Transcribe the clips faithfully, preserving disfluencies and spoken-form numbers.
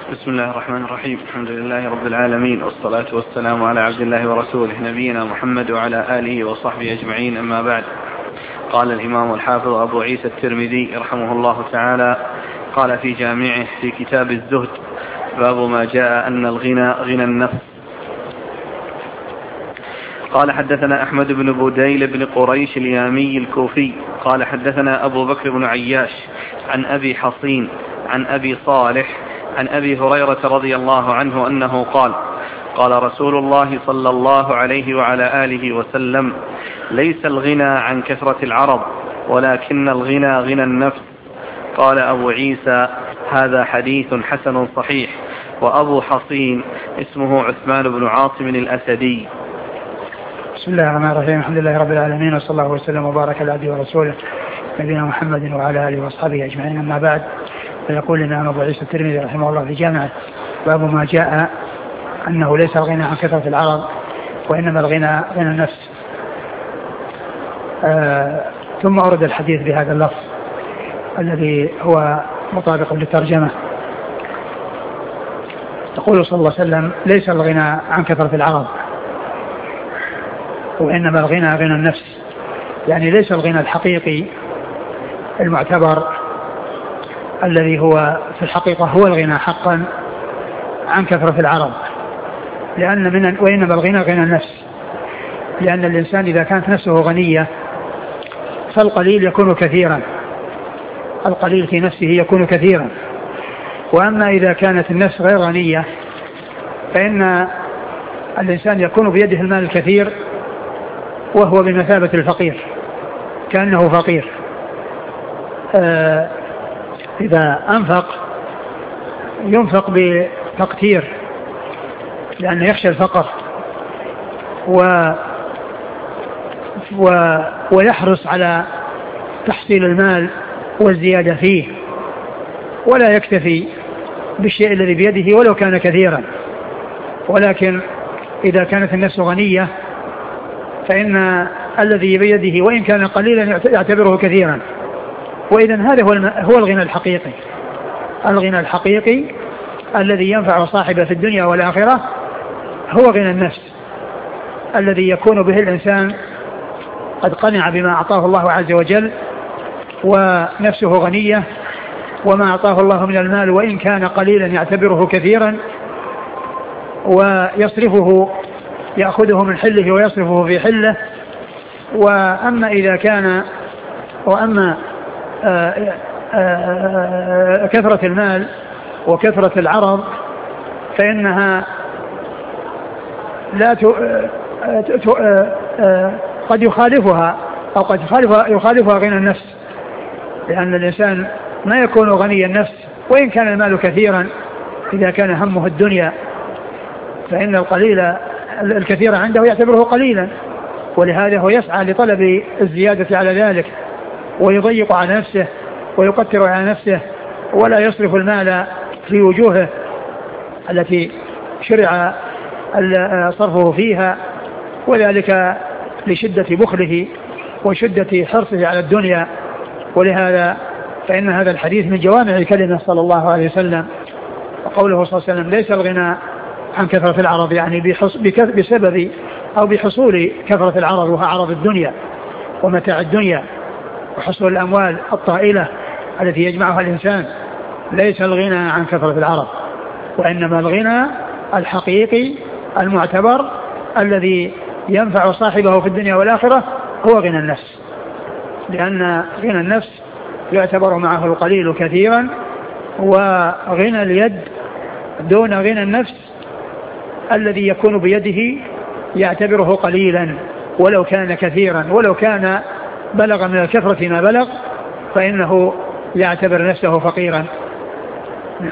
بسم الله الرحمن الرحيم. الحمد لله رب العالمين، والصلاة والسلام على عبد الله ورسوله نبينا محمد وعلى آله وصحبه أجمعين، أما بعد. قال الإمام الحافظ أبو عيسى الترمذي رحمه الله تعالى قال في جامعه في كتاب الزهد: باب ما جاء أن الغنى غنى النفس. قال حدثنا أحمد بن بوديل بن قريش اليامي الكوفي قال حدثنا أبو بكر بن عياش عن أبي حصين عن أبي صالح عن أبي هريرة رضي الله عنه أنه قال: قال رسول الله صلى الله عليه وعلى آله وسلم: ليس الغنى عن كثرة العرض ولكن الغنى غنى النفس. قال أبو عيسى: هذا حديث حسن صحيح. وأبو حصين اسمه عثمان بن عاصم الأسدي. بسم الله الرحمن الرحيم. الحمد لله رب العالمين، وصلى الله وسلم وبارك على عبده ورسوله نبينا محمد وعلى آله وصحبه أجمعين، أما بعد. فيقول لنا أبو عيسى الترمذي رحمه الله في جامعه: باب ما جاء أنه ليس الغنى عن كثرة العرض وإنما الغنى غنى النفس. آه ثم أورد الحديث بهذا اللفظ الذي هو مطابق للترجمة. يقول صلى الله عليه وسلم: ليس الغنى عن كثرة العرض وإنما الغنى غنى النفس. يعني ليس الغنى الحقيقي المعتبر الذي هو في الحقيقة هو الغنى حقا عن كثرة العرض، لأن من وإنما الغنى غنى النفس، لأن الإنسان إذا كانت نفسه غنية فالقليل يكون كثيرا، القليل في نفسه يكون كثيرا. وأما إذا كانت النفس غير غنية فإن الإنسان يكون بيده المال الكثير وهو بمثابة الفقير، كأنه فقير. آه إذا أنفق ينفق بتقتير لأنه يخشى الفقر، و و ويحرص على تحصيل المال والزيادة فيه، ولا يكتفي بالشيء الذي بيده ولو كان كثيرا. ولكن إذا كانت النفس غنية فإن الذي بيده وإن كان قليلا يعتبره كثيرا. وإذن هذا هو هو الغنى الحقيقي، الغنى الحقيقي الذي ينفع صاحبه في الدنيا والآخرة هو غنى النفس، الذي يكون به الإنسان قد قنع بما أعطاه الله عز وجل ونفسه غنية، وما أعطاه الله من المال وإن كان قليلا يعتبره كثيرا ويصرفه، يأخذه من حله ويصرفه في حله. وأما إذا كان وأما آآ آآ كثرة المال وكثرة العرض فإنها لا ت... ت... قد يخالفها أو قد يخالفها, يخالفها غنى النفس، لأن الإنسان ما يكون غني النفس وإن كان المال كثيرا إذا كان همه الدنيا، فإن القليل الكثير عنده يعتبره قليلا، ولهذا هو يسعى لطلب الزيادة على ذلك، ويضيق على نفسه ويقتر على نفسه، ولا يصرف المال في وجوهه التي شرع صرفه فيها، وذلك لشدة بخله وشدة حرصه على الدنيا. ولهذا فإن هذا الحديث من جوامع كلمة صلى الله عليه وسلم. وقوله صلى الله عليه وسلم: ليس الغنى عن كثرة العرض، يعني بسبب أو بحصول كثرة العرض، وهو عرض الدنيا ومتاع الدنيا وحصول الأموال الطائلة التي يجمعها الإنسان. ليس الغنى عن كثرة العرض وإنما الغنى الحقيقي المعتبر الذي ينفع صاحبه في الدنيا والآخرة هو غنى النفس، لأن غنى النفس يعتبر معه القليل كثيرا، وغنى اليد دون غنى النفس الذي يكون بيده يعتبره قليلا ولو كان كثيرا، ولو كان بلغ من الكثرة ما بلغ فإنه يعتبر نفسه فقيرا. نعم.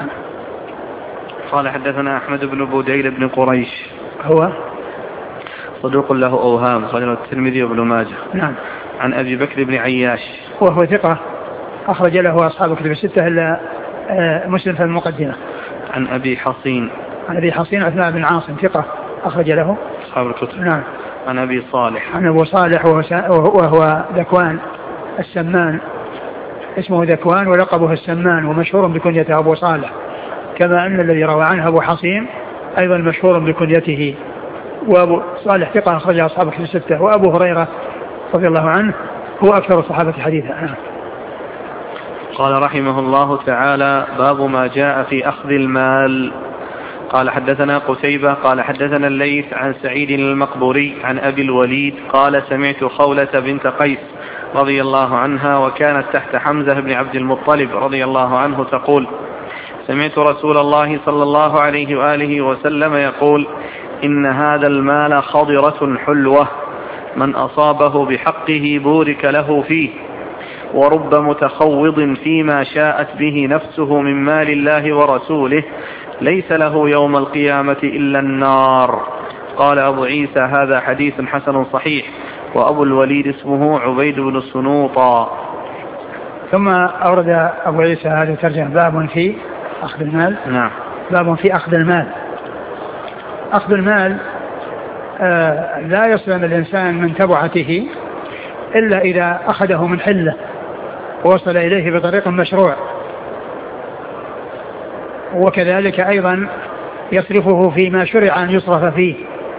قال حدثنا أحمد بن بوديل بن قريش، هو صدوق له أوهام، خرجه الترمذي وابن ماجه. نعم. عن أبي بكر بن عياش، وهو ثقة أخرج له أصحاب كتب الستة إلا مسلم في المقدمة. عن أبي حصين، عن أبي حصين عثمان بن عاصم ثقة أخرج له أصحاب الكتب. نعم. عن أبي صالح، عن أبو صالح وهو ذكوان السمان، اسمه ذكوان ولقبه السمان، ومشهور بكنيته أبو صالح، كما أن الذي روى عنه أبو حصين أيضا مشهور بكنيته، وأبو صالح ثقة أخرج أصحاب الكتب الستة، وأبو هريرة رضي الله عنه هو أكثر الصحابة حديثا. قال رحمه الله تعالى: باب ما جاء في أخذ المال. قال حدثنا قتيبة قال حدثنا الليث عن سعيد المقبوري عن أبي الوليد قال: سمعت خولة بنت قيس رضي الله عنها وكانت تحت حمزة بن عبد المطلب رضي الله عنه تقول: سمعت رسول الله صلى الله عليه وآله وسلم يقول: إن هذا المال خضرة حلوة، من أصابه بحقه بورك له فيه، ورب متخوض فيما شاءت به نفسه من مال الله ورسوله ليس له يوم القيامة إلا النار. قال أبو عيسى: هذا حديث حسن صحيح. وأبو الوليد اسمه عبيد بن السنوطى. ثم أورد أبو عيسى هذا ترجمة: باب في أخذ المال. نعم. باب في أخذ المال. أخذ المال آه لا يسلم الإنسان من تبعته إلا إذا أخذه من حله ووصل إليه بطريق مشروع، وكذلك أيضا يصرفه فيما شرع أن يصرف فيه،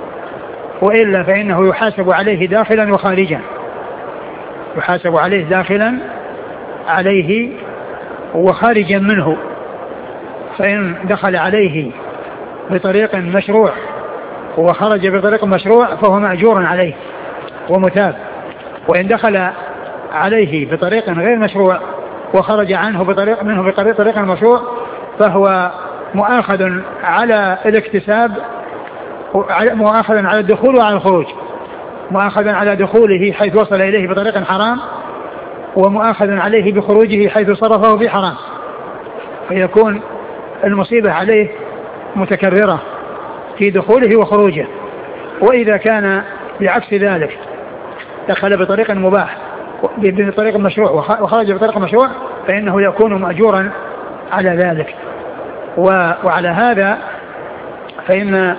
وإلا فإنه يحاسب عليه داخلا وخارجا، يحاسب عليه داخلا عليه وخارجا منه. فإن دخل عليه بطريق مشروع وخرج بطريق مشروع فهو مأجور عليه ومتاب، وإن دخل عليه بطريق غير مشروع وخرج عنه بطريق منه بطريق طريق مشروع فهو مؤاخذ على الاكتساب، مؤاخذ على الدخول وعلى الخروج، مؤاخذ على دخوله حيث وصل إليه بطريق حرام، ومؤاخذ عليه بخروجه حيث صرفه في حرام، فيكون المصيبة عليه متكررة في دخوله وخروجه. وإذا كان بعكس ذلك دخل بطريق مباح بطريق مشروع وخرج بطريق مشروع فإنه يكون مأجورا على ذلك. وعلى هذا فإن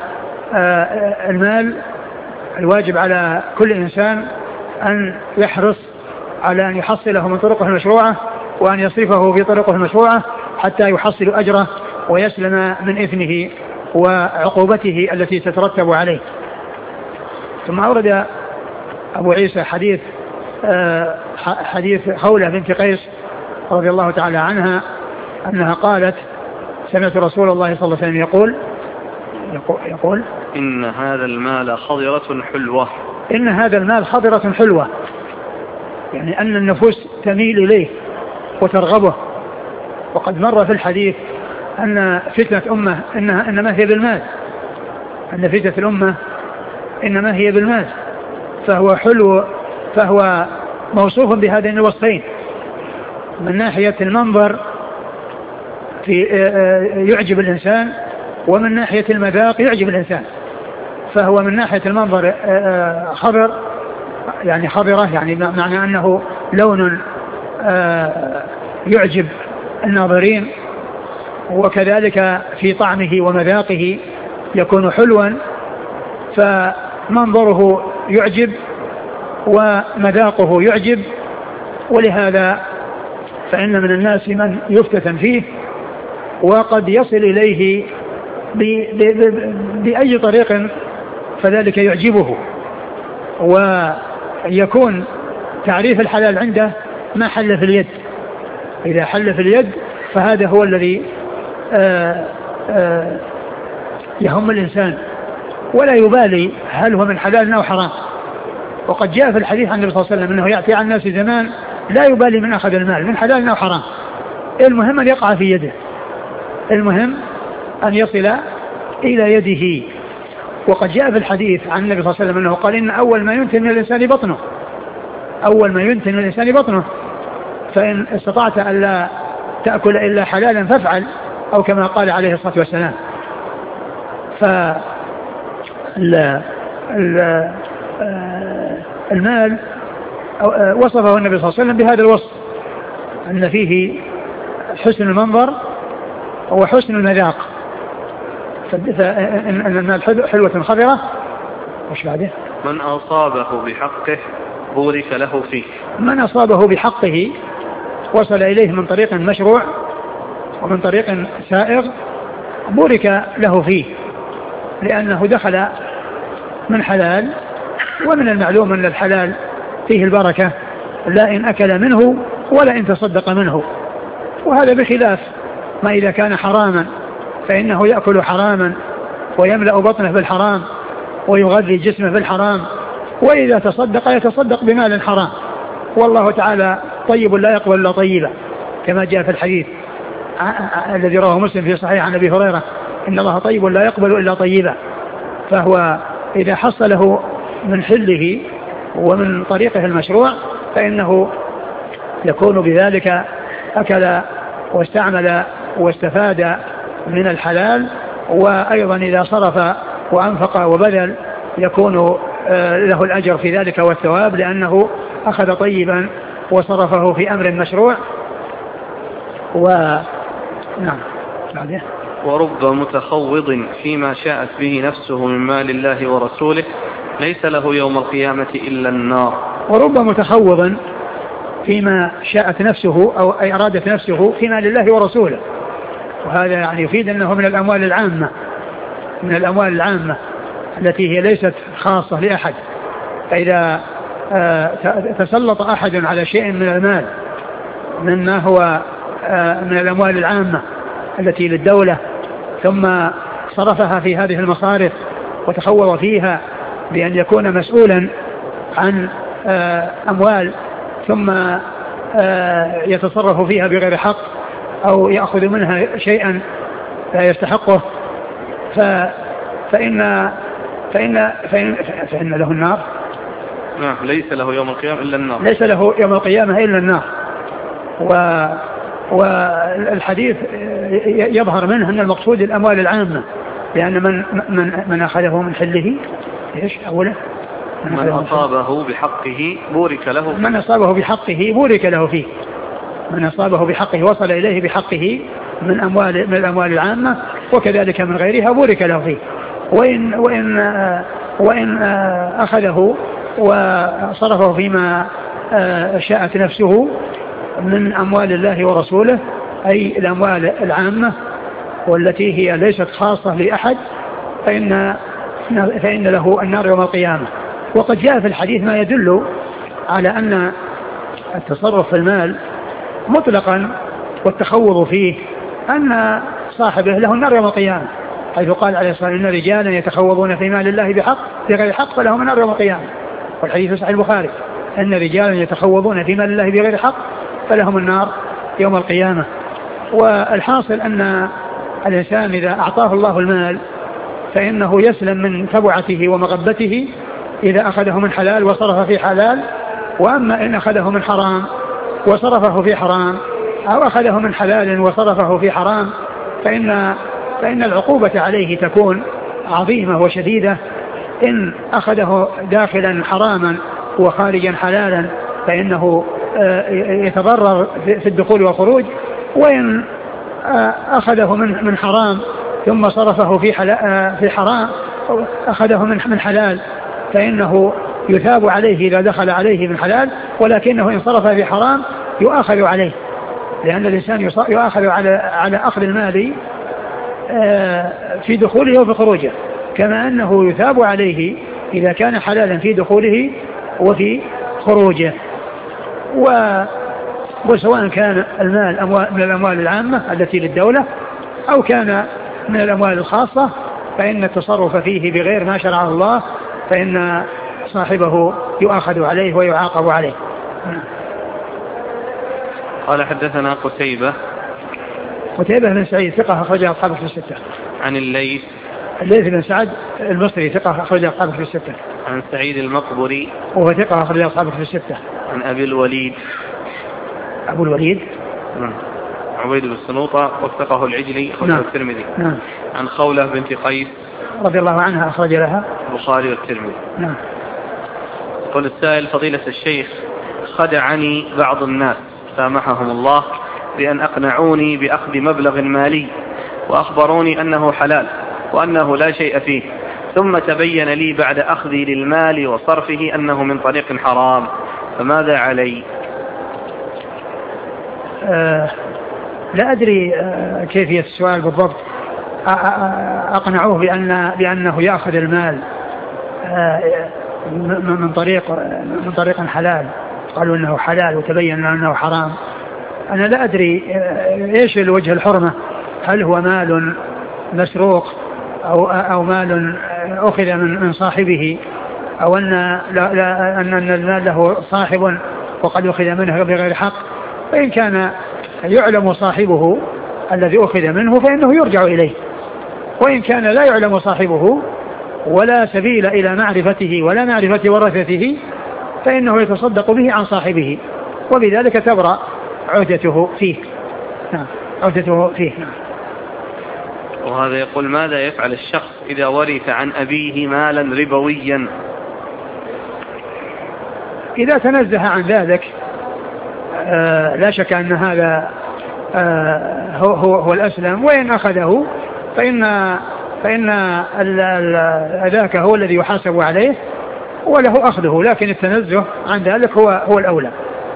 المال الواجب على كل إنسان أن يحرص على أن يحصله من طرقه المشروعة وأن يصرفه في طرقه المشروعة حتى يحصل أجره ويسلم من إثمه وعقوبته التي تترتب عليه. ثم أورد أبو عيسى حديث حديث خولة بنت قيس رضي الله تعالى عنها أنها قالت: سمعت رسول الله صلى الله عليه وسلم يقول يقول إن هذا المال خضرة حلوة. إن هذا المال خضرة حلوة، يعني أن النفوس تميل إليه وترغبه. وقد مر في الحديث أن فتنة أمة إنها إنما هي بالمال، أن فتنة الأمة إنما هي بالمال، فهو حلو، فهو موصوف بهذين الوصفين: من ناحية المنظر في يعجب الإنسان، ومن ناحية المذاق يعجب الإنسان. فهو من ناحية المنظر خضر، يعني خضرة، يعني معنى أنه لون يعجب الناظرين، وكذلك في طعمه ومذاقه يكون حلوا، فمنظره يعجب ومذاقه يعجب. ولهذا فإن من الناس من يفتتن فيه وقد يصل إليه بأي طريق فذلك يعجبه، ويكون تعريف الحلال عنده ما حل في اليد. إذا حل في اليد فهذا هو الذي آآ آآ يهم الإنسان، ولا يبالي هل هو من حلال أو حرام. وقد جاء في الحديث عن النبي صلى الله عليه وسلم أنه يأتي عن الناس زمان لا يبالي من أخذ المال من حلال أو حرام، المهم أن يقع في يده، المهم أن يصل إلى يده. وقد جاء في الحديث عن النبي صلى الله عليه وسلم أنه قال: إن أول ما ينتن من الإنسان بطنه، أول ما ينتن من الإنسان بطنه، فإن استطعت أن لا تأكل إلا حلالا فافعل، أو كما قال عليه الصلاة والسلام. فالمال وصفه النبي صلى الله عليه وسلم بهذا الوصف، أن فيه حسن المنظر وحسن المذاق، فإن المال حلوة خضرة. وش بعده؟ من أصابه بحقه بورك له فيه. من أصابه بحقه وصل إليه من طريق مشروع ومن طريق سائغ بورك له فيه، لأنه دخل من حلال، ومن المعلوم أن الحلال فيه البركة، لا إن أكل منه ولا إن تصدق منه. وهذا بخلاف ما إذا كان حراما فإنه يأكل حراما ويملأ بطنه بالحرام ويغذي جسمه بالحرام، وإذا تصدق يتصدق بمال حرام، والله تعالى طيب لا يقبل إلا طيبا، كما جاء في الحديث الذي رواه مسلم في صحيح عن أبي هريرة إن الله طيب لا يقبل إلا طيبا. فهو إذا حصله من حله ومن طريقه المشروع فإنه يكون بذلك أكل واستعمل واستفاد من الحلال. وأيضا إذا صرف وأنفق وبذل يكون له الأجر في ذلك والثواب، لأنه أخذ طيبا وصرفه في أمر مشروع. و نعم بعده. ورب متخوض فيما شاءت به نفسه من مال الله ورسوله ليس له يوم القيامة إلا النار. ورب متخوض فيما شاءت نفسه أو أي أرادت نفسه في مال الله ورسوله، وهذا يعني يفيد أنه من الأموال العامة، من الأموال العامة التي هي ليست خاصة لأحد. فإذا تسلط أحد على شيء من المال مما هو من الأموال العامة التي للدولة ثم صرفها في هذه المصارف وتخوض فيها بأن يكون مسؤولا عن أموال ثم يتصرف فيها بغير حق أو يأخذ منها شيئا لا يستحقه فإن فإن فإن فإن له النار. نعم ليس له يوم القيامة إلا النار. ليس له يوم القيامة إلا النار. و والحديث يظهر منه أن المقصود الأموال العامة، لأن من من من أخذه من حله إيش أوله من, من أصابه بحقه بورك له من أصابه بحقه بورك له فيه من أصابه بحقه وصل إليه بحقه من أموال من الأموال العامة، وكذلك من غيرها بورك له فيه. وإن وإن وإن أخذه وصرفه فيما شاءت نفسه من أموال الله ورسوله أي الأموال العامة والتي هي ليست خاصة لأحد فإن فإن له النار يوم القيامة. وقد جاء في الحديث ما يدل على أن التصرف في المال مطلقا والتخوض فيه أن صاحبه له النار يوم القيامة، حيث قال عليه الصلاة والسلام إن رجالا يتخوضون في مال الله بحق بغير حق فلهم النار يوم القيامة. والحديث صحيح البخاري أن رجالا يتخوضون في مال الله بغير حق فلهم النار يوم القيامة. والحاصل أن الإنسان إذا أعطاه الله المال فإنه يسلم من تبعته ومغبته إذا أخذه من حلال وصرف في حلال. وأما إن أخذه من حرام وصرفه في حرام أو أخذه من حلال وصرفه في حرام فإن, فإن العقوبة عليه تكون عظيمة وشديدة. إن أخذه داخلا حراما وخارجا حلالا فإنه يتضرر في الدخول والخروج، وإن أخذه من من حرام ثم صرفه في في حرام أخذه من من حلال فإنه يثاب عليه إذا دخل عليه من حلال، ولكنه إن صرف في حرام يؤاخذ عليه، لأن الإنسان يؤاخذ على على أخذ المال في دخوله وفي خروجه، كما أنه يثاب عليه إذا كان حلالا في دخوله وفي خروجه. وسواء كان المال أموال من الأموال العامة التي للدولة أو كان من الأموال الخاصة فإن التصرف فيه بغير ما شرع الله فإن صاحبه يؤاخذ عليه ويعاقب عليه. قال حدثنا قتيبة قتيبة بن سعيد ثقة أخرجه أصحابه في الستة. عن الليث الليث بن سعد المصري ثقة أخرجه أصحابه في الستة. عن سعيد المقبري وهو ثقة أخرجه أصحابه في الستة. عن أبي الوليد أبو الوليد نعم عبيد بن سنوطة وثقه العجلي أخرجه نعم. الترمذي. نعم. عن خولة بنت قيس رضي الله عنها أخرج لها البخاري والترمذي. نعم. قال السائل فضيلة الشيخ خدعني بعض الناس سامحهم الله بأن أقنعوني بأخذ مبلغ مالي وأخبروني أنه حلال وأنه لا شيء فيه، ثم تبين لي بعد أخذي للمال وصرفه أنه من طريق حرام، فماذا علي؟ آه لا أدري آه كيفية السؤال بالضبط، أقنعوه بأن بأنه يأخذ المال من طريق من طريق حلال، قالوا انه حلال وتبين انه حرام. انا لا ادري ايش الوجه الحرمة، هل هو مال مسروق او او مال اخذ من من صاحبه، او ان لا لا ان المال له صاحب وقد اخذ منه بغير حق. فان كان يعلم صاحبه الذي اخذ منه فانه يرجع اليه، وان كان لا يعلم صاحبه ولا سبيل إلى معرفته ولا معرفة ورثته فإنه يتصدق به عن صاحبه، وبذلك تبرأ عهدته فيه. نعم، عهدته فيه. نعم. وهذا يقول: ماذا يفعل الشخص إذا ورث عن أبيه مالا ربويا؟ إذا تنزه عن ذلك آه لا شك أن هذا آه هو, هو, هو الأسلم، وإن أخذه فإن فإن ذاك هو الذي يحاسب عليه وله أخذه، لكن التنزه عن ذلك هو هو الأولى.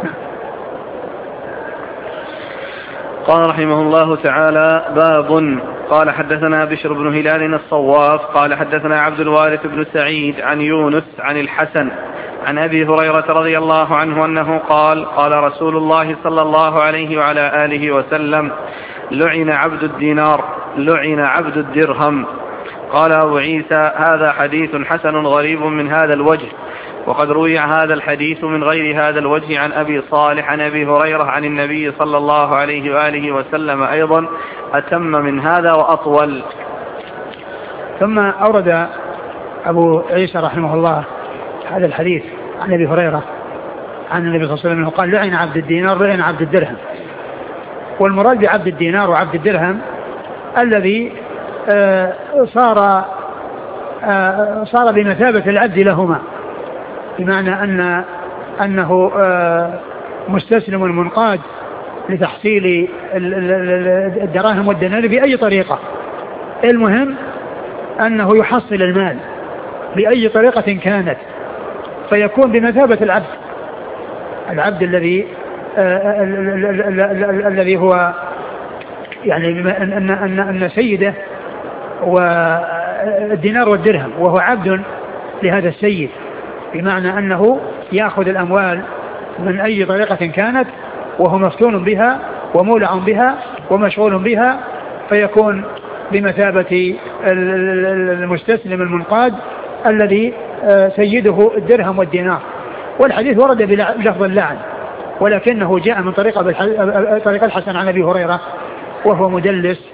قال رحمه الله تعالى: باب. قال حدثنا بشر بن هلال الصواف قال حدثنا عبد الوارث بن سعيد عن يونس عن الحسن عن أبي هريرة رضي الله عنه أنه قال: قال رسول الله صلى الله عليه وعلى آله وسلم: لعن عبد الدينار لعن عبد الدرهم. قال أبو عيسى: هذا حديث حسن غريب من هذا الوجه، وقد روي هذا الحديث من غير هذا الوجه عن أبي صالح عن أبي هريرة عن النبي صلى الله عليه وآله وسلم أيضا أتم من هذا وأطول. ثم أورد أبو عيسى رحمه الله هذا الحديث عن أبي هريرة عن النبي صلى الله عليه وسلم قال: لعن عبد الدينار لعن عبد الدرهم. والمراد بعبد الدينار وعبد الدرهم الذي آه صار آه صار بمثابة العبد لهما، بمعنى أن أنه آه مستسلم منقاد لتحصيل الدراهم والدنانير بأي طريقة، المهم أنه يحصل المال بأي طريقة كانت، فيكون بمثابة العبد العبد الذي الذي هو يعني أن أن أن سيده والدينار والدرهم، وهو عبد لهذا السيد، بمعنى أنه يأخذ الأموال من أي طريقة كانت وهو مفتون بها ومولع بها ومشغول بها، فيكون بمثابة المستسلم المنقاد الذي سيده الدرهم والدينار. والحديث ورد بلفظ اللعن، ولكنه جاء من طريق طريق الحسن عن أبي هريرة وهو مدلس،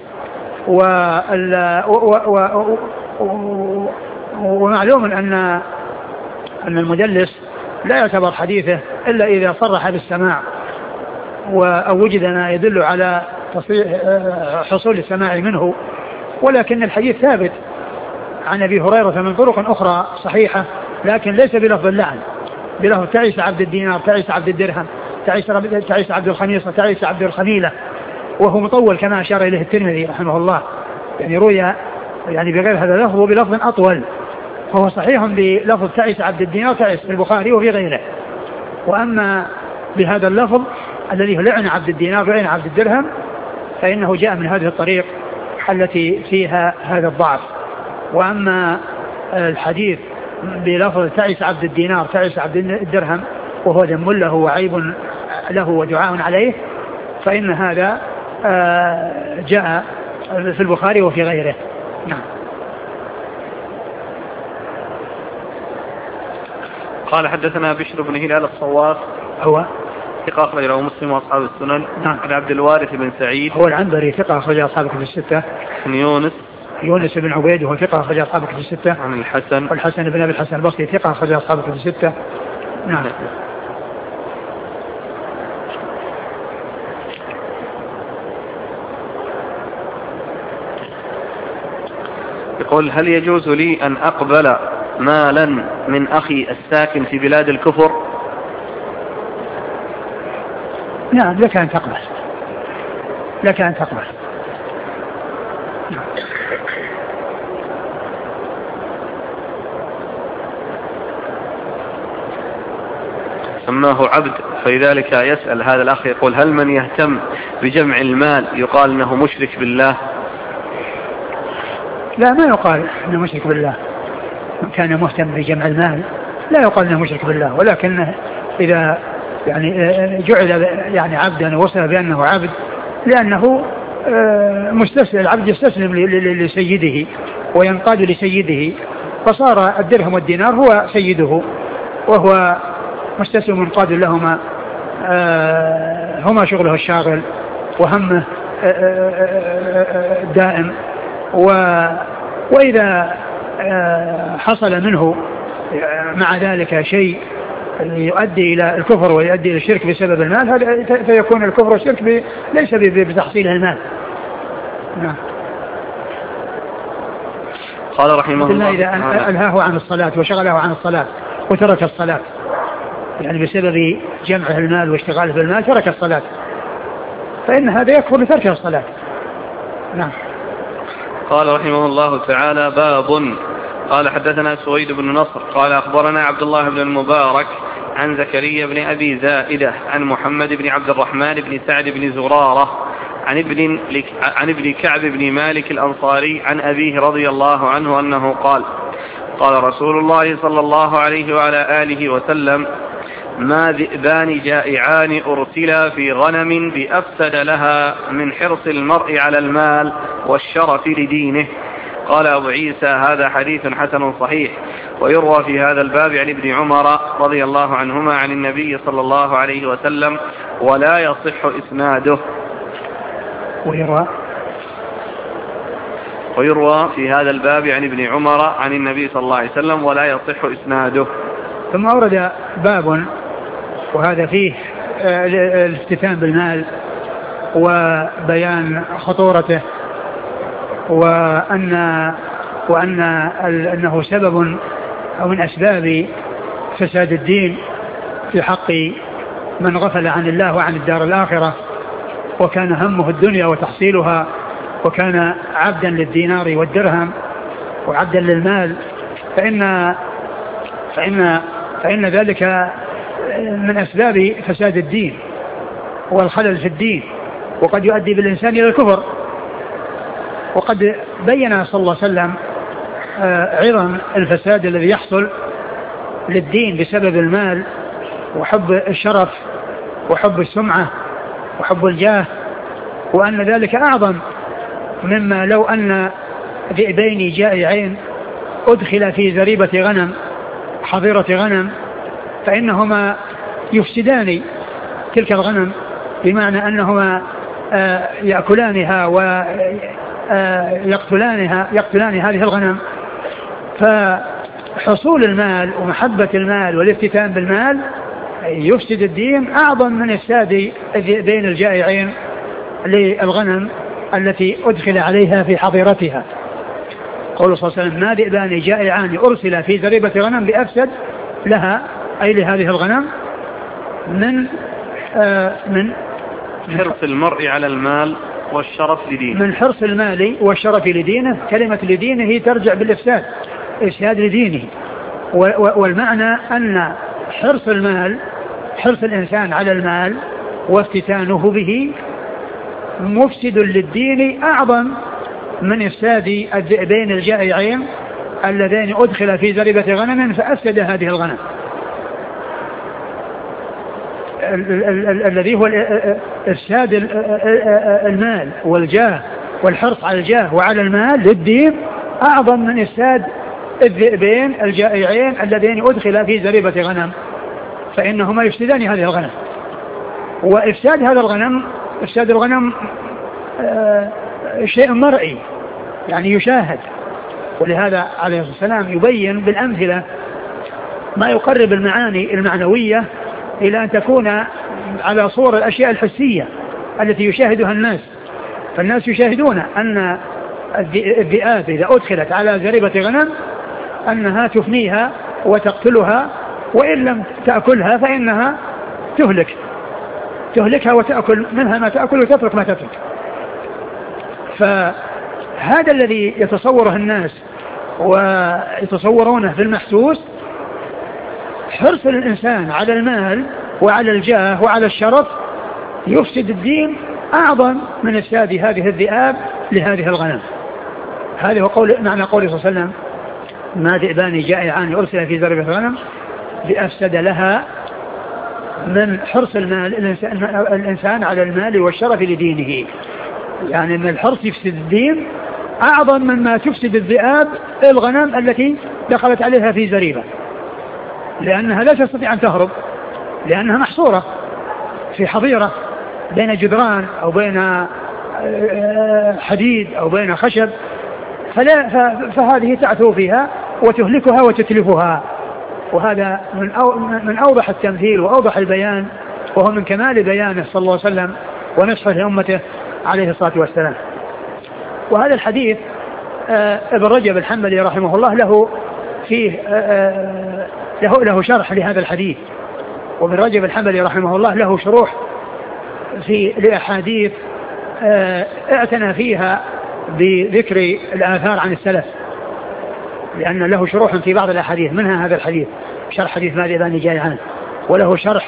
ومعلوم أن أن المدلس لا يعتبر حديثه إلا إذا صرح بالسماع أو وجد ما يدل على حصول السماع منه، ولكن الحديث ثابت عن أبي هريرة من طرق أخرى صحيحة، لكن ليس بلفظ اللعن، بلفظ تعيس عبد الدينار تعيس عبد الدرهم تعيس, تعيس عبد الخميصة تعيس عبد الخميلة، وهو مطول كما أشار إليه الترمذي رحمه الله، يعني روي يعني بغير هذا اللفظ وبلفظ أطول، فهو صحيح بلفظ تعيس عبد الدينار تعيس في البخاري وفي غيره. وأما بهذا اللفظ الذي لعن عبد الدينار لعن عبد الدرهم فإنه جاء من هذه الطريق التي فيها هذا الضعف. وأما الحديث بلفظ تعيس عبد الدينار تعيس عبد الدرهم وهو ذم له وعيب له ودعاء عليه، فإن هذا جاء في البخاري وفي غيره. نعم. قال حدثنا بشر بن هلال الصواف هو ثقة أخرجه مسلم وأصحاب السنن. نعم. عن عبد الوارث بن سعيد هو العنبري ثقة أخرجه أصحاب الكتب الستة. عن يونس يونس بن عبيد وهو ثقة أخرجه أصحاب الكتب الستة. عن الحسن والحسن بن أبي الحسن البصري ثقة أخرجه أصحاب الكتب الستة. نعم. يقول: هل يجوز لي أن أقبل مالا من أخي الساكن في بلاد الكفر؟ نعم، لك أن تقبل لك أن تقبل نعم. سماه عبد، فلذلك يسأل هذا الأخ يقول: هل من يهتم بجمع المال يقال أنه مشرك بالله؟ لا ما يقال انه مشرك بالله، كان مهتم بجمع المال لا يقال انه مشرك بالله، ولكن اذا يعني جعل يعني عبدا ووصف بانه عبد لانه مستسلم، العبد يستسلم لسيده وينقاد لسيده، فصار الدرهم والدينار هو سيده وهو مستسلم منقاد لهما، هما شغله الشاغل وهمه دائم. وإذا حصل منه مع ذلك شيء يؤدي إلى الكفر ويؤدي إلى الشرك بسبب المال، هذا فيكون الكفر والشرك ليس بتحصيل المال. نعم. قال رحمه الله إذا ألهاه عن الصلاة وشغله عن الصلاة وترك الصلاة، يعني بسبب جمعه المال واشتغاله بالمال ترك الصلاة، فإن هذا يكفر لترك الصلاة. نعم. قال رحمه الله تعالى: باب. قال حدثنا سويد بن نصر قال أخبرنا عبد الله بن المبارك عن زكريا بن أبي زائدة عن محمد بن عبد الرحمن بن سعد بن زرارة عن ابن, عن ابن كعب بن مالك الأنصاري عن أبيه رضي الله عنه أنه قال: قال رسول الله صلى الله عليه وعلى آله وسلم: ما ذئبان جائعان أرسلا في غنم بأفسد لها من حرص المرء على المال والشرف لدينه. قال أبو عيسى: هذا حديث حسن صحيح. ويروى في هذا الباب عن ابن عمر رضي الله عنهما عن النبي صلى الله عليه وسلم ولا يصح إسناده. ويروى ويروى في هذا الباب عن ابن عمر عن النبي صلى الله عليه وسلم ولا يصح إسناده. ثم أورد باب وهذا فيه الافتتان بالمال وبيان خطورته، وأن وأن أنه سبب أو من أسباب فساد الدين في حق من غفل عن الله وعن الدار الآخرة وكان همه الدنيا وتحصيلها، وكان عبدا للدينار والدرهم وعبدا للمال، فإن فإن فإن ذلك من أسباب فساد الدين والخلل في الدين، وقد يؤدي بالإنسان إلى الكفر. وقد بين صلى الله عليه وسلم عظم الفساد الذي يحصل للدين بسبب المال وحب الشرف وحب السمعة وحب الجاه، وأن ذلك أعظم مما لو أن ذئبين جائعين أدخل في زريبة غنم حظيرة غنم فإنهما يفسدان تلك الغنم، بمعنى أنهما يأكلانها ويقتلانها يقتلان هذه الغنم. فحصول المال ومحبة المال والافتتان بالمال يفسد الدين أعظم من إفساد الذئبين الجائعين للغنم التي أدخل عليها في حظيرتها. قول صلى الله عليه وسلم: ما ذئبان جائعان أرسل في زريبة غنم بأفسد لها، أي لهذه الغنم، من آه من حرص المرء على المال والشرف لدينه. من حرص المال والشرف لدينه. كلمة لدينه ترجع بالإفساد، إفساد لدينه. والمعنى أن حرص المال، حرص الإنسان على المال وافتتانه به مفسد للدين أعظم من إفساد الذئبين الجائعين اللذين أدخل في زريبة غنم فأفسد هذه الغنم، الذي هو إفساد المال والجاه والحرص على الجاه وعلى المال للدين أعظم من إفساد الذئبين الجائعين اللذين أدخل في زريبة غنم، فإنهما يفسدان هذه الغنم. وإفساد هذا الغنم إفساد الغنم شيء مرئي، يعني يشاهد. ولهذا عليه الصلاة والسلام يبين بالأمثلة ما يقرب المعاني المعنوية إلى أن تكون على صور الأشياء الحسية التي يشاهدها الناس. فالناس يشاهدون أن الذئاب إذا أدخلت على زريبة غنم أنها تفنيها وتقتلها، وإن لم تأكلها فإنها تهلك تهلكها وتأكل منها ما تأكل وتترك ما تترك. فهذا الذي يتصوره الناس ويتصورونه في المحسوس، حرص الإنسان على المال وعلى الجاه وعلى الشرف يفسد الدين أعظم من إفساد هذه الذئاب لهذه الغنم. هذا هو قول معنى قوله صلى الله عليه وسلم ما ذئبان جائعان أرسل في زربة غنم لأفسد لها من حرص المال الإنسان, الإنسان على المال والشرف لدينه. يعني أن الحرص يفسد الدين أعظم مما تفسد الذئاب الغنم التي دخلت عليها في زريبة، لأنها لا تستطيع أن تهرب لأنها محصورة في حظيرة بين جدران أو بين حديد أو بين خشب، فلا فهذه تعثو فيها وتهلكها وتتلفها. وهذا من من أوضح التمثيل وأوضح البيان، وهو من كمال بيانه صلى الله عليه وسلم ونصحه لأمته عليه الصلاة والسلام. وهذا الحديث ابن رجب الحنبلي رحمه الله له فيه له له شرح لهذا الحديث، وابن رجب الحنبلي رحمه الله له شروح في لأحاديث اعتنى فيها بذكر الآثار عن السلف، لأن له شروح في بعض الأحاديث منها هذا الحديث، شرح حديث ما ذئبان جائعان، وله شرح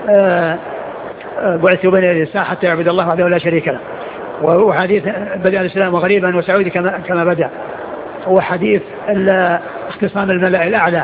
بعثت بين يدي الساعة حتى يعبد الله وحده لا شريك له، وحديث بدأ الإسلام غريبا وسعودي كما, كما بدأ، وحديث اختصام الملأ الأعلى،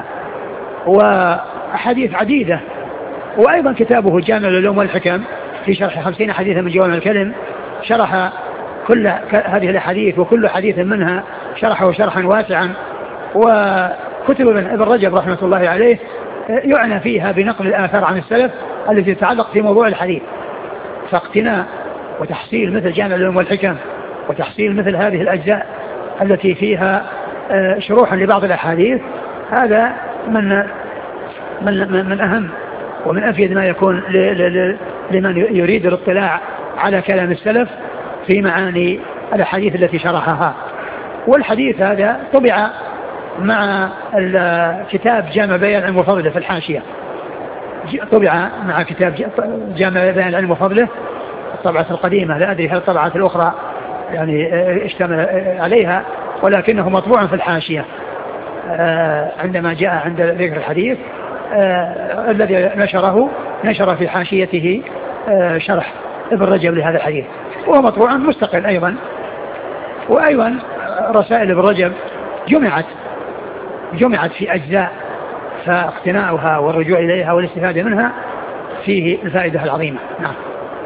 وحديث عديدة. وأيضا كتابه جامع العلوم والحكم في شرح خمسين حديثا من جوامع الكلم، شرح كل هذه الحديث وكل حديث منها شرحه شرحا واسعا. وكتب ابن رجب رحمة الله عليه يعنى فيها بنقل الآثار عن السلف التي تتعلق في موضوع الحديث، فاقتناء وتحصيل مثل جامع العلوم والحكم وتحصيل مثل هذه الأجزاء التي فيها شروحا لبعض الأحاديث، هذا من من من أهم ومن أفيد ما يكون لمن يريد الاطلاع على كلام السلف في معاني الأحاديث التي شرحها. والحديث هذا طبع مع الكتاب جامع بيان العلم وفضله في الحاشية، طبع مع كتاب جامع بيان العلم وفضله الطبعة القديمة، لا أدري هل الطبعة الأخرى يعني اشتمل عليها، ولكنه مطبوع في الحاشية عندما جاء عند ذكر الحديث الذي نشره نشر في حاشيته شرح ابن رجب لهذا الحديث، وهو مطبوع مستقل أيضا. وأيضا رسائل ابن رجب جمعت جمعت في أجزاء، فاقتناؤها والرجوع إليها والاستفادة منها فيه الفائدة العظيمة. نعم.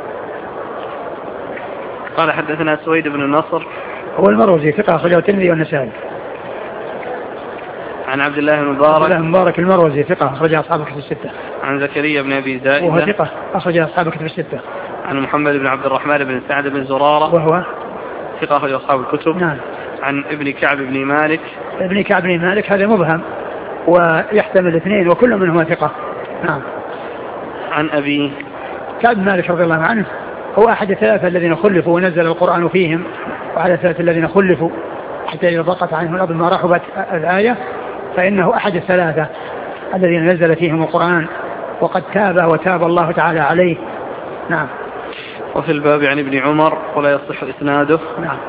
قال حدثنا سويد بن النصر هو المروزي ثقة أخرجه الترمذي والنسائي. عن عبد الله بن مبارك عبد الله بن مبارك المروزي ثقة أخرج أصحاب الكتب الستة. عن زكريا بن أبي زائدة وهو ثقة أخرج أصحاب الكتب الستة. عن محمد بن عبد الرحمن بن سعد بن زرارة وهو ثقة أخرج أصحاب الكتب. نعم. عن ابن كعب بن مالك ابن كعب بن مالك هذا مبهم ويحتمل الاثنين وكل منهما ثقة. نعم. عن أبي كعب بن مالك رضي الله عنه هو أحد الثلاثة الذين خلفوا ونزل القرآن فيهم، وعلى الثلاثة الذين خلفوا حتى إذا ضاقت عنهم الأرض ما رحبت الآية، فإنه أحد الثلاثة الذين نزل فيهم القرآن، وقد تاب وتاب الله تعالى عليه. نعم. وفي الباب عن ابن عمر ولا يصح إسناده. نعم.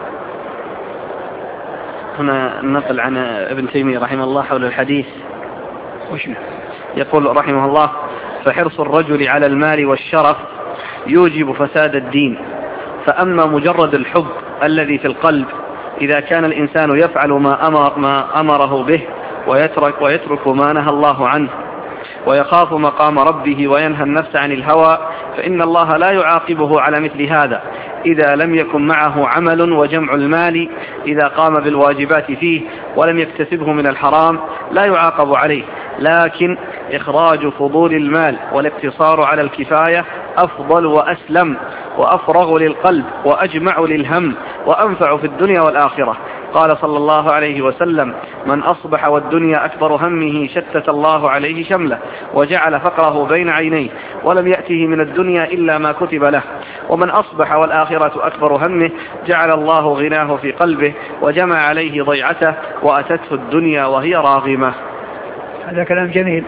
هنا نقل عن ابن تيمية رحمه الله حول الحديث. وشنا. يقول رحمه الله: فحرص الرجل على المال والشرف يوجب فساد الدين، فأما مجرد الحب الذي في القلب إذا كان الإنسان يفعل ما أمر ما أمره به ويترك ويترك ما نهى الله عنه ويخاف مقام ربه وينهى النفس عن الهوى، فإن الله لا يعاقبه على مثل هذا إذا لم يكن معه عمل وجمع المال إذا قام بالواجبات فيه ولم يكتسبه من الحرام لا يعاقب عليه، لكن إخراج فضول المال والاقتصار على الكفاية أفضل وأسلم وأفرغ للقلب وأجمع للهم وأنفع في الدنيا والآخرة. قال صلى الله عليه وسلم: من أصبح والدنيا أكبر همه شتت الله عليه شمله وجعل فقره بين عينيه ولم يأته من الدنيا إلا ما كتب له، ومن أصبح والآخرة أكبر همه جعل الله غناه في قلبه وجمع عليه ضيعته وأتته الدنيا وهي راغمة. هذا كلام جميل.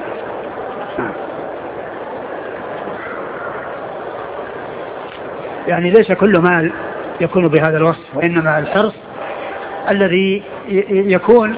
يعني ليس كل مال يكون بهذا الوصف، وإنما الحرص الذي يكون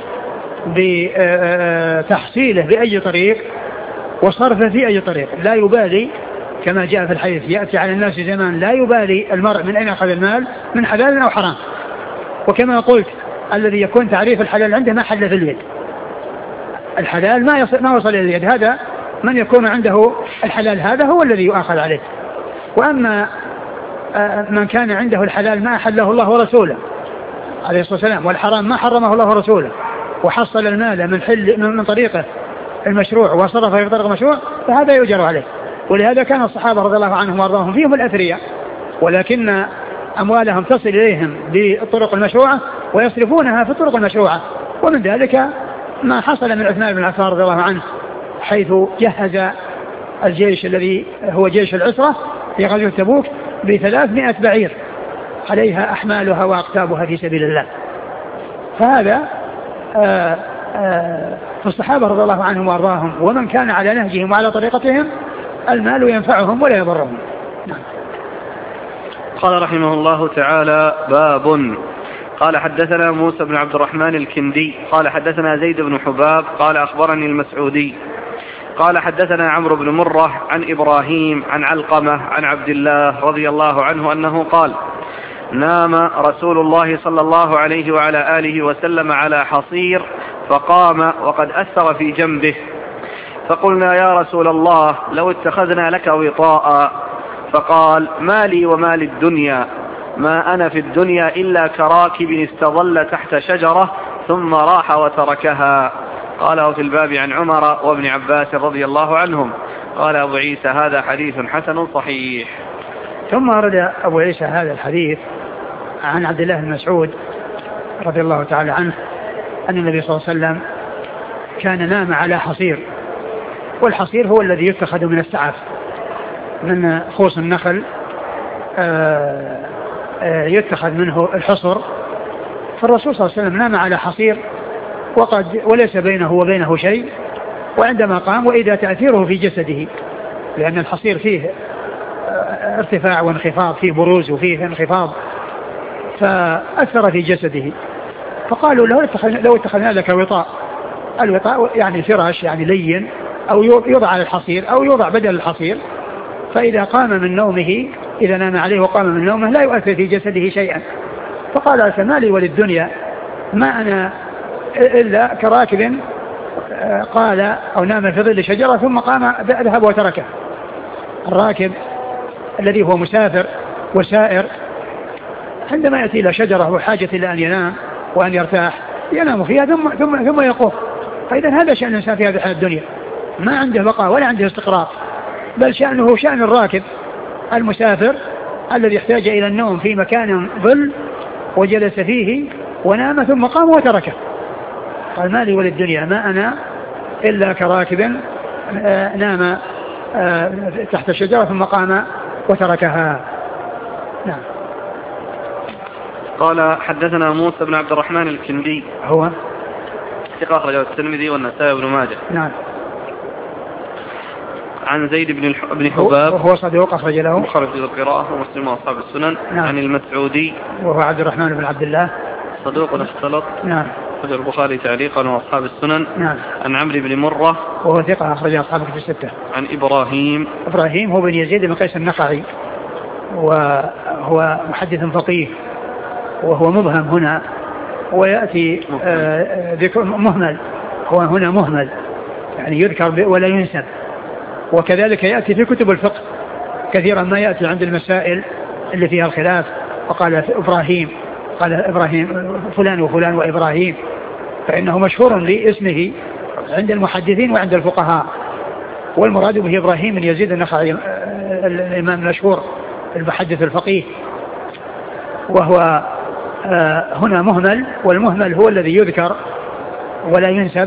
بتحصيله بأي طريق وصرفه في أي طريق، لا يبالي كما جاء في الحديث: يأتي على الناس زمان لا يبالي المرء من أين أخذ المال من حلال أو حرام. وكما قلت الذي يكون تعريف الحلال عنده ما حل في اليد. الحلال ما يصل ما وصل إلى اليد، هذا من يكون عنده الحلال هذا هو الذي يؤاخذ عليه. وأما من كان عنده الحلال ما أحله الله ورسوله عليه الصلاة والسلام، والحرام ما حرمه الله ورسوله، وحصل المال من حل من طريقه المشروع وصرفه في طريق المشروع، فهذا يؤجر عليه. ولهذا كان الصحابة رضي الله عنهم وارضاهم فيهم الأثرياء، ولكن أموالهم تصل إليهم بالطرق المشروعة ويصرفونها في الطرق المشروعة. ومن ذلك ما حصل من عثمان بن عفان رضي الله عنه، حيث جهز الجيش الذي هو جيش العسرة في غزوة تبوك بثلاثمائة بعير عليها أحمالها وأقتابها في سبيل الله. فهذا آآ آآ فالصحابة رضي الله عنهم وارضاهم ومن كان على نهجهم وعلى طريقتهم المال ينفعهم ولا يضرهم. قال رحمه الله تعالى: باب. قال حدثنا موسى بن عبد الرحمن الكندي قال حدثنا زيد بن حباب قال أخبرني المسعودي قال حدثنا عمرو بن مرة عن إبراهيم عن علقمة عن عبد الله رضي الله عنه أنه قال: نام رسول الله صلى الله عليه وعلى آله وسلم على حصير فقام وقد أثر في جنبه، فقلنا: يا رسول الله لو اتخذنا لك وطاء. فقال: ما لي وما للدنيا، ما أنا في الدنيا إلا كراكب استظل تحت شجرة ثم راح وتركها. قاله في الباب عن عمر وابن عباس رضي الله عنهم. قال أبو عيسى: هذا حديث حسن صحيح. ثم أرد أبو عيسى هذا الحديث عن عبد الله بن مسعود رضي الله تعالى عنه أن النبي صلى الله عليه وسلم كان نام على حصير، والحصير هو الذي يتخذ من السعف من خوص النخل، يتخذ منه الحصر. فالرسول صلى الله عليه وسلم نام على حصير وقد وليس بينه وبينه شيء، وعندما قام وإذا تأثيره في جسده، لأن الحصير فيه ارتفاع وانخفاض، فيه بروز وفيه انخفاض، فأثر في جسده. فقالوا له: لو اتخذنا لك وطاء. الوطاء يعني فراش يعني لين، أو يوضع على الحصير أو يوضع بدل الحصير، فإذا قام من نومه إذا نام عليه وقام من نومه لا يؤثر في جسده شيئا. فقال: فمالي وللدنيا، ما أنا إلا كراكب قال أو نام في ظل شجرة ثم قام ذهب وتركه. الراكب الذي هو مسافر وسائر عندما يأتي إلى شجرة وحاجة إلى أن ينام وأن يرتاح ينام فيها ثم, ثم, ثم يقوم. فإذا هذا شأن الإنسان في هذه الحياة الدنيا، ما عنده بقاء ولا عنده استقرار، بل شأنه شأن الراكب المسافر الذي يحتاج إلى النوم في مكان ظل وجلس فيه ونام ثم قام وتركه. قال: مالي وللدنيا، ما أنا إلا كراكب نام تحت الشجرة ثم قام وتركها. نعم. قال حدثنا موسى بن عبد الرحمن الكندي هو ثقة أخرجه الترمذي والنسائي وابن ماجه. نعم. عن زيد بن بن حباب وهو صدوق أخرج له البخاري في القراءة ومسلم وأصحاب السنن. نعم. عن المسعودي وهو عبد الرحمن بن عبد الله صدوق اختلط. نعم. أخرج البخاري تعليقا وأصحاب السنن. نعم. عن عمرو بن مرة وهو ثقة أخرج أصحابه في الستة. عن إبراهيم إبراهيم هو بن يزيد بن قيس النخعي، وهو محدث فقيه، وهو مبهم هنا ويأتي ذكر مهمل، هو هنا مهمل يعني يذكر ولا ينسب. وكذلك يأتي في كتب الفقه كثيرا ما يأتي عند المسائل اللي فيها الخلاف، وقال إبراهيم، قال إبراهيم فلان وفلان وإبراهيم، فإنه مشهور لاسمه عند المحدثين وعند الفقهاء. والمراد به إبراهيم بن يزيد النخعي الإمام المشهور المحدث الفقيه، وهو هنا مهمل، والمهمل هو الذي يذكر ولا ينسب.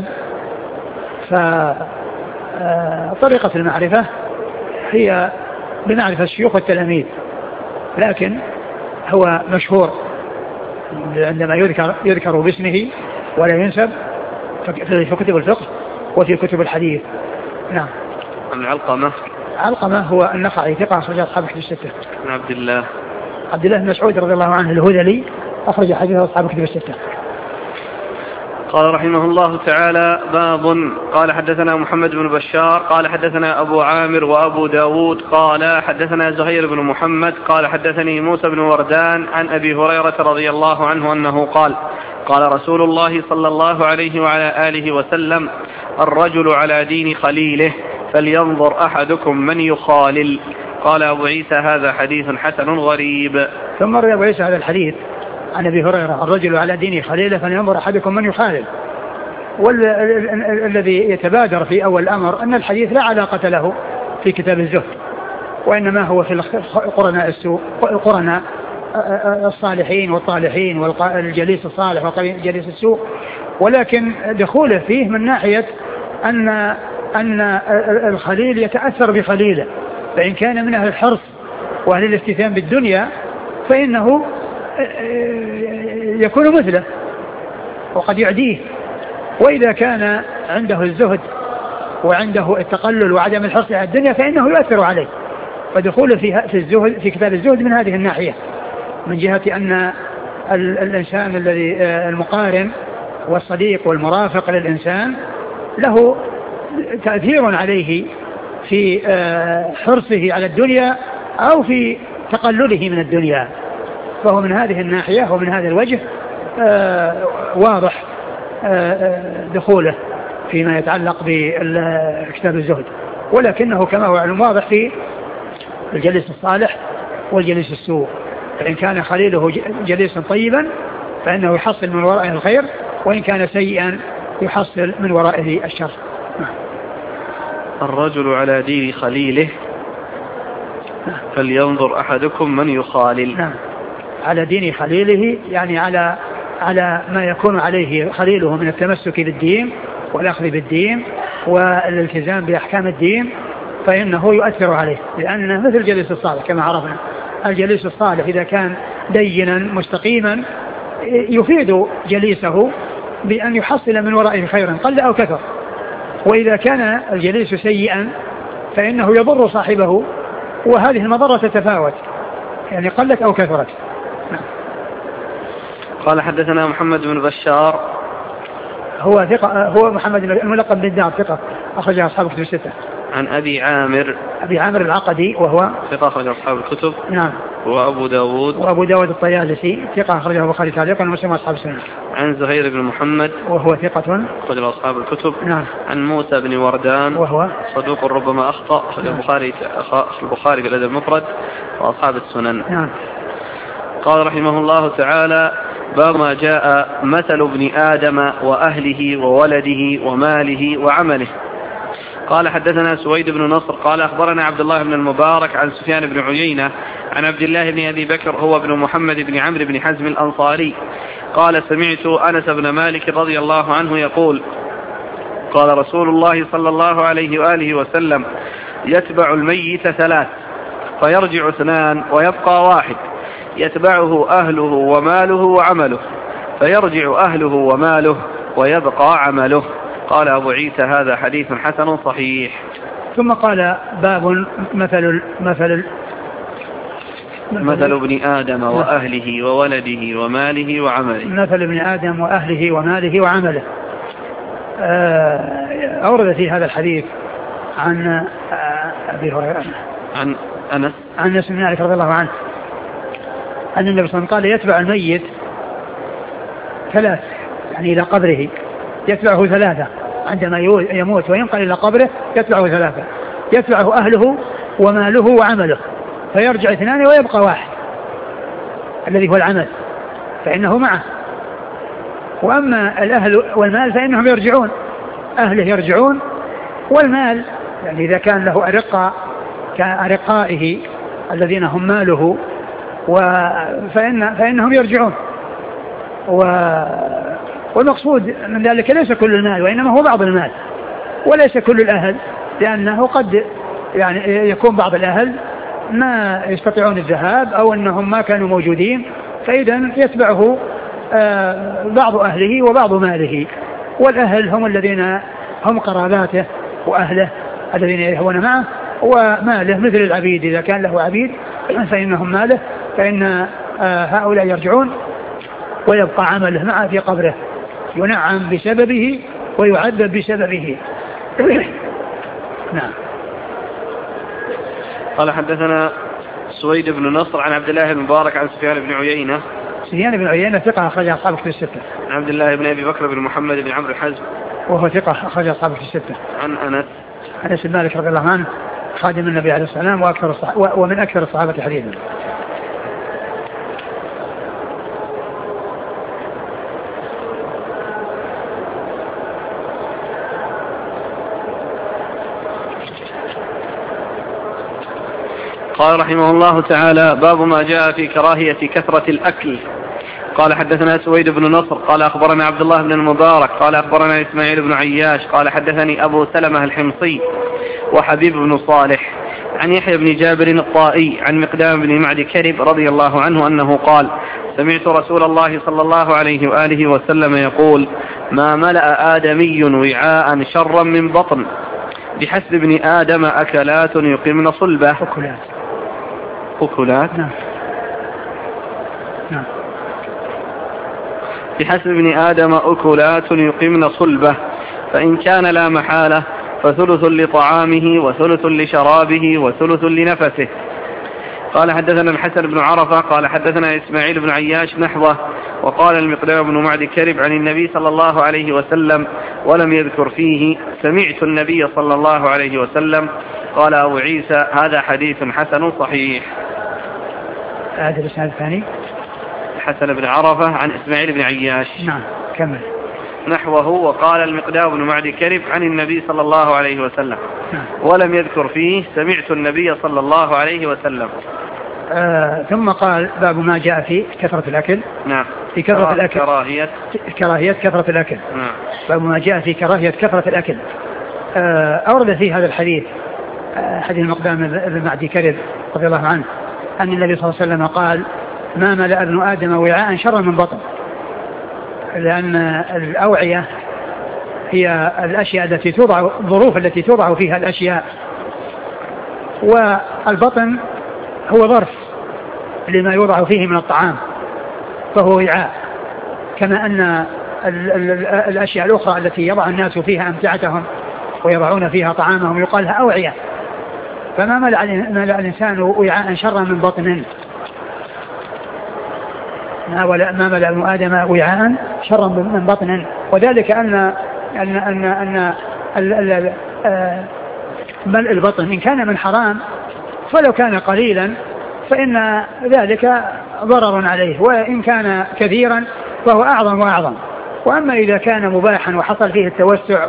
فطريقة المعرفة هي بمعرفة الشيوخ والتلاميذ، لكن هو مشهور عندما يذكر يذكر باسمه ولا ينسب في كتب الفقه وفي كتب الحديث. نعم. عن علقمة علقمة هو النخعي ثقة أخرج أصحاب كتب الستة. عن عبد الله عبد الله بن مسعود رضي الله عنه الهذلي أخرج حديثه أصحاب كتب الستة. قال رحمه الله تعالى: باب. قال حدثنا محمد بن بشار قال حدثنا أبو عامر وأبو داود قال حدثنا زهير بن محمد قال حدثني موسى بن وردان عن أبي هريرة رضي الله عنه أنه قال: قال رسول الله صلى الله عليه وعلى آله وسلم: الرجل على دين خليله فلينظر أحدكم من يخالل. قال أبو عيسى: هذا حديث حسن غريب. ثم روى أبو عيسى هذا الحديث عن أبي هريرة: الرجل على دين خليله فلينظر أحدكم من يخالل. والذي يتبادر في أول الأمر أن الحديث لا علاقة له في كتاب الزهد، وإنما هو في القرناء السوء القرناء الصالحين والطالحين والجليس الصالح والجليس السوء، ولكن دخوله فيه من ناحية أن أن الخليل يتأثر بخليله، فإن كان من أهل الحرص وأهل الاستثام بالدنيا فإنه يكون مثله وقد يعديه، وإذا كان عنده الزهد وعنده التقلل وعدم الحرص على الدنيا فإنه يؤثر عليه. فدخوله في في الزهد في كتاب الزهد من هذه الناحية، من جهة أن الإنسان الذي المقارن والصديق والمرافق للإنسان له تأثير عليه في حرصه على الدنيا أو في تقلله من الدنيا، فهو من هذه الناحية ومن هذا الوجه واضح دخوله فيما يتعلق بكتاب الزهد، ولكنه كما هو علم واضح في الجليس الصالح والجليس السوء. فإن كان خليله جليسا طيبا فإنه يحصل من ورائه الخير، وإن كان سيئا يحصل من ورائه الشر. الرجل على دين خليله فلينظر أحدكم من يخالل. نعم، على دين خليله يعني على على ما يكون عليه خليله من التمسك بالدين والأخذ بالدين والالتزام بأحكام الدين، فإنه يؤثر عليه، لأنه مثل الجليس الصالح كما عرفنا. الجليس الصالح إذا كان دينا مستقيما يفيد جليسه بأن يحصل من ورائه خيرا قل أو كثر، وإذا كان الجليس سيئا فإنه يضر صاحبه، وهذه المضرة تتفاوت يعني قلت أو كثرت. قال حدثنا محمد بن بشار هو ثقة، هو محمد الملقب بالدار ثقة أخرجها أصحاب الكتب الستة. عن أبي عامر أبي عامر العقدي وهو ثقة أخرج أصحاب الكتب. نعم. وأبو داود وأبو داود الطيالسي ثقة أخرجه البخاري تعليقا ومسلم أصحاب السنة. عن زهير بن محمد وهو ثقة أخرج أصحاب الكتب. نعم. عن موسى بن وردان وهو صدوق ربما أخطأ أخرج البخاري البخاري في الأدب المفرد وأصحاب السنن. نعم. قال رحمه الله تعالى: باب ما جاء مثل ابن آدم وأهله وولده وماله وعمله. قال حدثنا سويد بن نصر قال أخبرنا عبد الله بن المبارك عن سفيان بن عيينة عن عبد الله بن أبي بكر هو ابن محمد بن عمرو بن حزم الأنصاري قال: سمعت أنس بن مالك رضي الله عنه يقول: قال رسول الله صلى الله عليه وآله وسلم: يتبع الميت ثلاث فيرجع اثنان ويبقى واحد، يتبعه أهله وماله وعمله، فيرجع أهله وماله ويبقى عمله. قال أبو عيسى: هذا حديث حسن صحيح. ثم قال: باب مثل مثل مثل ابن آدم وأهله وولده وماله وعمله. مثل ابن آدم وأهله وماله وعمله. أورد في هذا الحديث عن أبي هريرة عن أنس عن أنس بن مالك رضي الله عنه أن النبي صلى الله عليه وسلم قال: يتبع الميت ثلاث، يعني إلى قبره يتبعه ثلاثة، عندما يموت وينقل إلى قبره يتبعه ثلاثة، يتبعه أهله وماله وعمله، فيرجع اثنان ويبقى واحد الذي هو العمل فإنه معه. وأما الأهل والمال فإنهم يرجعون، أهله يرجعون، والمال يعني إذا كان له أرقاء كأرقائه الذين هم ماله فإن فإنهم يرجعون. والمقصود من ذلك ليس كل المال، وإنما هو بعض المال، وليس كل الأهل، لأنه قد يعني يكون بعض الأهل ما يستطيعون الذهاب أو أنهم ما كانوا موجودين، فإذا يتبعه بعض أهله وبعض ماله. والأهل هم الذين هم قراباته وأهله الذين يهون معه، وماله مثل العبيد إذا كان له عبيد فإنهم ماله، فإن هؤلاء يرجعون ويبقى عمله معه في قبره. ينعم بسببه ويعذب بسببه. نعم. قال حدثنا سويد بن نصر عن عبد الله بن مبارك عن سفيان بن عيينة. سفيان بن عيينة ثقة أخرج أصحاب الكتب الستة. عن عبد الله بن أبي بكر بن محمد بن عمرو حزم وهو ثقة أخرج أصحاب الكتب الستة. عن أنس أنس بن مالك رضي الله عنه خادم النبي عليه الصلاة والسلام وأكثر الصح... ومن أكثر الصحابة حديثا. قال رحمه الله تعالى: باب ما جاء في كراهية كثرة الأكل. قال حدثنا سويد بن نصر قال أخبرنا عبد الله بن المبارك قال أخبرنا إسماعيل بن عياش قال حدثني أبو سلمة الحمصي وحبيب بن صالح عن يحيى بن جابر الطائي عن مقدام بن معد كرب رضي الله عنه أنه قال: سمعت رسول الله صلى الله عليه وآله وسلم يقول: ما ملأ آدمي وعاء شرا من بطن، بحسب ابن آدم أكلات يقمن صلبه. أكلات أكلات نعم نعم. بحسب ابن آدم أكلات يقمن صلبه، فإن كان لا محالة فثلث لطعامه وثلث لشرابه وثلث لنفسه. قال حدثنا الحسن بن عرفة قال حدثنا إسماعيل بن عياش نحوه، وقال المقدام بن معد كرب عن النبي صلى الله عليه وسلم ولم يذكر فيه: سمعت النبي صلى الله عليه وسلم. قال أبو عيسى: هذا حديث حسن صحيح. هذا الإسناد الثاني حسن بن عرفة عن إسماعيل بن عياش. نعم كمل. نحوه، وقال المقدام بن معد كرب عن النبي صلى الله عليه وسلم نعم. ولم يذكر فيه: سمعت النبي صلى الله عليه وسلم. آه ثم قال: باب ما جاء في كثرة الأكل. نعم. في كثرة الأكل. كراهية كراهية كثرة الأكل. نعم. باب ما جاء في كراهية كثرة الأكل. آه أورد في هذا الحديث آه حديث المقدام بن معد كرب رضي الله عنه أن النبي صلى الله عليه وسلم قال: ما ملأ ابن آدم وعاء شرا من بطن، لأن الأوعية هي الأشياء التي توضع، الظروف التي توضع فيها الأشياء، والبطن هو ظرف لما يوضع فيه من الطعام فهو وعاء، كما أن ال ال الأشياء الأخرى التي يضع الناس فيها أمتعتهم ويضعون فيها طعامهم يقال لها أوعية. فما ملأ الإنسان وعاء شرا من بطن، ما ملأ ابن آدم وعاء شرا من بطن، وذلك أن أن أن أن ملء البطن إن كان من حرام فلو كان قليلا فإن ذلك ضرر عليه، وإن كان كثيرا فهو أعظم وأعظم. وأما إذا كان مباحا وحصل فيه التوسع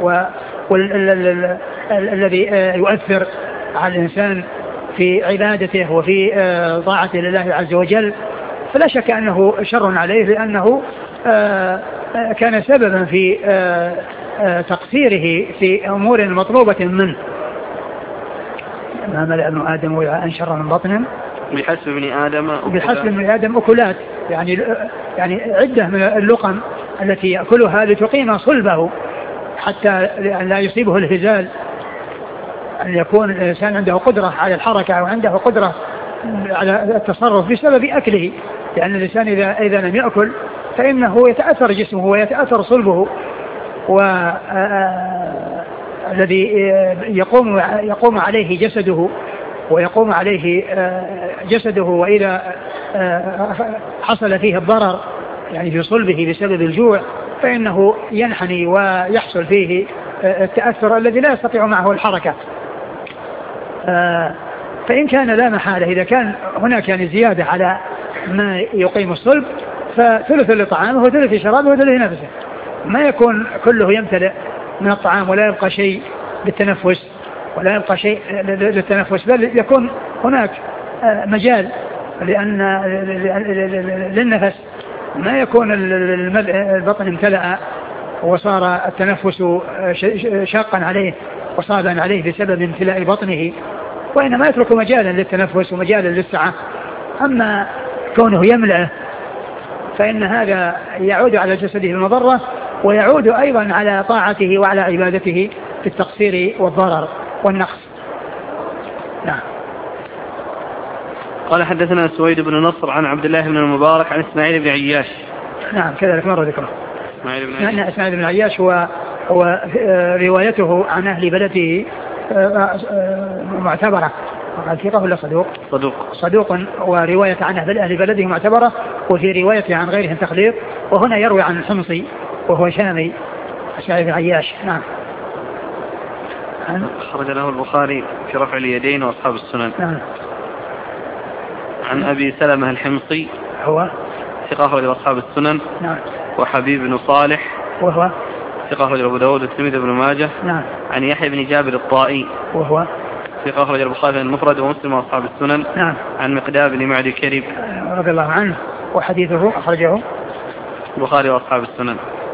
والذي يؤثر على الإنسان في عبادته وفي طاعته لله عز وجل فلا شك أنه شر عليه، لأنه كان سببا في تقصيره في أمور مطلوبة منه. ما ملأ ابن آدم وعاء شرا من بطن، بحسب ابن آدم بحسب ابن آدم أكلات، يعني يعني عدة من اللقم التي يأكلها لتقيم صلبه حتى لا يصيبه الهزال، أن يكون الإنسان عنده قدرة على الحركة أو عنده قدرة على التصرف بسبب أكله، لأن الإنسان إذا, إذا لم يأكل فإنه يتأثر جسمه ويتأثر صلبه، والذي يقوم, يقوم عليه جسده ويقوم عليه جسده، وإذا حصل فيه الضرر يعني في صلبه بسبب الجوع فإنه ينحني ويحصل فيه التأثر الذي لا يستطيع معه الحركة. فإن كان لا محالة إذا كان هناك يعني زيادة على ما يقيم الصلب فثلث لطعامه وثلث لشرابه وثلث لنفسه، ما يكون كله يمتلئ من الطعام ولا يبقى شيء للتنفس ولا يبقى شيء للتنفس، بل يكون هناك مجال لأن للنفس، ما يكون البطن امتلأ وصار التنفس شاقا عليه وصعبا عليه بسبب امتلاء بطنه، وإنما يترك مجالا للتنفس ومجالا للسعة. أما كونه يملأ فإن هذا يعود على جسده المضرة، ويعود أيضا على طاعته وعلى عبادته في التقصير والضرر والنقص. نعم. قال حدثنا سويد بن نصر عن عبد الله بن المبارك عن إسماعيل بن عياش. نعم كذلك مرة ذكره. إسماعيل بن عياش هو, هو روايته عن أهل بلده معتبرة. قال ثقة ولا صدوق؟ صدوق. صدوق ورواية عن أهل بلده معتبرة، وفي رواية عن غيرهم تخليط. وهنا يروي عن الحمصي وهو شامي إسماعيل بن عياش. نعم. خرج له البخاري في رفع اليدين وأصحاب السنن. نعم. عن أبي سلمة الحمصي هو ثقة أخرج أصحاب السنن. نعم. وحبيب بن صالح وهو ثقة أخرج أبو داود والترمذي بن ماجه. نعم. عن يحيى بن جابر الطائي وهو ثقة أخرج البخاري المفرد ومسلم وأصحاب السنن. نعم. عن مقداد بن معدي كريب رضي الله عنه وحديثه أخرجه البخاري وأصحاب السنن.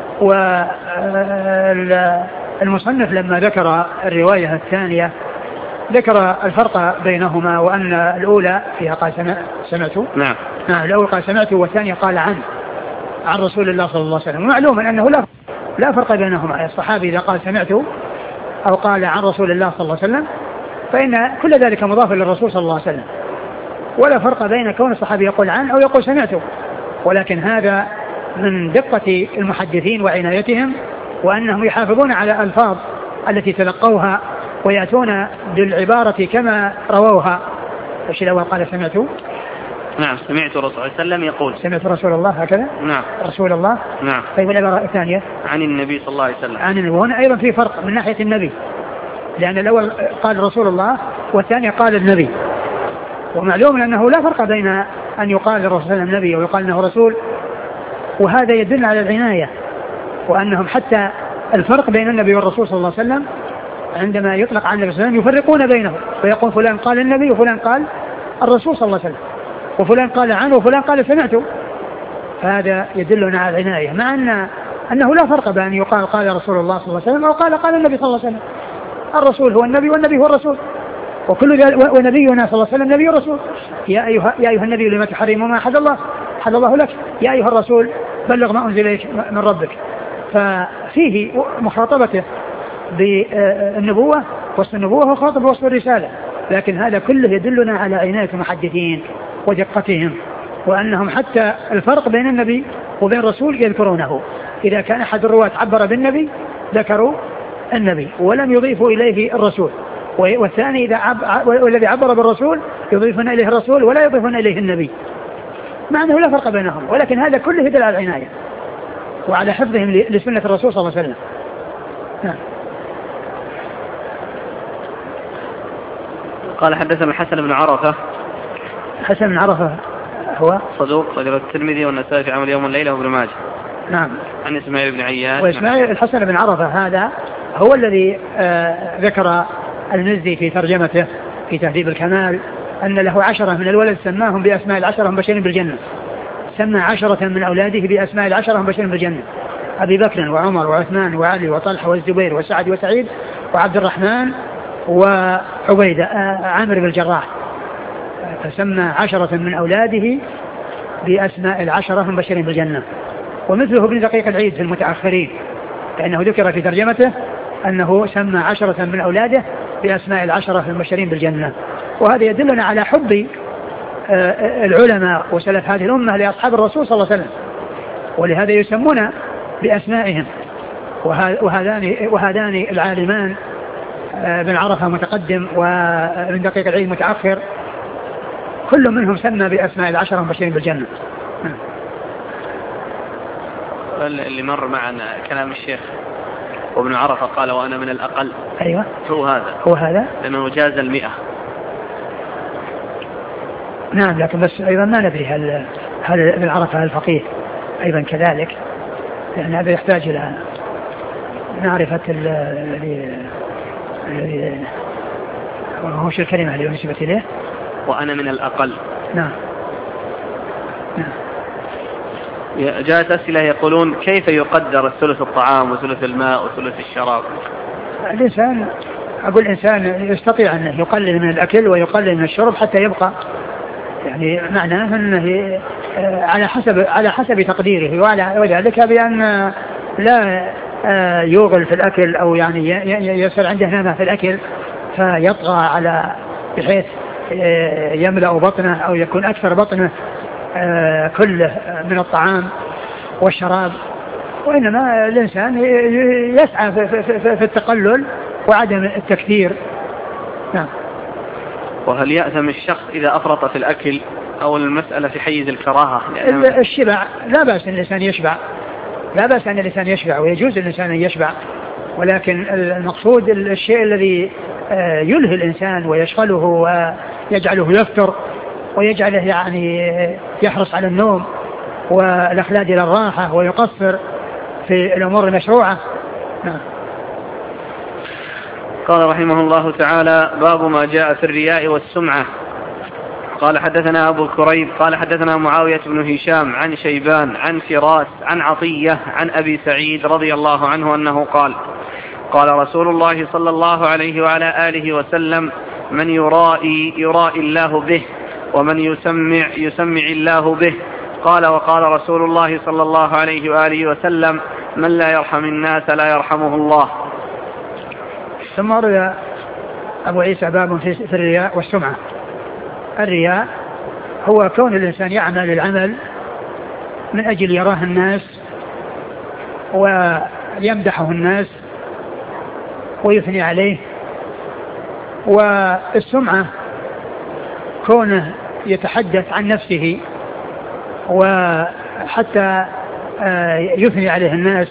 والمصنف لما ذكر الرواية الثانية ذكر الفرق بينهما، وأن الأولى فيها قال سمعت. نعم. نعم. الأول قال سمعت والثانية قال عن عن رسول الله صلى الله عليه وسلم. ومعلوم أنه لا لا فرق بينهما. الصحابي إذا قال سمعت أو قال عن رسول الله صلى الله عليه وسلم فإن كل ذلك مضاف للرسول صلى الله عليه وسلم، ولا فرق بين كون الصحابي يقول عن أو يقول سمعته. ولكن هذا من دقة المحدثين وعنايتهم، وأنهم يحافظون على الألفاظ التي تلقوها ويأتون بالعبارة كما رووها. الشيء الأول قال سمعته. نعم. سمعت رسول الله صلى الله عليه وسلم يقول. سمعت رسول الله هكذا. نعم. رسول الله. نعم. طيب العبارة الثانية عن النبي صلى الله عليه وسلم. عن النبي. وهنا أيضا في فرق من ناحية النبي، لأن الأول قال رسول الله والثاني قال النبي. ومعلوم أنه لا فرق بين أن يقال الرسول صلى الله عليه وسلم نبي ويقال أنه رسول، وهذا يدل على العناية، وأنهم حتى الفرق بين النبي والرسول صلى الله عليه وسلم عندما يطلق عن النبي صلى الله عليه وسلم يفرقون بينهم، ويقول فلان قال النبي وفلان قال الرسول صلى الله عليه وسلم، وفلان قال عنه وفلان قال سمعته. فهذا يدلنا على العناية، مع أن أنه لا فرق بين يقال قال رسول الله صلى الله عليه وسلم أو قال قال النبي صلى الله عليه وسلم. الرسول هو النبي والنبي هو الرسول، وكل ونبينا صلى الله عليه وسلم نبي ورسول. يا أيها, يا أيها النبي لما تحرم ما أحد الله حل الله لك، يا أيها الرسول بلغ ما أنزل إليك من ربك. ففيه مخاطبته بالنبوة، وصف النبوة هو خاطب وصف الرسالة، لكن هذا كله يدلنا على عناية المحدثين ودقتهم، وأنهم حتى الفرق بين النبي وبين الرسول يذكرونه. إذا كان أحد الرواة عبر بالنبي ذكروا النبي ولم يضيفوا إليه الرسول، والثاني إذا عب... والذي عبر بالرسول يضيفون إليه الرسول ولا يضيفون إليه النبي، مع أنه لا فرق بينهم، ولكن هذا كله يدل على العناية وعلى حفظهم لسنة الرسول صلى الله عليه وسلم. نعم. قال حدثنا الحسن بن عرفة. حسن بن عرفة هو صدوق رجل الترمذي والنسائي في عمل يوم الليلة وابن ماجه. نعم. عن إسماعيل بن عياش. وإسماعيل الحسن بن عرفة هذا هو الذي آه ذكر المزي في ترجمته في تهذيب الكمال أن له عشرة من الولد سماهم بأسماء العشرة مبشرين بالجنة. سمى عشرة من أولاده بأسماء العشرة مبشرين بالجنة: أبي بكر وعمر وعثمان وعلي وطلحة والزبير وسعد وسعيد وعبد الرحمن وعبيدة آه عامر بن الجراح. فسمى عشرة من أولاده بأسماء العشرة مبشرين بالجنة. ومثله ابن دقيق العيد في المتأخرين، لأنه ذكر في ترجمته أنه سمى عشرة من أولاده بأسماء العشرة المبشرين بالجنة. وهذا يدلنا على حب العلماء وسلف هذه الأمة لأصحاب الرسول صلى الله عليه وسلم، ولهذا يسمون بأسمائهم. وهذان, وهذان العالمان بن عرفة متقدم وابن دقيق العيد متأخر كل منهم سمى بأسماء العشرة المبشرين بالجنة. اللي مر معنا كلام الشيخ وابن عرفة قال وأنا من الأقل. أيوة هو هذا هو هذا لأنه جاز المئة. نعم، لكن بس أيضا ما ندري هل هل ابن عرفة الفقيه أيضا كذلك، لأن هذا يحتاج إلى معرفة الذي الذي هو شو الكلمة اللي نسبت إليه. وأنا من الأقل. نعم نعم. جاءت أسئلة يقولون كيف يقدر الثلث الطعام وثلث الماء وثلث الشراب؟ الإنسان أقول الإنسان يستطيع أن يقلل من الأكل ويقلل من الشرب حتى يبقى، يعني معناه أنه على حسب على حسب تقديره، وذلك بأن لا يوغل في الأكل أو يعني يصير عنده نعمة في الأكل فيطغى على بحيث يملأ بطنه أو يكون أكثر بطنه كله من الطعام والشراب، وإنما الإنسان يسعى في التقلل وعدم التكثير. نعم. وهل يأثم الشخص إذا أفرط في الأكل أو المسألة في حيز الكراهة؟ الشبع لا بأس أن الإنسان يشبع، لا بأس أن الإنسان يشبع ويجوز الإنسان أن يشبع، ولكن المقصود الشيء الذي يلهي الإنسان ويشغله ويجعله يفتر ويجعله يعني يحرص على النوم والأخلاد إلى الراحة ويقصر في الأمور المشروعة. نعم. قال رحمه الله تعالى: باب ما جاء في الرياء والسمعة. قال حدثنا أبو كريب قال حدثنا معاوية بن هشام عن شيبان عن فراس عن عطية عن أبي سعيد رضي الله عنه أنه قال: قال رسول الله صلى الله عليه وعلى آله وسلم: من يرائي يرائي الله به، ومن يسمع يسمع الله به. قال: وقال رسول الله صلى الله عليه وآله وسلم: من لا يرحم الناس لا يرحمه الله. ثم ورد أبو عيسى باب في الرياء والسمعة. الرياء هو كون الإنسان يعمل العمل من أجل يراه الناس ويمدحه الناس ويثني عليه. والسمعة كونه يتحدث عن نفسه وحتى يثني عليه الناس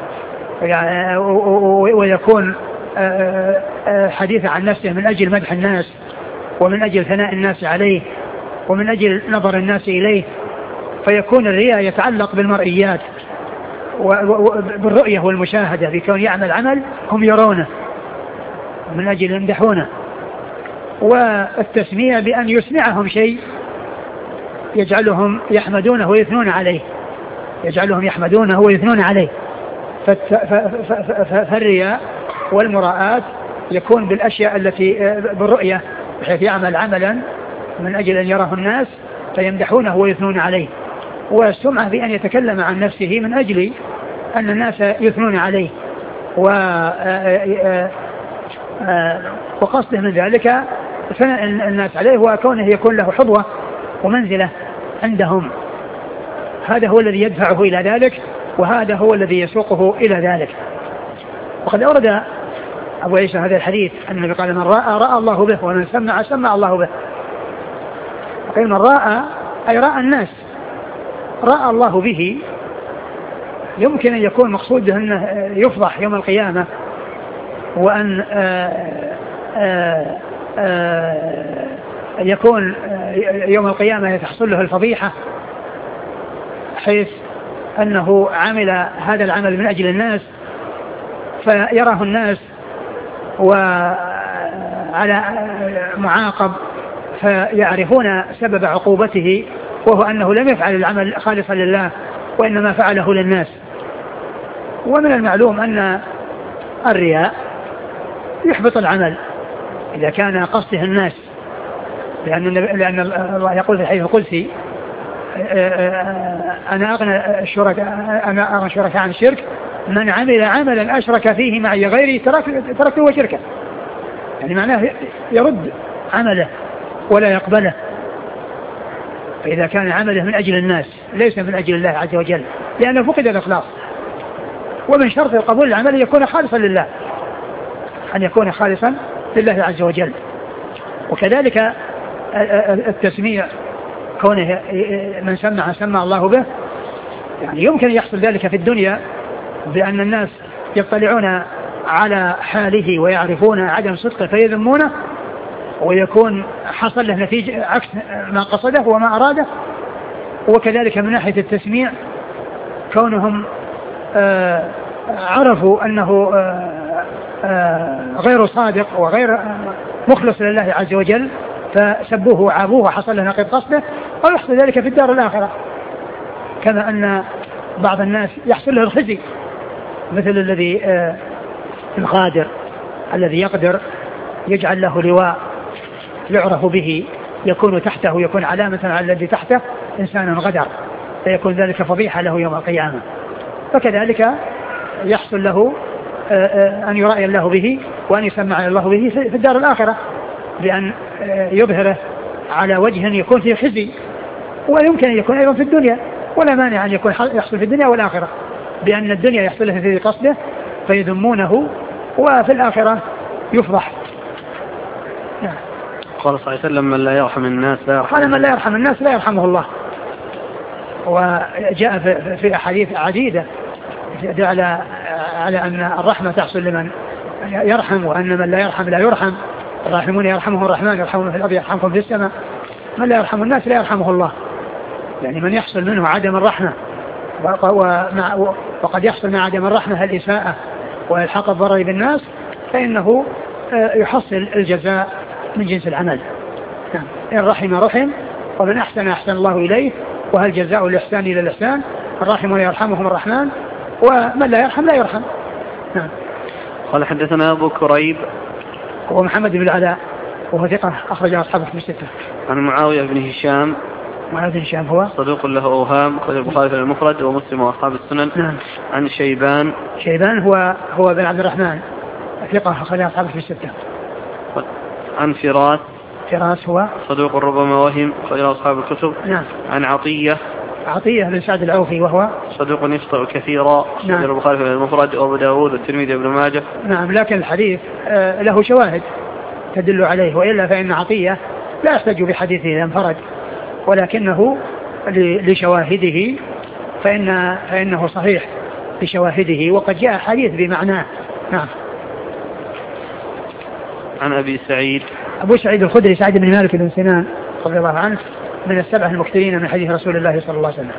ويكون حديث عن نفسه من أجل مدح الناس ومن أجل ثناء الناس عليه ومن أجل نظر الناس إليه، فيكون الرياء يتعلق بالمرئيات وبالرؤية والمشاهدة، بكون يعمل عمل هم يرونه من أجل يمدحونه. والتسمية بأن يسمعهم شيء يجعلهم يحمدونه ويثنون عليه يجعلهم يحمدونه ويثنون عليه. فالرياء والمراءات يكون بالأشياء التي بالرؤية، بحيث يعمل عملا من أجل أن يراه الناس فيمدحونه ويثنون عليه. والسمعة بأن يتكلم عن نفسه من أجل أن الناس يثنون عليه، وقصده من ذلك ثناء الناس عليه وكونه يكون له حظوة ومنزلة عندهم. هذا هو الذي يدفعه إلى ذلك، وهذا هو الذي يسوقه إلى ذلك. وقد أورد أبو عيسى هذا الحديث أن النبي قال: من رأى رأى الله به، ومن سمع سمع الله به. وقيل من رأى أي رأى الناس، رأى الله به يمكن أن يكون مقصوده أنه يفضح يوم القيامة، وأن آآ آآ آآ يكون يوم القيامة تحصل له الفضيحة، حيث أنه عمل هذا العمل من أجل الناس فيراه الناس وعلى معاقب فيعرفون سبب عقوبته، وهو أنه لم يفعل العمل خالصا لله وإنما فعله للناس. ومن المعلوم أن الرياء يحبط العمل إذا كان قصده الناس، لأن لأن الله يقول في الحديث القدسي: أنا أغنى الشركاء أنا أغنى الشركاء عن الشرك من عمل عملا أشرك فيه معي غيري تركته وشركه. يعني معناه يرد عمله ولا يقبله. فإذا كان عمله من أجل الناس ليس من أجل الله عز وجل، لأنه فقد الإخلاص. ومن شرط القبول العمل يكون خالصا لله، أن يكون خالصا لله عز وجل. وكذلك التسميع كونه من سمع سمع الله به، يعني يمكن يحصل ذلك في الدنيا بأن الناس يطلعون على حاله ويعرفون عدم صدقه فيذمونه، ويكون حصل له نتيجة عكس ما قصده وما أراده. وكذلك من ناحية التسميع كونهم آه عرفوا أنه آه آه غير صادق وغير مخلص لله عز وجل فسبوه وعابوه وحصل له نقيض قصده، أو يحصل ذلك في الدار الآخرة، كما أن بعض الناس يحصل له الخزي، مثل الذي آه الغادر الذي يقدر يجعل له لواء يعرف به يكون تحته، يكون علامة على الذي تحته إنسان غدر، فيكون ذلك فضيحة له يوم القيامة. فكذلك يحصل له أن يرأي الله به وأن يسمع الله به في الدار الآخرة، بأن يظهره على وجه يكون فيه خزي، ويمكن أن يكون أيضا في الدنيا، ولا مانع أن يكون يحصل في الدنيا والآخرة. بأن الدنيا يحصل له في قصده فيذمونه وفي الآخرة يفضح. نعم. قال صلى الله عليه وسلم من لا يرحم الناس لا يرحم قال من لا يرحم الناس لا يرحمه الله. وجاء في أحاديث عديدة على على أن الرحمة تحصل لمن يرحم وأن من لا يرحم لا يرحم. الراحمون يرحمه الرحمن يرحمون في الأرض يرحمكم في السماء. من لا يرحم الناس لا يرحمه الله. يعني من يحصل منه عدم الرحمة وقد يحصل مع عدم الرحمة الإساءة وإلحاق الضرر بالناس فإنه يحصل الجزاء من جنس العمل. نعم. إن رحم رحم ومن أحسن أحسن الله إليه وهل جزاء الإحسان إلى الإحسان. الراحمون يرحمهم الرحمن ومن لا يرحم لا يرحم. نعم. قال حدثنا أبو كريب هو محمد بن العلاء وهو ثقة أخرج أصحابه في الستة. عن معاوية بن هشام معاوية بن هشام هو صدوق له أوهام أخرج البخاري في المفرد ومسلم وأصحاب السنن. نعم. عن شيبان شيبان هو هو بن عبد الرحمن ثقة أخرج أصحابه في الستة. عن فراس فراس هو صدوق ربما وهم أخرج أصحاب الكتب. نعم. عن عطية عطية بن سعد العوفي وهو صدوق يخطئ كثيرا. نعم. البخاري في المفرد وأبو داود والترمذي وابن ماجه. نعم. لكن الحديث له شواهد تدل عليه وإلا فإن عطية لا يحتج بحديثه انفرد ولكنه لشواهده فإن فإنه صحيح بشواهده وقد جاء حديث بمعناه. نعم. عن أبي سعيد أبو سعيد الخدري سعيد بن مالك بن سنان رضي الله عنه من السبعة المكثرين من حديث رسول الله صلى الله عليه وسلم.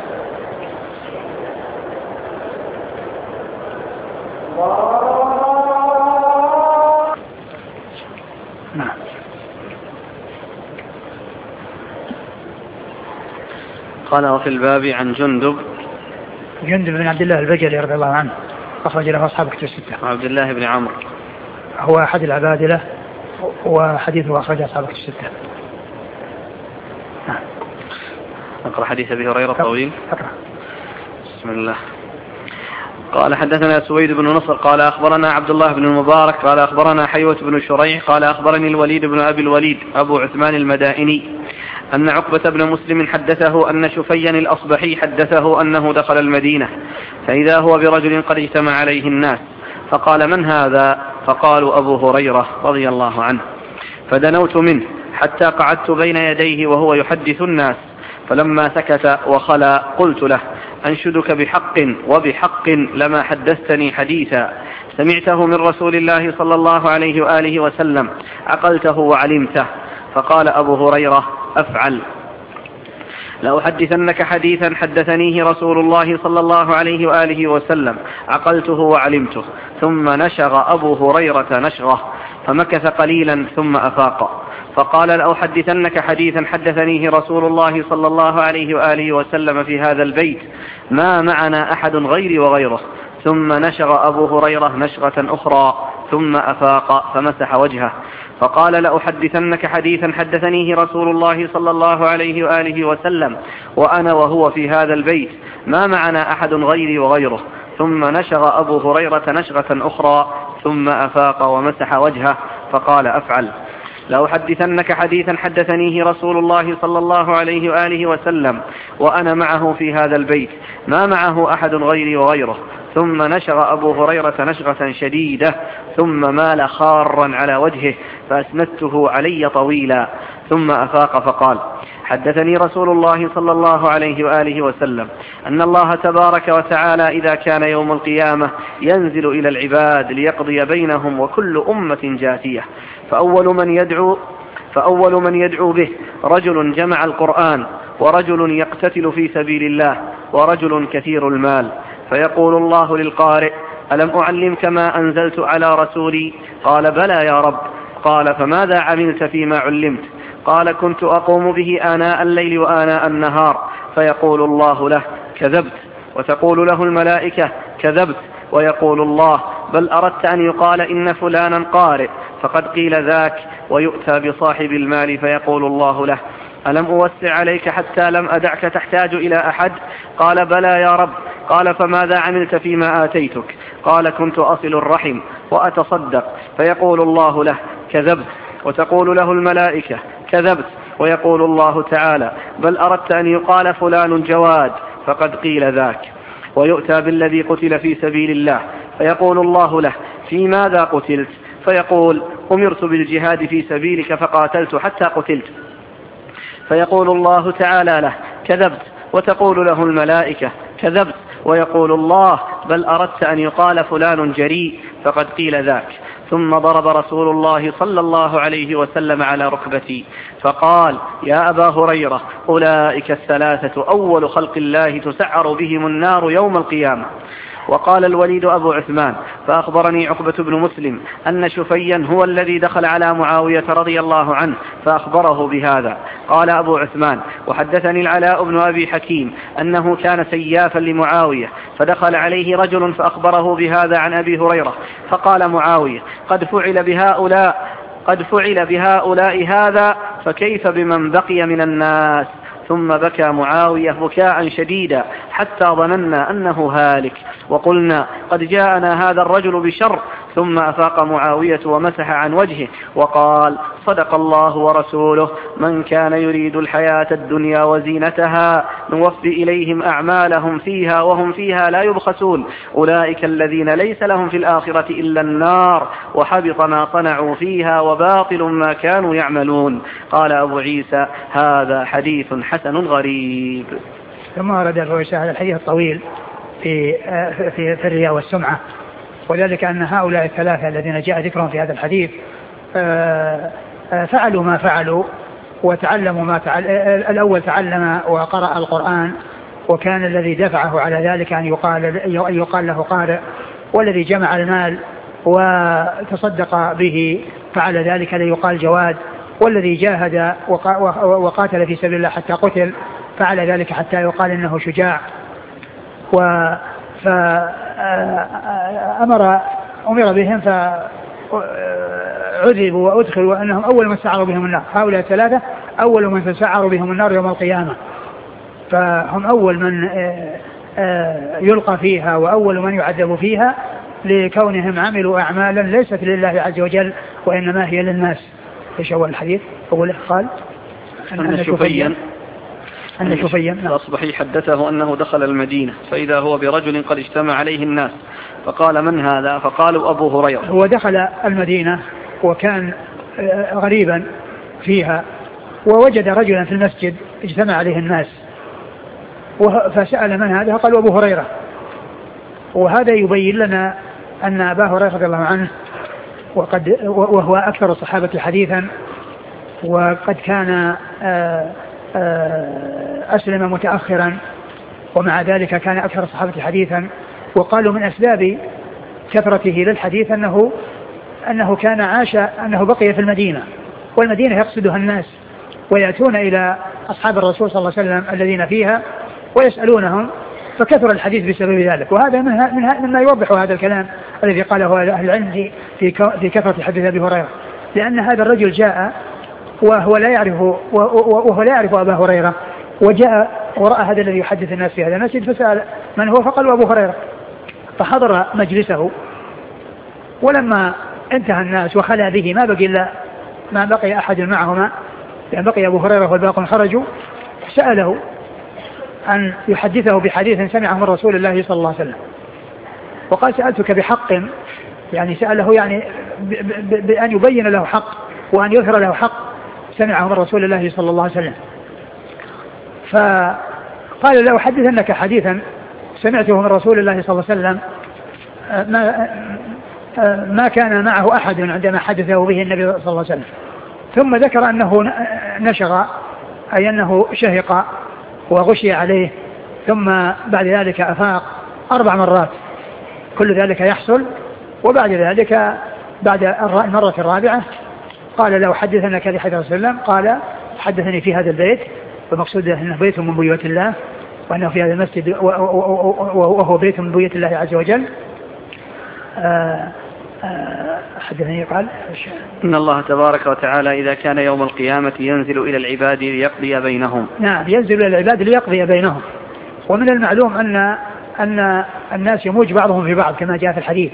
نعم. قال وفي الباب عن جندب جندب بن عبد الله البجلي رضي الله عنه أخرج له أصحاب كتب الستة. عبد الله بن عمرو هو أحد العبادلة وحديثه أخرج أصحاب كتب الستة. نعم. نقرأ حديث أبي هريرة طويل. أقرأ. بسم الله. قال حدثنا سويد بن نصر قال أخبرنا عبد الله بن المبارك قال أخبرنا حيوة بن شريح قال أخبرني الوليد بن أبي الوليد أبو عثمان المدائني أن عقبة بن مسلم حدثه أن شفيا الأصبحي حدثه أنه دخل المدينة فإذا هو برجل قد اجتمع عليه الناس فقال من هذا؟ فقالوا أبو هريرة رضي الله عنه فدنوت منه حتى قعدت بين يديه وهو يحدث الناس فلما سكت وخلا قلت له أنشدك بحق وبحق لما حدثتني حديثا سمعته من رسول الله صلى الله عليه وآله وسلم عقلته وعلمته. فقال أبو هريرة أفعل. لأحدثنك حديثا حدثنيه رسول الله صلى الله عليه وآله وسلم عقلته وعلمته. ثم نشغ أبو هريرة نشغه فمكث قليلا ثم أفاق فقال لأحدثنك حديثا حدثنيه رسول الله صلى الله عليه وآله وسلم في هذا البيت ما معنا أحد غيري وغيره. ثم نشغ أبو هريرة نشغة أخرى ثم أفاق فمسح وجهه فقال لأحدثنك حديثا حدثنيه رسول الله صلى الله عليه وآله وسلم وأنا وهو في هذا البيت ما معنا أحد غيري وغيره. ثم نشغ أبو هريرة نشغة أخرى ثم أفاق ومسح وجهه فقال أفعل. لأحدثنك حديثا حدثنيه رسول الله صلى الله عليه وآله وسلم وأنا معه في هذا البيت ما معه أحد غيري وغيره. ثم نشغ أبو هريرة نشغة شديدة ثم مال خارا على وجهه فأسندته علي طويلا ثم أفاق فقال حدثني رسول الله صلى الله عليه وآله وسلم أن الله تبارك وتعالى إذا كان يوم القيامة ينزل إلى العباد ليقضي بينهم وكل أمة جاثية فأول من يدعو فأول من يدعو به رجل جمع القرآن ورجل يقتتل في سبيل الله ورجل كثير المال فيقول الله للقارئ ألم أعلمك ما أنزلت على رسولي؟ قال بلى يا رب. قال فماذا عملت فيما علمت؟ قال كنت أقوم به آناء الليل وآناء النهار. فيقول الله له كذبت وتقول له الملائكة كذبت ويقول الله بل أردت أن يقال إن فلانا قارئ فقد قيل ذاك. ويؤتى بصاحب المال فيقول الله له ألم أوسع عليك حتى لم أدعك تحتاج إلى أحد؟ قال بلى يا رب. قال فماذا عملت فيما آتيتك؟ قال كنت أصل الرحم وأتصدق. فيقول الله له كذبت وتقول له الملائكة كذبت ويقول الله تعالى بل أردت أن يقال فلان جواد فقد قيل ذاك. ويؤتى بالذي قتل في سبيل الله فيقول الله له: في ماذا قتلت؟ فيقول: أمرت بالجهاد في سبيلك فقاتلت حتى قتلت. فيقول الله تعالى له: كذبت. وتقول له الملائكة: كذبت. ويقول الله: بل أردت أن يقال فلان جريء فقد قيل ذاك. ثم ضرب رسول الله صلى الله عليه وسلم على ركبتي فقال: يا أبا هريرة، أولئك الثلاثة أول خلق الله تسعر بهم النار يوم القيامة. وقال الوليد أبو عثمان: فأخبرني عقبة بن مسلم أن شفيا هو الذي دخل على معاوية رضي الله عنه فأخبره بهذا. قال أبو عثمان: وحدثني العلاء بن أبي حكيم أنه كان سيافا لمعاوية فدخل عليه رجل فأخبره بهذا عن أبي هريرة فقال معاوية: قد فعل بهؤلاء قد فعل بهؤلاء هذا فكيف بمن بقي من الناس؟ ثم بكى معاوية بكاء شديدا حتى ظننا أنه هالك، وقلنا: قد جاءنا هذا الرجل بشر. ثم أفاق معاوية ومسح عن وجهه وقال: صدق الله ورسوله، من كان يريد الحياة الدنيا وزينتها نوفي إليهم أعمالهم فيها وهم فيها لا يبخسون، أولئك الذين ليس لهم في الآخرة إلا النار وحبط ما صنعوا فيها وباطل ما كانوا يعملون. قال أبو عيسى: هذا حديث حسن غريب. ثم ورد أبو عيسى هذا الحديث الطويل في في في الرياء والسمعة، وذلك أن هؤلاء الثلاثة الذين جاء ذكرهم في هذا الحديث فعلوا ما فعلوا وتعلموا ما تعلم. الأول تعلم وقرأ القرآن، وكان الذي دفعه على ذلك أن يقال, أن يقال له قارئ، والذي جمع المال وتصدق به فعل ذلك ليقال جواد، والذي جاهد وقاتل في سبيل الله حتى قتل فعل ذلك حتى يقال إنه شجاع. فأمر أمر بهم فعذبوا وأدخلوا وأنهم أول من سعروا بهم النار. هؤلاء الثلاثة أول من سعروا بهم النار يوم القيامة، فهم أول من يلقى فيها وأول من يعذب فيها لكونهم عملوا أعمالا ليست لله عز وجل وإنما هي للناس. ايش أول الحديث؟ أوله قال أن شفيا أن شفيا الأصبحي حدثه أنه دخل المدينة فإذا هو برجل قد اجتمع عليه الناس فقال: من هذا؟ فقالوا: أبو هريرة. هو دخل المدينة وكان غريبا فيها، ووجد رجلا في المسجد اجتمع عليه الناس فسأل: من هذا؟ قالوا: أبو هريرة. وهذا يبين لنا أن أبا هريرة رضي الله عنه وقد وهو أكثر الصحابة حديثا، وقد كان أسلم متأخرا، ومع ذلك كان أكثر الصحابة حديثا. وقالوا من أسباب كثرته للحديث أنه أنه كان عاش أنه بقي في المدينة، والمدينة يقصدها الناس ويأتون إلى أصحاب الرسول صلى الله عليه وسلم الذين فيها ويسألونهم، فكثر الحديث بسبب ذلك. وهذا منها مما يوضح هذا الكلام الذي قاله أهل العلم في في كثرة حديث أبي هريرة، لأن هذا الرجل جاء وهو لا يعرف وهو لا يعرف أبا هريرة، وجاء ورأى هذا الذي يحدث الناس في هذا المسجد فسأل من هو؟ فقالوا: أبو هريرة. فحضر مجلسه، ولما انتهى الناس وخلى به ما بقي إلا ما بقي أحد معهما، يعني بقي أبو هريرة والباقون خرجوا، سأله أن يحدثه بحديث سمعه من رسول الله صلى الله عليه وسلم، وقال: سألتك بحق، يعني سأله يعني بأن يبين له حق وأن يظهر له حق سمعه من رسول الله صلى الله عليه وسلم. فقال له: حدثنك حديثا سمعته من رسول الله صلى الله عليه وسلم ما, ما كان معه أحد عندما حدثه به النبي صلى الله عليه وسلم. ثم ذكر أنه نشغ، أي أنه شهق وغشي عليه، ثم بعد ذلك أفاق أربع مرات، كل ذلك يحصل. وبعد ذلك بعد المرة الرابعة قال له: حدثنك لحديث رسول الله. قال: حدثني في هذا البيت، والمقصود أنه بيت من بيوت الله، وأنه في هذا المسجد وهو بيت من بيوت الله عز وجل. حدثني قال: إن الله تبارك وتعالى إذا كان يوم القيامة ينزل إلى العباد ليقضي بينهم. نعم، ينزل إلى العباد ليقضي بينهم. ومن المعلوم أن أن الناس يموج بعضهم في بعض كما جاء في الحديث،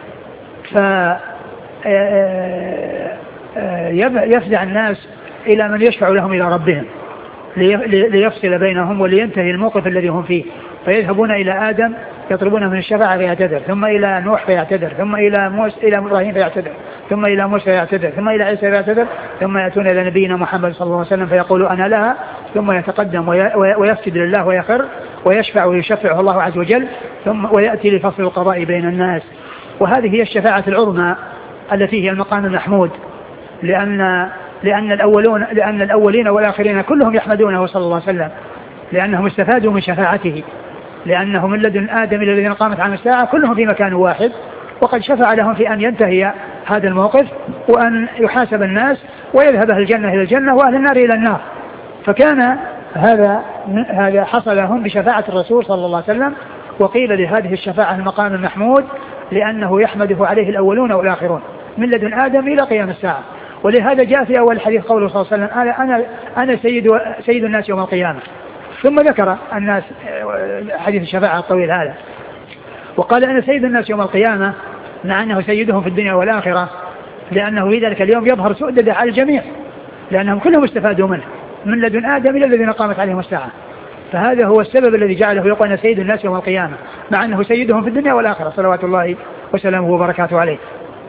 فيفزع الناس إلى من يشفع لهم إلى ربهم ليفصل بينهم ولينتهي الموقف الذي هم فيه. فيذهبون إلى آدم يطلبون من الشفاعة فيعتذر، ثم إلى نوح فيعتذر، ثم إلى موسى إلى إبراهيم فيعتذر، ثم إلى موسى فيعتذر، ثم إلى عيسى فيعتذر، ثم يأتون إلى نبينا محمد صلى الله عليه وسلم فيقول أنا لها، ثم يتقدم ويسجد لله ويخر ويشفع ويشفعه الله عز وجل، ثم ويأتي لفصل القضاء بين الناس. وهذه هي الشفاعة العظمى التي هي المقام المحمود، لأن لأن الأولون لأن الأولين والآخرين كلهم يحمدونه صلى الله عليه وسلم، لأنهم استفادوا من شفاعته، لأنه من لدن آدم إلى الذين قامت عن الساعة كلهم في مكان واحد، وقد شفع لهم في أن ينتهي هذا الموقف وأن يحاسب الناس ويذهب أهل الجنة إلى الجنة وأهل النار إلى النار. فكان هذا هذا حصل لهم بشفاعة الرسول صلى الله عليه وسلم. وقيل لهذه الشفاعة المقام المحمود لأنه يحمده عليه الأولون والآخرون من لدن آدم إلى قيام الساعة. ولهذا جاء في أول الحديث قوله صلى الله عليه وسلم أنا, أنا, أنا سيد, سيد الناس يوم القيامة، ثم ذكر الناس حديث الشفاعة الطويل هذا وقال أنا سيد الناس يوم القيامة، مع أنه سيدهم في الدنيا والآخرة، لأنه في ذلك اليوم يظهر سؤدده على الجميع، لأنهم كلهم استفادوا منه من لدن آدم إلى الذين قامت عليهم الساعة. فهذا هو السبب الذي جعله يقول أنا سيد الناس يوم القيامة، مع أنه سيدهم في الدنيا والآخرة صلوات الله وسلامه وبركاته عليه.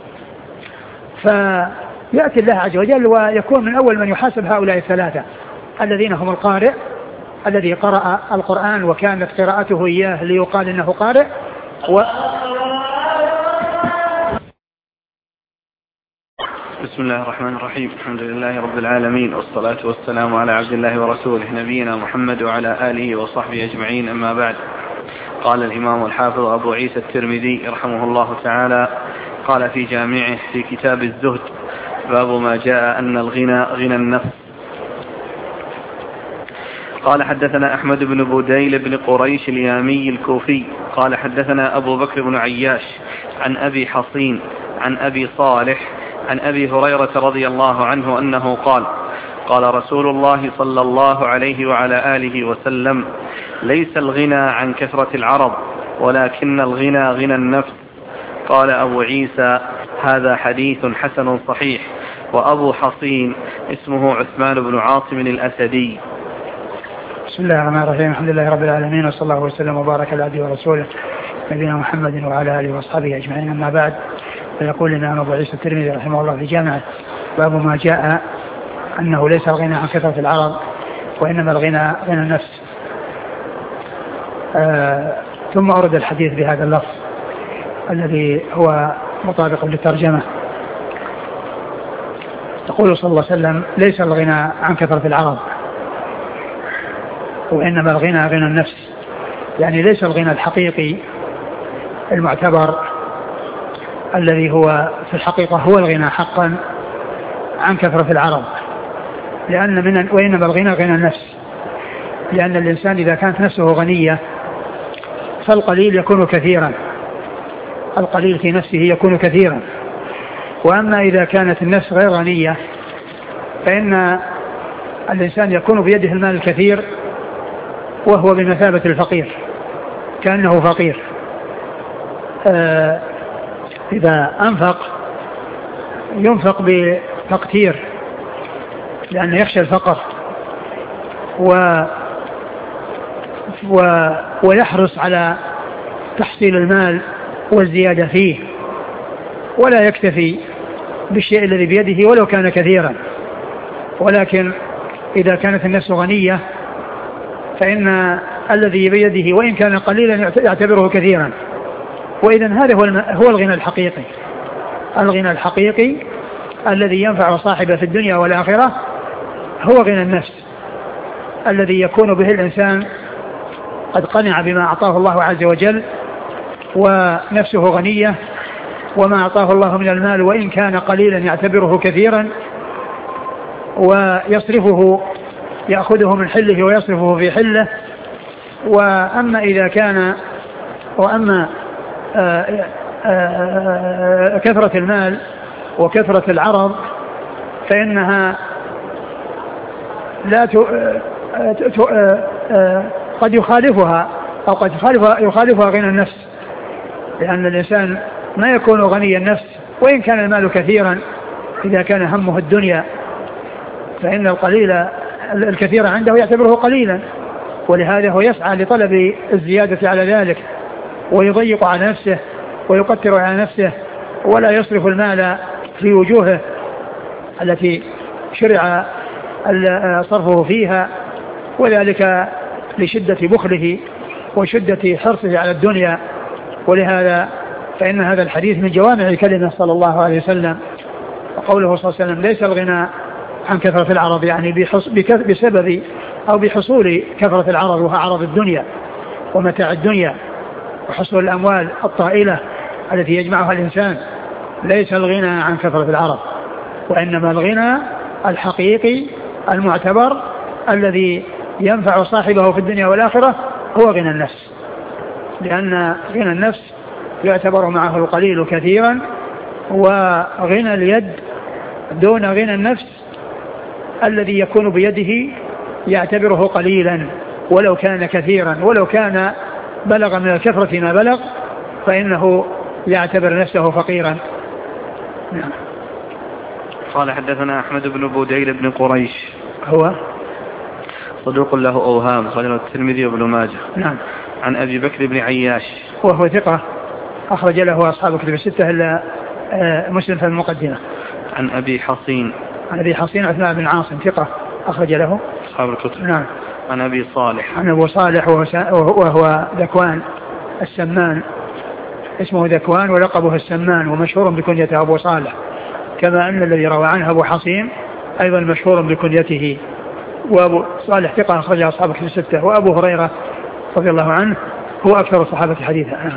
فيأتي الله عز وجل ويكون من أول من يحاسب هؤلاء الثلاثة الذين هم القارئ الذي قرأ القرآن وكانت قراءته إياه ليقال إنه قارئ، و بسم الله الرحمن الرحيم. الحمد لله رب العالمين، والصلاة والسلام على عبد الله ورسوله نبينا محمد وعلى آله وصحبه أجمعين، أما بعد. قال الإمام الحافظ أبو عيسى الترمذي رحمه الله تعالى قال في جامعه في كتاب الزهد باب ما جاء أن الغنى غنى النفس. قال حدثنا أحمد بن بوديل بن قريش اليامي الكوفي قال حدثنا أبو بكر بن عياش عن أبي حصين عن أبي صالح عن أبي هريرة رضي الله عنه أنه قال قال رسول الله صلى الله عليه وعلى آله وسلم ليس الغنى عن كثرة العرض ولكن الغنى غنى النفس. قال أبو عيسى هذا حديث حسن صحيح. وأبو حصين اسمه عثمان بن عاصم الأسدي. بسم الله الرحمن الرحيم. الحمد لله رب العالمين، وصلى الله وسلم وبارك على عبده ورسوله نبينا محمد وعلى آله وأصحابه أجمعين، أما بعد. فيقول لنا أبو عيسى الترمذي رحمه الله في جامعه باب ما جاء أنه ليس الغنى عن كثرة العرض وإنما الغنى غنى النفس. آه ثم أورد الحديث بهذا اللفظ الذي هو مطابق للترجمة. يقول صلى الله عليه وسلم ليس الغنى عن كثرة العرض وإنما الغنى غنى النفس، يعني ليس الغنى الحقيقي المعتبر الذي هو في الحقيقة هو الغنى حقا عن كثرة العرض، لأن من وإنما الغنى غنى النفس، لأن الإنسان إذا كانت نفسه غنية فالقليل يكون كثيرا، القليل في نفسه يكون كثيرا. وأما إذا كانت النفس غير غنية فإن الإنسان يكون بيده المال الكثير وهو بمثابة الفقير، كأنه فقير. آه إذا أنفق ينفق بتقتير لأنه يخشى الفقر و و ويحرص على تحصيل المال والزيادة فيه، ولا يكتفي بالشيء الذي بيده ولو كان كثيرا. ولكن إذا كانت النفس غنية فإن الذي بيده وإن كان قليلا يعتبره كثيرا. وإذا هذا هو هو الغنى الحقيقي، الغنى الحقيقي الذي ينفع صاحبه في الدنيا والآخرة هو غنى النفس الذي يكون به الإنسان قد قنع بما أعطاه الله عز وجل ونفسه غنية، وما أعطاه الله من المال وإن كان قليلا يعتبره كثيرا ويصرفه، يأخذه من حله ويصرفه في حله. وأما إذا كان وأما آآ آآ كثرة المال وكثرة العرض فإنها لا ت... ت... قد يخالفها أو قد يخالفها, يخالفها غنى النفس، لأن الإنسان ما يكون غني النفس وإن كان المال كثيرا إذا كان همه الدنيا، فإن القليل الكثير عنده يعتبره قليلا ولهذا هو يسعى لطلب الزيادة على ذلك، ويضيق على نفسه ويقتر على نفسه، ولا يصرف المال في وجوهه التي شرع صرفه فيها، وذلك لشدة بخله وشدة حرصه على الدنيا. ولهذا فإن هذا الحديث من جوامع كلمة صلى الله عليه وسلم. وقوله صلى الله عليه وسلم ليس الغنى عن كثرة العرض، يعني بسبب أو بحصول كثرة العرض، وهو عرض الدنيا ومتاع الدنيا وحصول الأموال الطائلة التي يجمعها الإنسان. ليس الغنى عن كثرة العرض، وإنما الغنى الحقيقي المعتبر الذي ينفع صاحبه في الدنيا والآخرة هو غنى النفس، لأن غنى النفس يعتبر معه القليل كثيرا، وغنى اليد دون غنى النفس الذي يكون بيده يعتبره قليلا ولو كان كثيرا، ولو كان بلغ من الكثرة ما بلغ فإنه يعتبر نفسه فقيرا. نعم. قال حدثنا أحمد بن بوديل بن قريش، هو صدوق له أوهام، خرجه الترمذي وابن ماجه. نعم. عن أبي بكر بن عياش، وهو ثقة أخرج له أصحاب كتب الستة إلا مسلم في المقدمة. عن أبي حصين، عن أبي حصين عثمان بن عاصم ثقة أخرج له أصحاب الكتب. نعم. عن أبي صالح، عن أبو صالح وهو ذكوان السمان، اسمه ذكوان ولقبه السمان، ومشهور بكنيته أبو صالح، كما أن الذي روى عنه أبو حصين أيضا مشهور بكنيته. وأبو صالح ثقة أخرج أصحاب كتب الستة. وأبو هريرة رضي الله عنه هو أكثر الصحابة حديثا.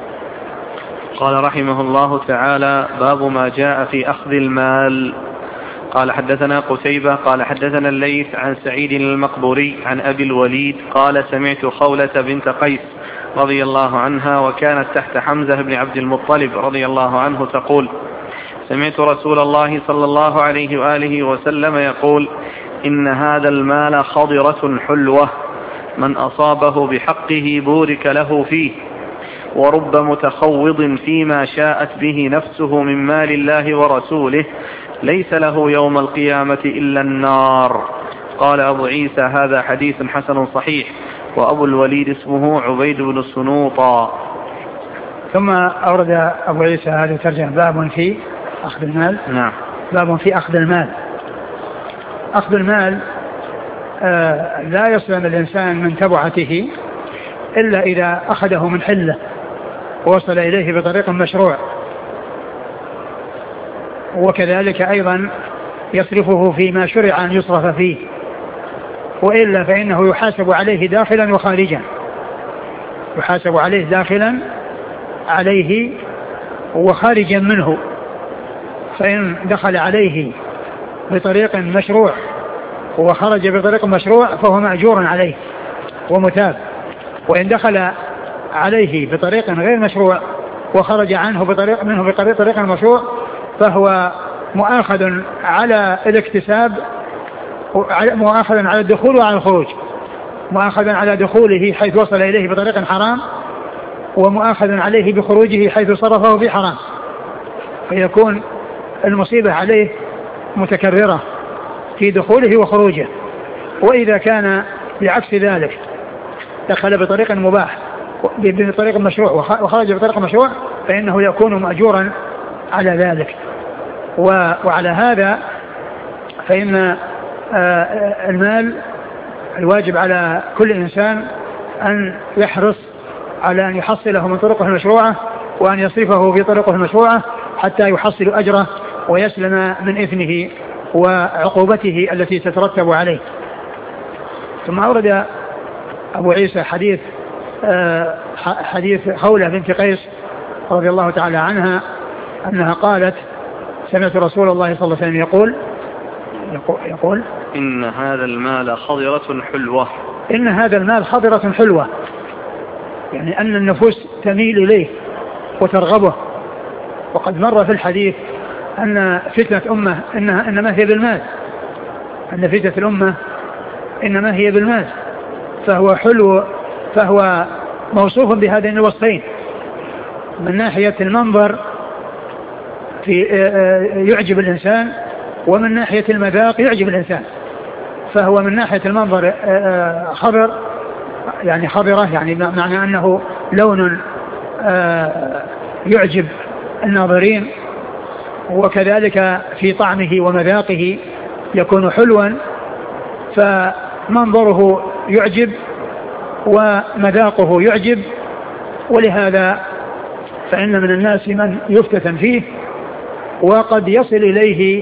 قال رحمه الله تعالى: باب ما جاء في أخذ المال. قال حدثنا قتيبة قال حدثنا الليث عن سعيد المقبوري عن أبي الوليد قال: سمعت خولة بنت قيس رضي الله عنها وكانت تحت حمزة بن عبد المطلب رضي الله عنه تقول: سمعت رسول الله صلى الله عليه وآله وسلم يقول: إن هذا المال خضرة حلوة، من أصابه بحقه بورك له فيه، ورب متخوض فيما شاءت به نفسه من مال الله ورسوله ليس له يوم القيامة إلا النار. قال أبو عيسى: هذا حديث حسن صحيح. وأبو الوليد اسمه عبيد بن السنوطى. ثم أورد أبو عيسى هذا الترجمة: باب في أخذ المال. نعم. باب في أخذ المال. أخذ المال آه لا يسلم الإنسان من تبعته إلا إذا أخذه من حله ووصل إليه بطريق مشروع، وكذلك أيضا يصرفه فيما شرع أن يصرف فيه، وإلا فإنه يحاسب عليه داخلا وخارجا، يحاسب عليه داخلا عليه وخارجا منه. فإن دخل عليه بطريق مشروع وخرج بطريق مشروع فهو مأجور عليه ومتاب، وإن دخل عليه بطريق غير مشروع وخرج عنه بطريق منه بطريق مشروع فهو مؤاخذ على الاكتساب، مؤاخذ على الدخول وعلى الخروج، مؤاخذ على دخوله حيث وصل إليه بطريق حرام، ومؤاخذ عليه بخروجه حيث صرفه في حرام، فيكون المصيبة عليه متكررة في دخوله وخروجه. وإذا كان بعكس ذلك دخل بطريق مباح بطريق مشروع وخرج بطريق مشروع فإنه يكون مأجورا على ذلك. وعلى هذا فإن المال الواجب على كل إنسان أن يحرص على أن يحصله من طرقه المشروعة وأن يصرفه في طرقه المشروعة حتى يحصل أجره ويسلم من إثمه وعقوبته التي تترتب عليه. ثم أورد أبو عيسى حديث حديث خولة بنت قيس رضي الله تعالى عنها أنها قالت: سمعت رسول الله صلى الله عليه وسلم يقول يقول إن هذا المال خضرة حلوة. إن هذا المال خضرة حلوة، يعني أن النفوس تميل إليه وترغبه. وقد مر في الحديث أن فتنة أمة إنها إنما هي بالمال، أن فتنة الأمة إنما هي بالمال، فهو حلو، فهو موصوف بهذين الوصفين: من ناحية المنظر في يعجب الإنسان، ومن ناحية المذاق يعجب الإنسان. فهو من ناحية المنظر خضر يعني خضرة، يعني معنى أنه لون يعجب الناظرين، وكذلك في طعمه ومذاقه يكون حلوا، فمنظره يعجب ومذاقه يعجب. ولهذا فإن من الناس من يفتتن فيه وقد يصل إليه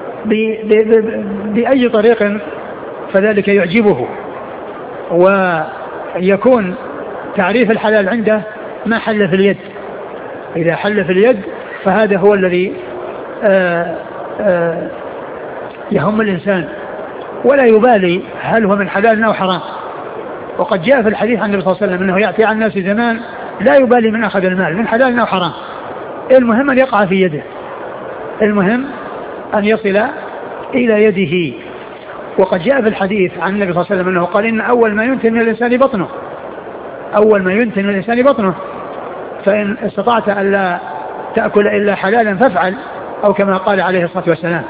بأي طريق فذلك يعجبه، ويكون تعريف الحلال عنده ما حل في اليد. إذا حل في اليد فهذا هو الذي آآ آآ يهم الإنسان، ولا يبالي هل هو من حلال أو حرام. وقد جاء في الحديث عن النبي صلى الله عليه وسلم أنه يأتي على الناس زمان لا يبالي من أخذ المال من حلال أو حرام، المهم أن يقع في يده، المهم أن يصل إلى يده. وقد جاء في الحديث عن النبي صلى الله عليه وسلم أنه قال إن أول ما ينتن من الإنسان بطنه، أول ما ينتن من الإنسان بطنه، فإن استطعت ألا تأكل إلا حلالا فافعل، أو كما قال عليه الصلاة والسلام.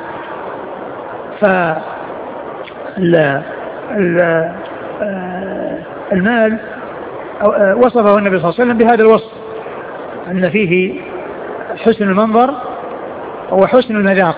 فالمال وصفه النبي صلى الله عليه وسلم بهذا الوصف، أن فيه حسن المنظر وحسن المذاق،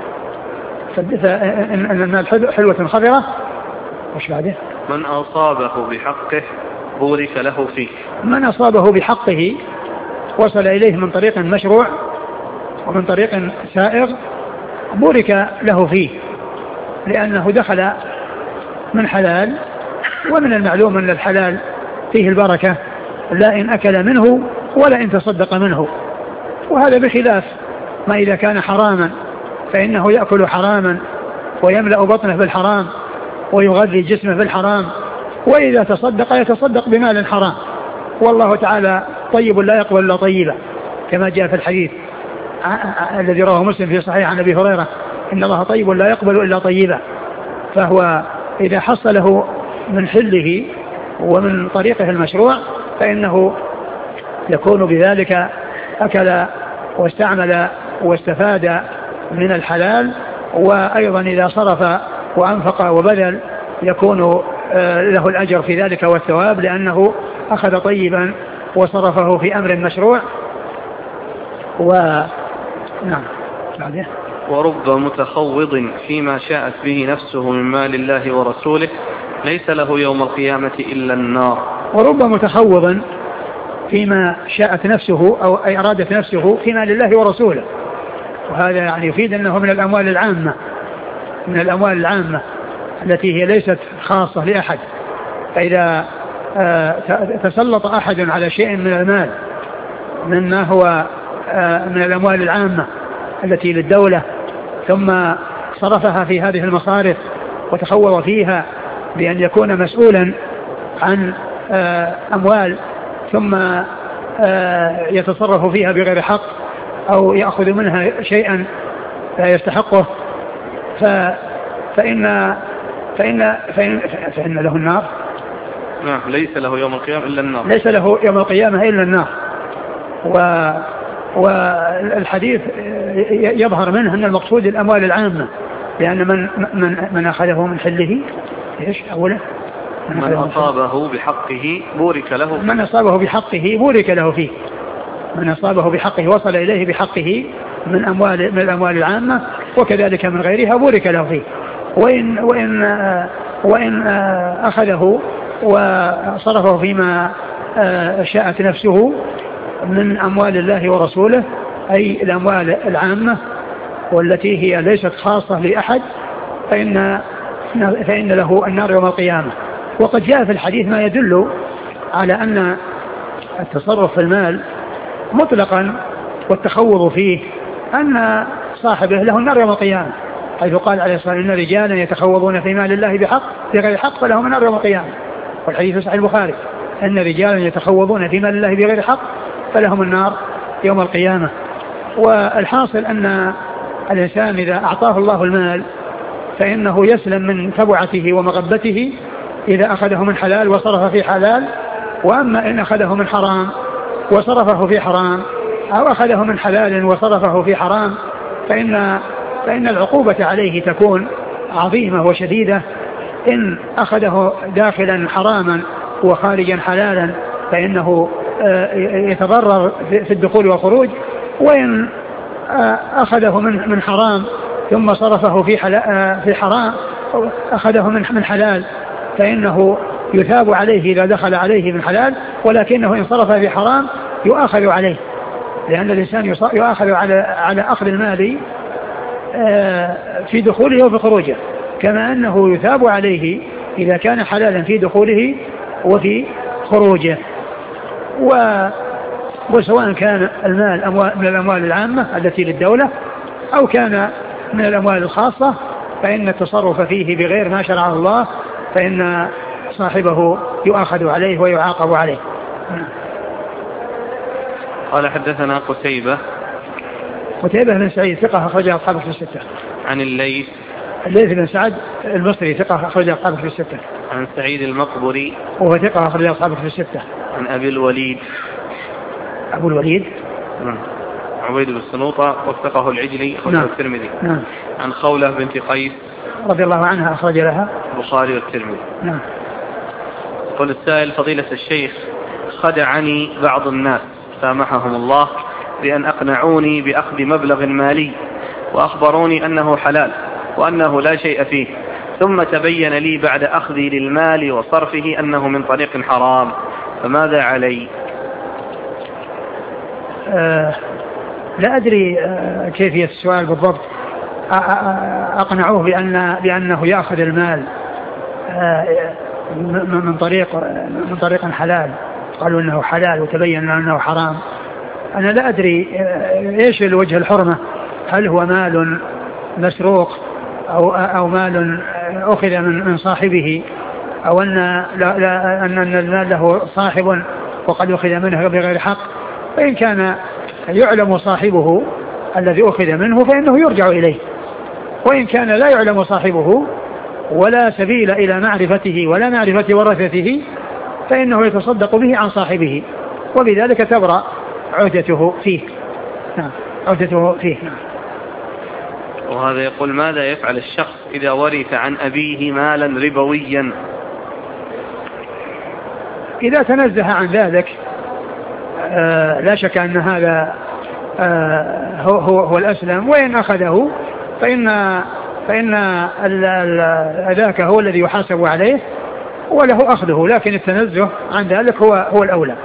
فإن المال حلوة خضرة. وش بعده؟ من أصابه بحقه بورك له فيه. من أصابه بحقه وصل إليه من طريق مشروع ومن طريق سائغ بورك له فيه، لأنه دخل من حلال، ومن المعلوم أن الحلال فيه البركة، لا إن أكل منه ولا إن تصدق منه. وهذا بخلاف ما إذا كان حراما فإنه يأكل حراما ويملأ بطنه بالحرام ويغذي جسمه بالحرام، وإذا تصدق يتصدق بمال حرام، والله تعالى طيب لا يقبل إلا طيبا، كما جاء في الحديث الذي رواه مسلم في صحيح عن أبي هريرة إن الله طيب لا يقبل إلا طيبا. فهو إذا حصله من حله ومن طريقه المشروع فإنه يكون بذلك أكل واستعمل واستفاد من الحلال. وأيضا إذا صرف وأنفق وبذل يكون له الأجر في ذلك والثواب، لأنه أخذ طيبا وصرفه في أمر مشروع. و نعم بعده. ورب متخوض فيما شاءت به نفسه من مال الله ورسوله ليس له يوم القيامة إلا النار. ورب متخوض فيما شاءت نفسه أو أي أرادت نفسه في مال الله ورسوله، وهذا يعني يفيد أنه من الأموال العامة، من الأموال العامة التي هي ليست خاصة لأحد. فإذا تسلط أحد على شيء من المال مما هو من الأموال العامة التي للدولة ثم صرفها في هذه المصارف وتخوض فيها بأن يكون مسؤولا عن أموال ثم يتصرف فيها بغير حق أو يأخذ منها شيئا لا يستحقه فإن فإن فإن فإن له النار. نعم ليس له يوم القيامة إلا النار. ليس له يوم القيامة إلا النار. و والحديث يظهر منه أن المقصود الأموال العامة، لأن من من من أخذه من حله إيش أوله؟ من, من أصابه بحقه بورك له فيه. من أصابه بحقه بورك له فيه. من أصابه بحقه وصل إليه بحقه من أموال من الأموال العامة وكذلك من غيرها بورك له فيه. وإن وإن وإن أخذه وصرفه فيما شاءت نفسه من أموال الله ورسوله أي الأموال العامة والتي هي ليست خاصة لأحد فإن فإن له النار يوم القيامة. وقد جاء في الحديث ما يدل على أن التصرف في المال مطلقا والتخوض فيه أن صاحبه له النار يوم القيامة، حيث قال عليه الصلاة والسلام إن رجالا يتخوضون في مال الله بحق بغير حق فلهم النار يوم القيامة. والحديث صحيح البخاري أن رجالا يتخوضون في مال الله بغير حق فلهم النار يوم القيامة. والحاصل أن الإنسان إذا أعطاه الله المال فإنه يسلم من تبعته ومغبته إذا أخذه من حلال وصرف في حلال، وأما إن أخذه من حرام وصرفه في حرام أو أخذه من حلال وصرفه في حرام فإن, فإن العقوبة عليه تكون عظيمة وشديدة. إن أخذه داخلا حراما هو خارجا حلالا فإنه يتضرر في الدخول والخروج، وإن أخذه من من حرام ثم صرفه في في حرام أخذه من من حلال فإنه يثاب عليه إذا دخل عليه من حلال، ولكنه إن صرف في حرام يؤاخذ عليه، لأن الإنسان يؤاخذ على على أخذ المال في دخوله وفي خروجه، كما أنه يثاب عليه إذا كان حلالا في دخوله وفي خروجه. وسواء كان المال من الأموال العامة التي للدولة أو كان من الأموال الخاصة، فإن التصرف فيه بغير ما شرعه الله فإن صاحبه يؤاخذ عليه ويعاقب عليه. قال حدثنا قتيبة قتيبة بن سعيد ثقة أخرجه أصحابه في الستة. عن الليث الليث بن سعد المصري ثقة أخرجه أصحابه في الستة. عن سعيد المقبري وهو ثقة أخرجه أصحابه في الستة. عن أبي الوليد أبو الوليد نعم عبيد بن السنوطة وثقه العجلي أخرجه نعم. الترمذي. نعم. عن خولة بنت قيس رضي الله عنها أخرج لها البخاري والترمذي. نعم. قال السائل فضيلة الشيخ خدعني بعض الناس سامحهم الله بأن أقنعوني بأخذ مبلغ مالي وأخبروني أنه حلال وأنه لا شيء فيه، ثم تبين لي بعد أخذي للمال وصرفه أنه من طريق حرام، فماذا علي؟ آه لا أدري آه كيفية السؤال بالضبط. أقنعوه بأن بأنه يأخذ المال آه من طريق من طريق حلال، قالوا أنه حلال وتبين أنه حرام. أنا لا أدري إيش الوجه الحرمة، هل هو مال مسروق أو أو مال أخذ من من صاحبه، أو أن لا لا أن المال له صاحب وقد أخذ منه بغير حق. فإن كان يعلم صاحبه الذي أخذ منه فإنه يرجع إليه، وإن كان لا يعلم صاحبه ولا سبيل إلى معرفته ولا معرفة ورثته فإنه يتصدق به عن صاحبه، وبذلك تبرأ عهدته فيه. نعم عهدته فيه. نعم. وهذا يقول ماذا يفعل الشخص إذا ورث عن أبيه مالا ربويا؟ إذا تنزه عن ذلك آه لا شك أن هذا آه هو, هو, هو الأسلم، وإن أخذه فإن فإن ذاك هو الذي يحاسب عليه وله أخذه، لكن التنزه عن ذلك هو هو الأولى.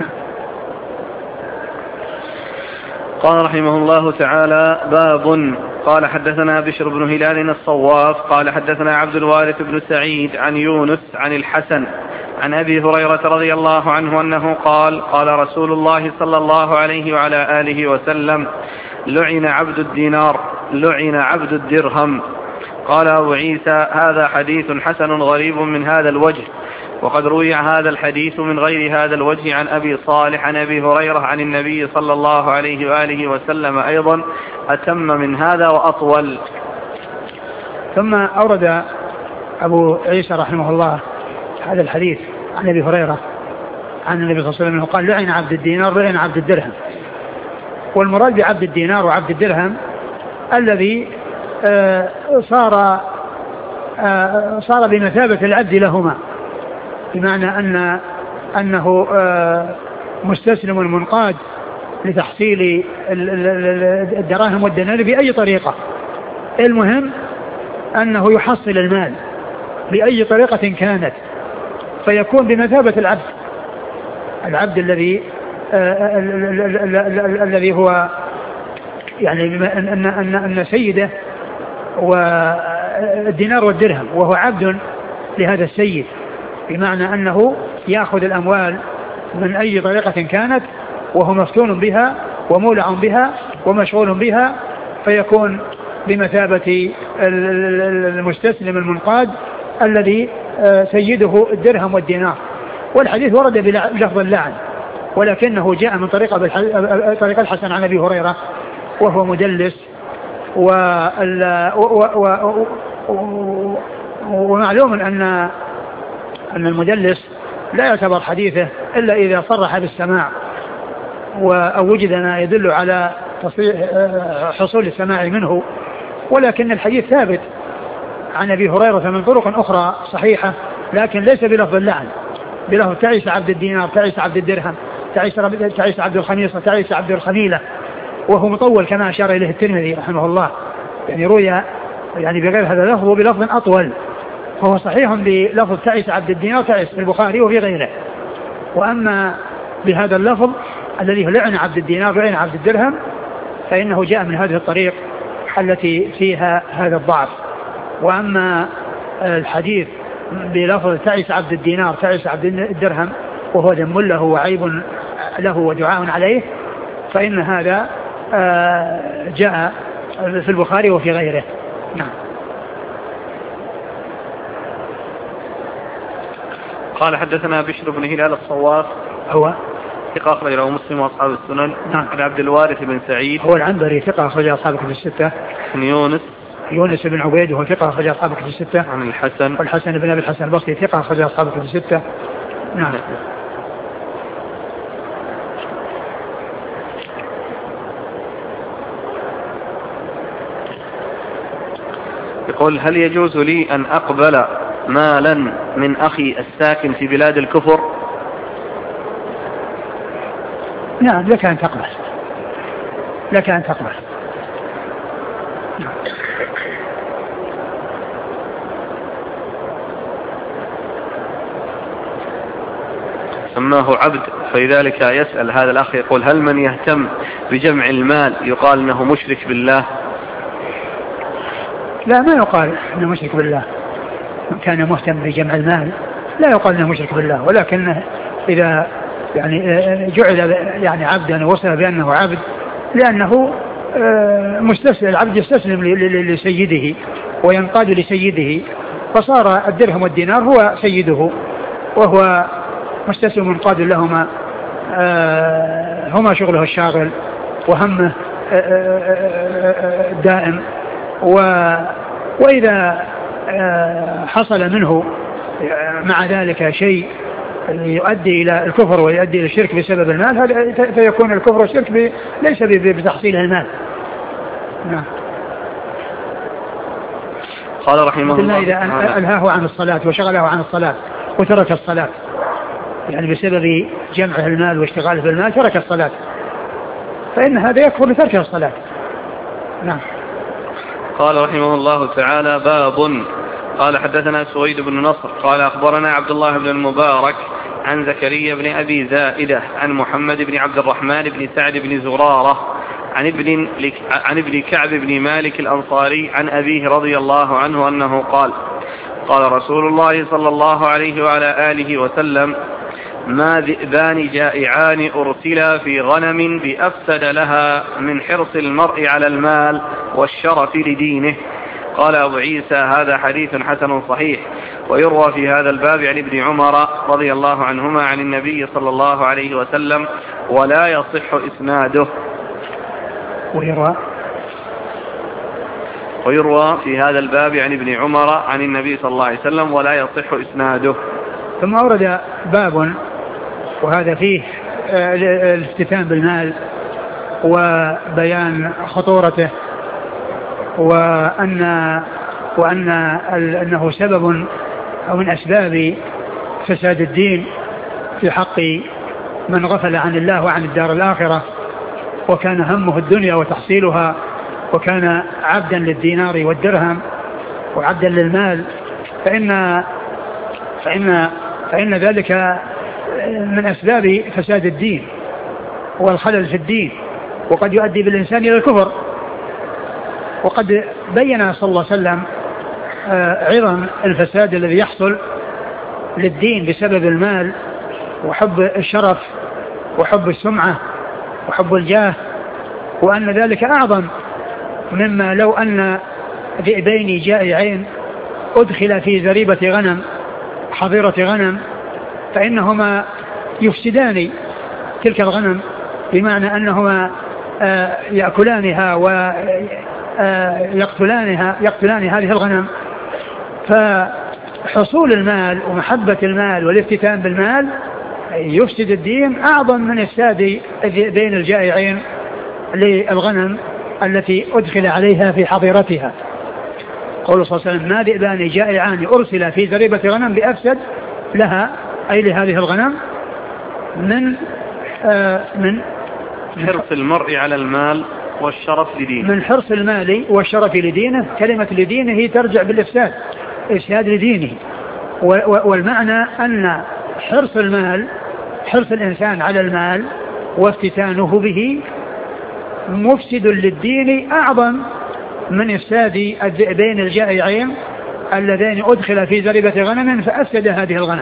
قال رحمه الله تعالى باب قال حدثنا بشر بن هلال الصواف قال حدثنا عبد الوارث بن سعيد عن يونس عن الحسن عن أبي هريرة رضي الله عنه أنه قال قال رسول الله صلى الله عليه وعلى آله وسلم لعن عبد الدينار لعن عبد الدرهم. قال أبو عيسى هذا حديث حسن غريب من هذا الوجه، وقد روي هذا الحديث من غير هذا الوجه عن أبي صالح عن أبي هريرة عن النبي صلى الله عليه وآله وسلم أيضا أتم من هذا وأطول. ثم أورد أبو عيسى رحمه الله هذا الحديث عن أبي هريرة عن النبي صلى الله عليه وسلم قال لعن عبد الدينار لعن عبد الدرهم. والمراد بعبد الدينار وعبد الدرهم الذي آه صار آه صار بمثابة العبد لهما، بمعنى أن أنه آه مستسلم منقاد لتحصيل الدراهم والدنانير بأي طريقة، المهم أنه يحصل المال بأي طريقة كانت، فيكون بمثابة العبد العبد الذي آه الذي هو يعني أن أن أن سيده والدينار والدرهم وهو عبد لهذا السيد، بمعنى أنه يأخذ الأموال من أي طريقة كانت وهو مفتون بها ومولع بها ومشغول بها، فيكون بمثابة المستسلم المنقاد الذي سيده الدرهم والدينار. والحديث ورد بلفظ اللعن، ولكنه جاء من طريقة طريق الحسن عن أبي هريرة وهو مدلس، ومعلوم أن أن المدلس لا يعتبر حديثه إلا إذا صرح بالسماع أو وجد ما يدل على حصول السماع منه، ولكن الحديث ثابت عن أبي هريرة من طرق أخرى صحيحة لكن ليس بلفظ اللعن، بلفظ تعيس عبد الدينار، تعيس عبد الدرهم، تعيس, تعيس عبد الخميصة، تعيس عبد الخميلة، وهو مطول كما أشار إليه الترمذي رحمه الله. يعني روي يعني بغير هذا اللفظ وبلفظ أطول، فهو صحيح بلفظ تعيس عبد الدينار تعيس في البخاري وفي غيره. وأما بهذا اللفظ الذي لعن عبد الدينار لعن عبد الدرهم فإنه جاء من هذه الطريق التي فيها هذا الضعف. وأما الحديث بلفظ تعيس عبد الدينار تعيس عبد الدرهم وهو ذم له وعيب له ودعاء عليه فإن هذا جاء في البخاري وفي غيره. نعم. قال حدثنا بشر بن هلال الصواف هو ثقة أخرج له مسلم وأصحاب السنن. نعم. عن عبد الوارث بن سعيد هو العنبري ثقة أخرج أصحاب الكتب الستة. عن يونس يونس بن عبيد وهو ثقة أخرج أصحاب الكتب الستة. عن الحسن والحسن بن أبي الحسن البصري ثقة أخرج أصحاب الكتب الستة. نعم. يقول هل يجوز لي أن أقبل مالا من أخي الساكن في بلاد الكفر؟ نعم لك أن تقبل، لك أن تقبل. سماه عبد فلذلك يسأل هذا الأخ يقول هل من يهتم بجمع المال يقال أنه مشرك بالله؟ لا ما يقال أنه مشرك بالله، كان مهتم بجمع المال لا يقال أنه مشرك بالله، ولكن إذا يعني جعل يعني عبدا وصف بأنه عبد لأنه مستسلم، العبد يستسلم لسيده وينقاد لسيده فصار الدرهم والدينار هو سيده وهو مستسلم منقاد لهما، هما شغله الشاغل وهمه الدائم. وإذا حصل منه مع ذلك شيء يؤدي إلى الكفر ويؤدي إلى الشرك بسبب المال هذا فيكون الكفر والشرك ليس بتحصيل المال. نعم. قال رحمه الله إذا ألهاه عن الصلاة وشغله عن الصلاة وترك الصلاة يعني بسبب جمعه المال واشتغاله بالمال ترك الصلاة فإن هذا يكفر بترك الصلاة. نعم. قال رحمه الله تعالى باب. قال حدثنا سويد بن نصر قال أخبرنا عبد الله بن المبارك عن زكريا بن أبي زائدة عن محمد بن عبد الرحمن بن سعد بن زرارة عن ابن, عن ابن كعب بن مالك الأنصاري عن أبيه رضي الله عنه أنه قال قال رسول الله صلى الله عليه وعلى آله وسلم ما ذئبان جائعان أرسلا في غنم بأفسد لها من حرص المرء على المال والشرف لدينه. قال أبو عيسى هذا حديث حسن صحيح. ويروى في هذا الباب عن ابن عمر رضي الله عنهما عن النبي صلى الله عليه وسلم ولا يصح إسناده. ويروى ويروى في هذا الباب عن ابن عمر عن النبي صلى الله عليه وسلم ولا يصح إسناده. ثم أورد باب وهذا فيه الافتتان بالمال وبيان خطورته وأن وأن أنه سبب أو من أسباب فساد الدين في حق من غفل عن الله وعن الدار الآخرة وكان همه الدنيا وتحصيلها وكان عبدا للدينار والدرهم وعبدا للمال فإن فإن فإن ذلك من أسباب فساد الدين والخلل في الدين وقد يؤدي بالإنسان إلى الكفر. وقد بين صلى الله عليه وسلم عظم الفساد الذي يحصل للدين بسبب المال وحب الشرف وحب السمعة وحب الجاه وأن ذلك أعظم مما لو أن ذئبين جائعين أدخل في زريبة غنم حظيرة غنم فإنهما يفسدان تلك الغنم بمعنى أنهما يأكلانها ويقتلانها يقتلان هذه الغنم. فحصول المال ومحبة المال والافتتان بالمال يفسد الدين أعظم من إفساد الذئبين الجائعين للغنم التي أدخل عليها في حظيرتها. قول صلى الله عليه وسلم ما ذئبان جائعان أرسل في زريبة غنم بأفسد لها أي لهذه الغنم من آه من حرص المرء على المال والشرف لدينه. من حرص المال والشرف لدينه. كلمة لدينه ترجع بالإفساد، إفساد لدينه. والمعنى أن حرص المال، حرص الإنسان على المال وافتتانه به مفسد للدين أعظم من إفساد الذئبين الجائعين اللذين أدخل في زربة غنم فأفسد هذه الغنم،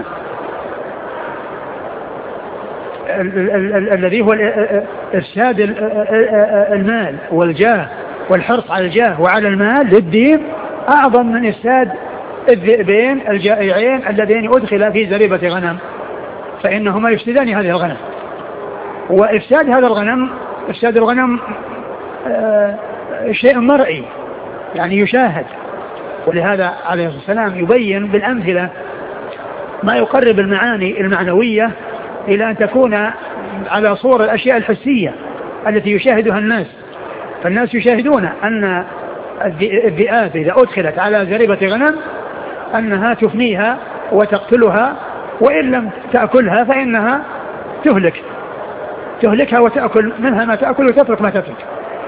الذي هو إفساد المال والجاه والحرص على الجاه وعلى المال للدين أعظم من إفساد الذئبين الجائعين الذين أدخل في زربة غنم، فإنهما يفسدان هذه الغنم. وإفساد هذا الغنم، إفساد الغنم شيء مرئي يعني يشاهد، ولهذا عليه الصلاة والسلام يبين بالأمثلة ما يقرب المعاني المعنوية إلى أن تكون على صور الأشياء الحسية التي يشاهدها الناس. فالناس يشاهدون أن الذئاب إذا أدخلت على زربة غنم أنها تفنيها وتقتلها، وإن لم تأكلها فإنها تهلك تهلكها وتأكل منها ما تأكل وتترك ما تترك.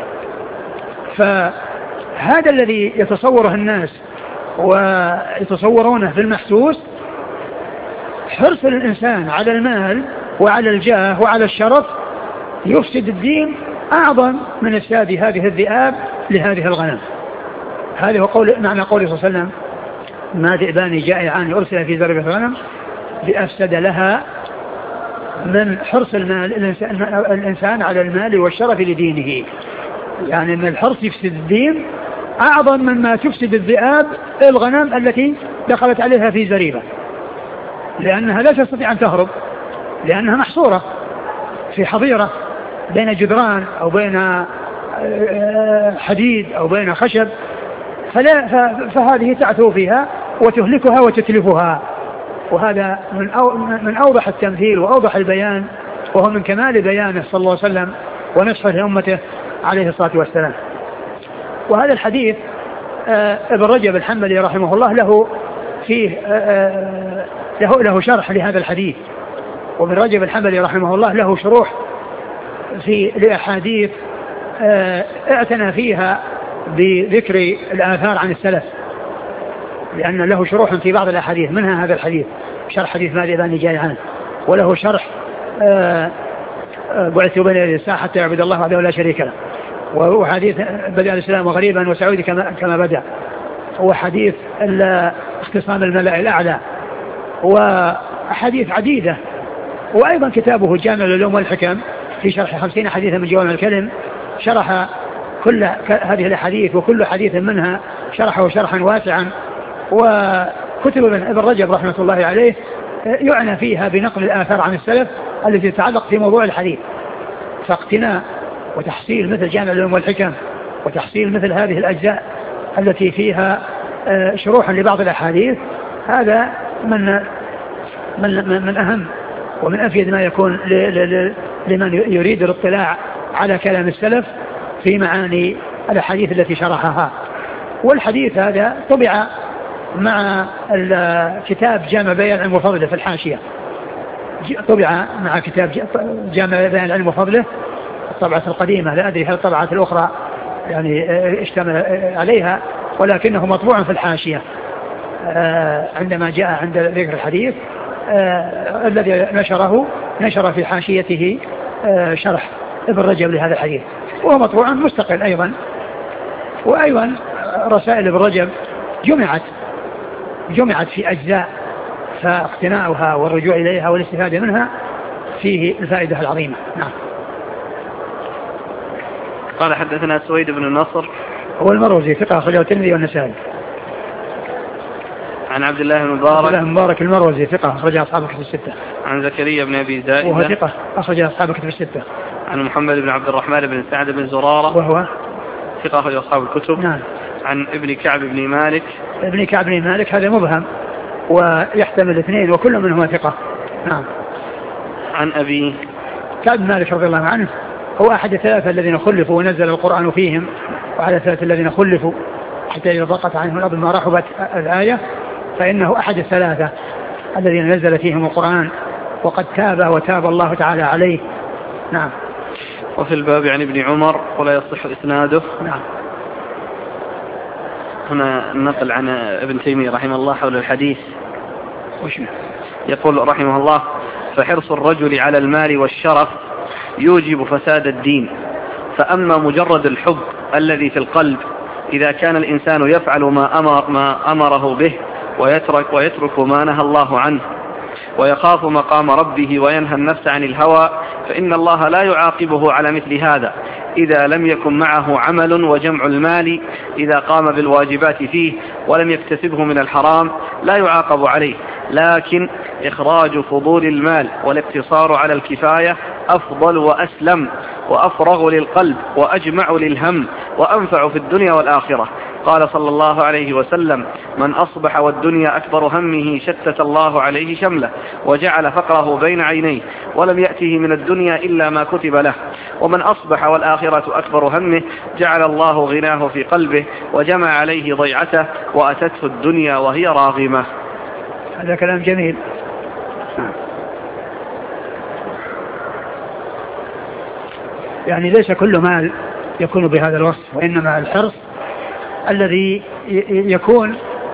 فهذا الذي يتصوره الناس ويتصورونه في المحسوس، حرص الإنسان على المال وعلى الجاه وعلى الشرف يفسد الدين أعظم من إفساد هذه الذئاب لهذه الغنم. هذا هو قول معنى قوله صلى الله عليه وسلم: ما ذئبان جائعان أرسل في زربة غنم بأفسد لها من حرص المال الإنسان على المال والشرف لدينه. يعني أن الحرص يفسد الدين أعظم من ما تفسد الذئاب الغنم التي دخلت عليها في زريبة، لأنها لا تستطيع أن تهرب، لأنها محصورة في حظيرة بين جدران أو بين حديد أو بين خشب، فلا فهذه تعثو فيها وتهلكها وتتلفها. وهذا من من أوضح التمثيل وأوضح البيان، وهو من كمال بيانه صلى الله عليه وسلم ونصحه لأمته عليه الصلاة والسلام. وهذا الحديث ابن رجب الحنبلي رحمه الله له فيه له له شرح لهذا الحديث، وابن رجب الحنبلي رحمه الله له شروح في الأحاديث اعتنى فيها بذكر الآثار عن السلف، لأن له شروح في بعض الأحاديث منها هذا الحديث، شرح حديث ما ذئبان جائعان، وله شرح بعثت بين يدي الساعة حتى يعبد الله وحده لا شريك له، وحديث بدأ الإسلام غريبا وسعودي كما, كما بدأ، وحديث اختصام الملأ الأعلى، وحديث عديدة. وأيضا كتابه جامع العلوم والحكم في شرح خمسين حديثا من جوامع الكلم، شرح كل هذه الحديث وكل حديث منها شرحه شرحا واسعا. وكتب ابن رجب رحمة الله عليه يعنى فيها بنقل الآثار عن السلف التي تتعلق في موضوع الحديث، فاقتناء وتحصيل مثل جامع العلوم والحكم وتحصيل مثل هذه الأجزاء التي فيها شروحا لبعض الأحاديث، هذا من من من أهم ومن أفيد ما يكون لمن يريد الاطلاع على كلام السلف في معاني الأحاديث التي شرحها. والحديث هذا طبع مع الكتاب جامع بيان العلم وفضله في الحاشية، طبع مع كتاب جامع بيان العلم وفضله الطبعة القديمة، لا أدري هل الطبعة الأخرى يعني اشتمل عليها، ولكنه مطبوع في الحاشية عندما جاء عند ذكر الحديث الذي نشره نشر في حاشيته شرح ابن رجب لهذا الحديث، وهو مطبوع مستقل أيضا. وأيضا رسائل ابن رجب جمعت جمعت في أجزاء، فاقتناؤها والرجوع إليها والاستفادة منها فيه الفائدة العظيمة. نعم. قال حدثنا سويد بن النصر هو المروزي ثقة أخرجه الترمذي والنسائي. عن عبد الله بن مبارك عبد الله بن مبارك المروزي ثقة أخرجه أصحاب الكتب الستة. عن زكريا بن أبي زائدة وهو ثقة أخرجه أصحاب الكتب الستة. عن محمد بن عبد الرحمن بن سعد بن زرارة وهو ثقة أخرجه أصحاب الكتب. نعم. عن ابن كعب بن مالك ابن كعب بن مالك هذا مبهم ويحتمل اثنين وكل منهما ثقة. نعم. عن أبي كعب بن مالك رضي الله عنه هو أحد الثلاثة الذين خلفوا ونزل القرآن فيهم، وعلى الثلاثة الذين خلفوا حتى إذا ضاقت عنهم الأرض ما رحبت الآية، فإنه أحد الثلاثة الذين نزل فيهم القرآن وقد تاب وتاب الله تعالى عليه. نعم. وفي الباب عن ابن عمر ولا يصح إسناده. نعم. هنا نقل عن ابن تيمية رحمه الله حول الحديث. وش يقول رحمه الله: فحرص الرجل على المال والشرف يوجب فساد الدين، فأما مجرد الحب الذي في القلب إذا كان الإنسان يفعل ما أمر ما أمره به ويترك, ويترك ما نهى الله عنه ويخاف مقام ربه وينهى النفس عن الهوى، فإن الله لا يعاقبه على مثل هذا إذا لم يكن معه عمل وجمع المال إذا قام بالواجبات فيه ولم يكتسبه من الحرام لا يعاقب عليه، لكن إخراج فضول المال والاقتصار على الكفاية أفضل وأسلم وأفرغ للقلب وأجمع للهم وأنفع في الدنيا والآخرة. قال صلى الله عليه وسلم: من أصبح والدنيا أكبر همه شتت الله عليه شمله وجعل فقره بين عينيه ولم يأته من الدنيا إلا ما كتب له، ومن أصبح والآخرة أكبر همه جعل الله غناه في قلبه وجمع عليه ضيعته وأتته الدنيا وهي راغمة. هذا كلام جميل. يعني ليس كل مال يكون بهذا الوصف، وإنما الحرص الذي يكون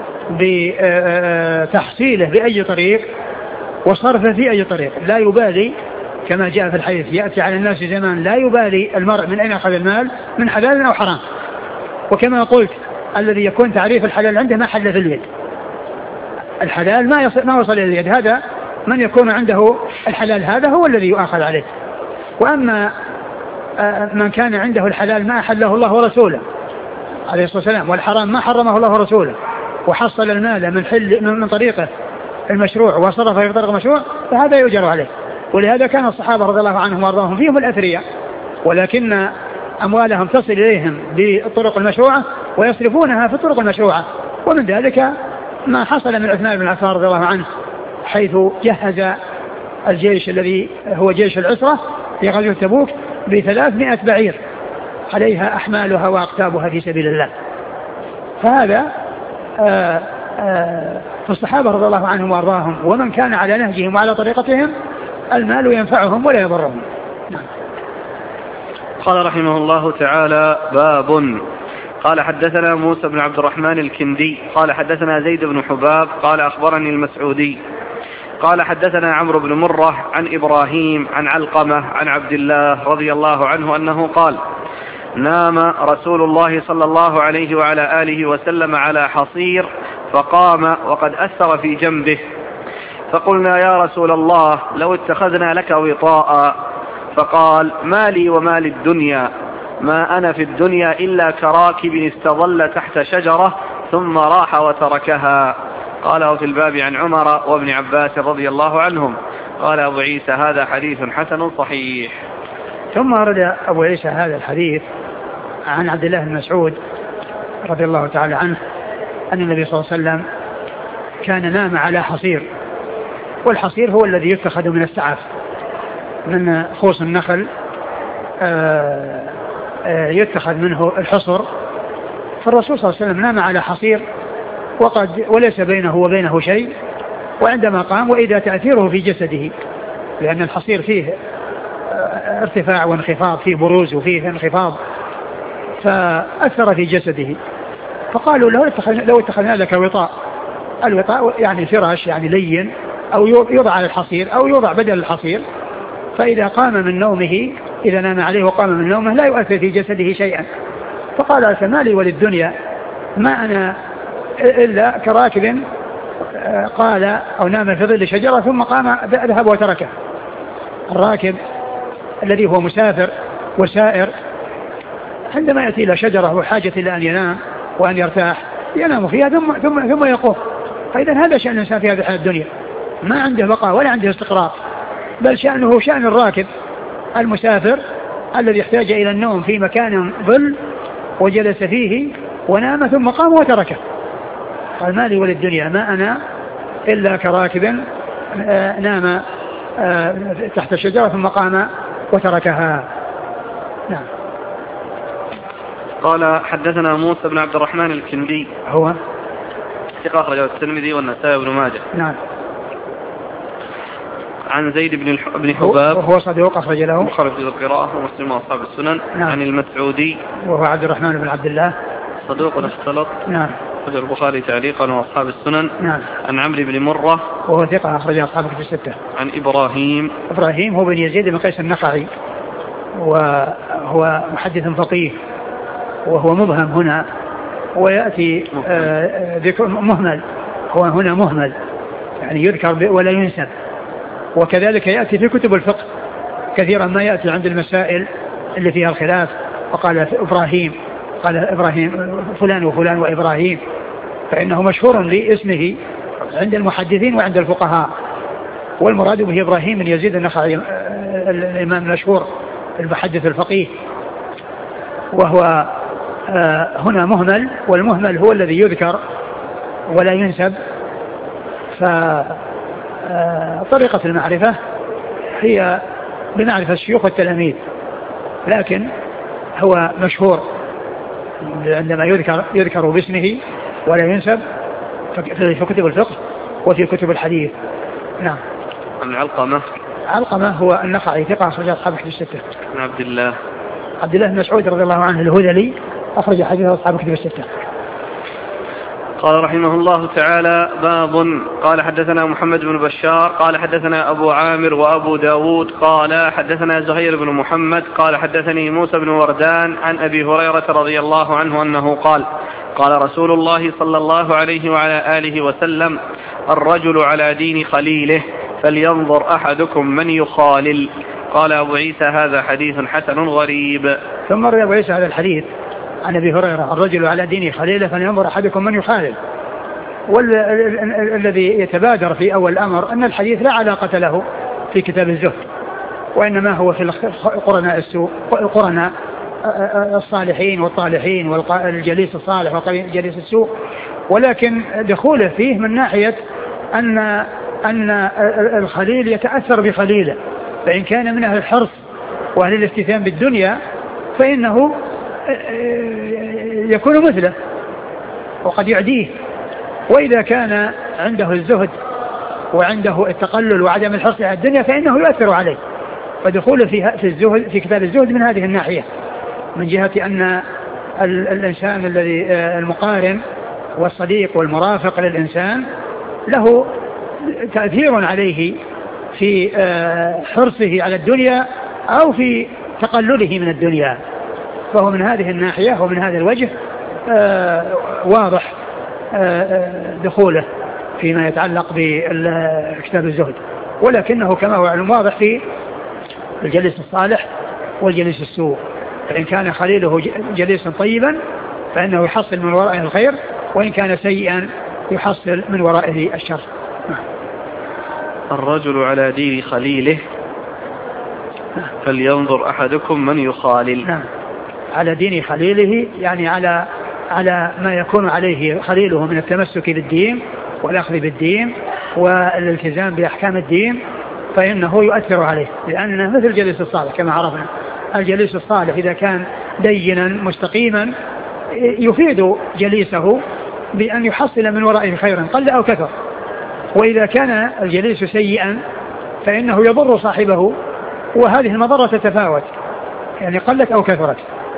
بتحصيله بأي طريق وصرفه في أي طريق، لا يبالي كما جاء في الحديث: يأتي على الناس زمان لا يبالي المرء من أين أخذ المال، من حلال أو حرام. وكما قلت الذي يكون تعريف الحلال عنده ما حل في اليد، الحلال ما يصل ما وصل إلى اليد، هذا من يكون عنده الحلال هذا هو الذي يؤاخذ عليه. وأما من كان عنده الحلال ما أحله الله ورسوله عليه الصلاة والسلام، والحرام ما حرمه الله ورسوله، وحصل المال من حل من طريقه المشروع وصرفه في طريق المشروع، فهذا يؤجر عليه. ولهذا كان الصحابة رضي الله عنهم وارضاهم فيهم الأثرياء، ولكن أموالهم تصل إليهم بالطرق المشروعة ويصرفونها في الطرق المشروعة. ومن ذلك ما حصل من عثمان بن عفان رضي الله عنه، حيث جهز الجيش الذي هو جيش العسرة في غزوة تبوك بثلاثمائة بعير عليها أحمالها وأقتابها في سبيل الله. فهذا آآ آآ فالصحابة رضي الله عنهم وارضاهم ومن كان على نهجهم وعلى طريقتهم المال ينفعهم ولا يضرهم. قال رحمه الله تعالى: باب. قال حدثنا موسى بن عبد الرحمن الكندي قال حدثنا زيد بن حباب قال أخبرني المسعودي قال حدثنا عمرو بن مرة عن إبراهيم عن علقمة عن عبد الله رضي الله عنه أنه قال: نام رسول الله صلى الله عليه وعلى آله وسلم على حصير فقام وقد أثر في جنبه، فقلنا: يا رسول الله لو اتخذنا لك وطاء. فقال: ما لي وما للدنيا، ما أنا في الدنيا إلا كراكب استظل تحت شجرة ثم راح وتركها. قاله في الباب عن عمر وابن عباس رضي الله عنهم. قال أبو عيسى: هذا حديث حسن صحيح. ثم ورد أبو عيسى هذا الحديث عن عبد الله بن مسعود رضي الله تعالى عنه أن النبي صلى الله عليه وسلم كان نام على حصير، والحصير هو الذي يتخذ من السعف من خوص النخل، يتخذ منه الحصر. فالرسول صلى الله عليه وسلم نام على حصير وقد وليس بينه وبينه شيء، وعندما قام وإذا تأثيره في جسده، لأن الحصير فيه ارتفاع وانخفاض، فيه بروز وفيه انخفاض، فأثر في جسده. فقالوا له: لو اتخذنا لك وطاء. الوطاء يعني فراش، يعني لين، أو يوضع على الحصير أو يوضع بدل الحصير، فإذا قام من نومه، إذا نام عليه وقام من نومه لا يؤثر في جسده شيئا. فقال: فما لي وللدنيا، ما أنا إلا كراكب قال أو نام في ظل شجرة ثم قام ذهب وتركه. الراكب الذي هو مسافر وسائر عندما يأتي إلى شجرة وحاجة إلى أن ينام وأن يرتاح ينام فيها ثم, ثم, ثم يقوم. فإذا هذا شأن الإنسان في هذه الحياة الدنيا، ما عنده بقاء ولا عنده استقرار، بل شأنه شأن الراكب المسافر الذي يحتاج إلى النوم في مكان ظل وجلس فيه ونام ثم قام وتركه. قال: ما لي وللدنيا، ما أنا إلا كراكب نام تحت الشجرة ثم قام وتركها. نعم. قال حدثنا موسى بن عبد الرحمن الكندي، هو ثقة أخرجه الترمذي والنسائي وابن ماجه. نعم. عن زيد بن بن حباب وهو صدوق أخرج له مخرج القراءة ومسلم وأصحاب السنن. نعم. عن المسعودي وهو عبد الرحمن بن عبد الله صدوق اختلط. نعم. أخرج البخاري تعليقا وأصحاب السنن. نعم. عن عمرو بن مرة وهو ثقة أخرج أصحاب الكتب الستة. عن إبراهيم إبراهيم هو بن يزيد بن قيس النخعي وهو محدث فقيه وهو مبهم هنا ويأتي ذكر مهمل، هو هنا مهمل يعني يذكر ولا ينسب. وكذلك يأتي في كتب الفقه كثيرا ما يأتي عند المسائل اللي فيها الخلاف وقال إبراهيم، قال إبراهيم فلان وفلان وإبراهيم، فإنه مشهور لاسمه عند المحدثين وعند الفقهاء. والمراد به إبراهيم بن يزيد النخعي الإمام المشهور المحدث الفقيه، وهو هنا مهمل، والمهمل هو الذي يذكر ولا ينسب. فطريقة المعرفة هي بمعرفة الشيوخ والتلاميذ، لكن هو مشهور عندما يذكر يذكر باسمه ولا ينسب في كتب الفقه وفي كتب الحديث. نعم. عن علقمة علقمة هو النخعي ثقة أخرج أصحاب الكتب الستة. عن عبد الله عبد الله بن مسعود رضي الله عنه الهذلي أخرج حديث أصحاب الكتب الستة. قال رحمه الله تعالى: باب. قال حدثنا محمد بن بشار قال حدثنا أبو عامر وأبو داود قال حدثنا زهير بن محمد قال حدثني موسى بن وردان عن أبي هريرة رضي الله عنه أنه قال: قال رسول الله صلى الله عليه وعلى آله وسلم: الرجل على دين خليله فلينظر أحدكم من يخالل. قال أبو عيسى: هذا حديث حسن غريب. ثم روى أبو عيسى هذا الحديث عن أبي هريرة: الرجل على دين خليله فلينظر أحدكم من يخالل. والذي يتبادر في أول الأمر أن الحديث لا علاقة له في كتاب الزهد، وإنما هو في قرناء السوء، قرناء الصالحين والطالحين والجليس الصالح والجليس السوء، ولكن دخوله فيه من ناحية أن أن الخليل يتأثر بخليله، فإن كان من أهل الحرص وأهل الاستثام بالدنيا فإنه يكون مثله وقد يعديه، وإذا كان عنده الزهد وعنده التقلل وعدم الحرص على الدنيا فإنه يؤثر عليه. فدخوله في في الزهد في كتاب الزهد من هذه الناحية، من جهة أن الإنسان الذي المقارن والصديق والمرافق للإنسان له تأثير عليه في حرصه على الدنيا أو في تقلله من الدنيا، فهو من هذه الناحية ومن هذا الوجه واضح دخوله فيما يتعلق بكتاب الزهد، ولكنه كما هو علم واضح في الجليس الصالح والجليس السوء. فإن كان خليله جليسا طيبا فإنه يحصل من ورائه الخير، وإن كان سيئا يحصل من ورائه الشر. الرجل على دين خليله فلينظر أحدكم من يخالل. نعم، على دين خليله يعني على على ما يكون عليه خليله من التمسك بالدين والأخذ بالدين والالتزام بأحكام الدين، فإنه يؤثر عليه، لأنه مثل الجليس الصالح كما عرفنا. الجليس الصالح إذا كان دينا مستقيما يفيد جليسه بأن يحصل من ورائه خيرا قل أو كثر، وإذا كان الجليس سيئا فإنه يضر صاحبه، وهذه المضرة تتفاوت يعني قلت أو كثرت.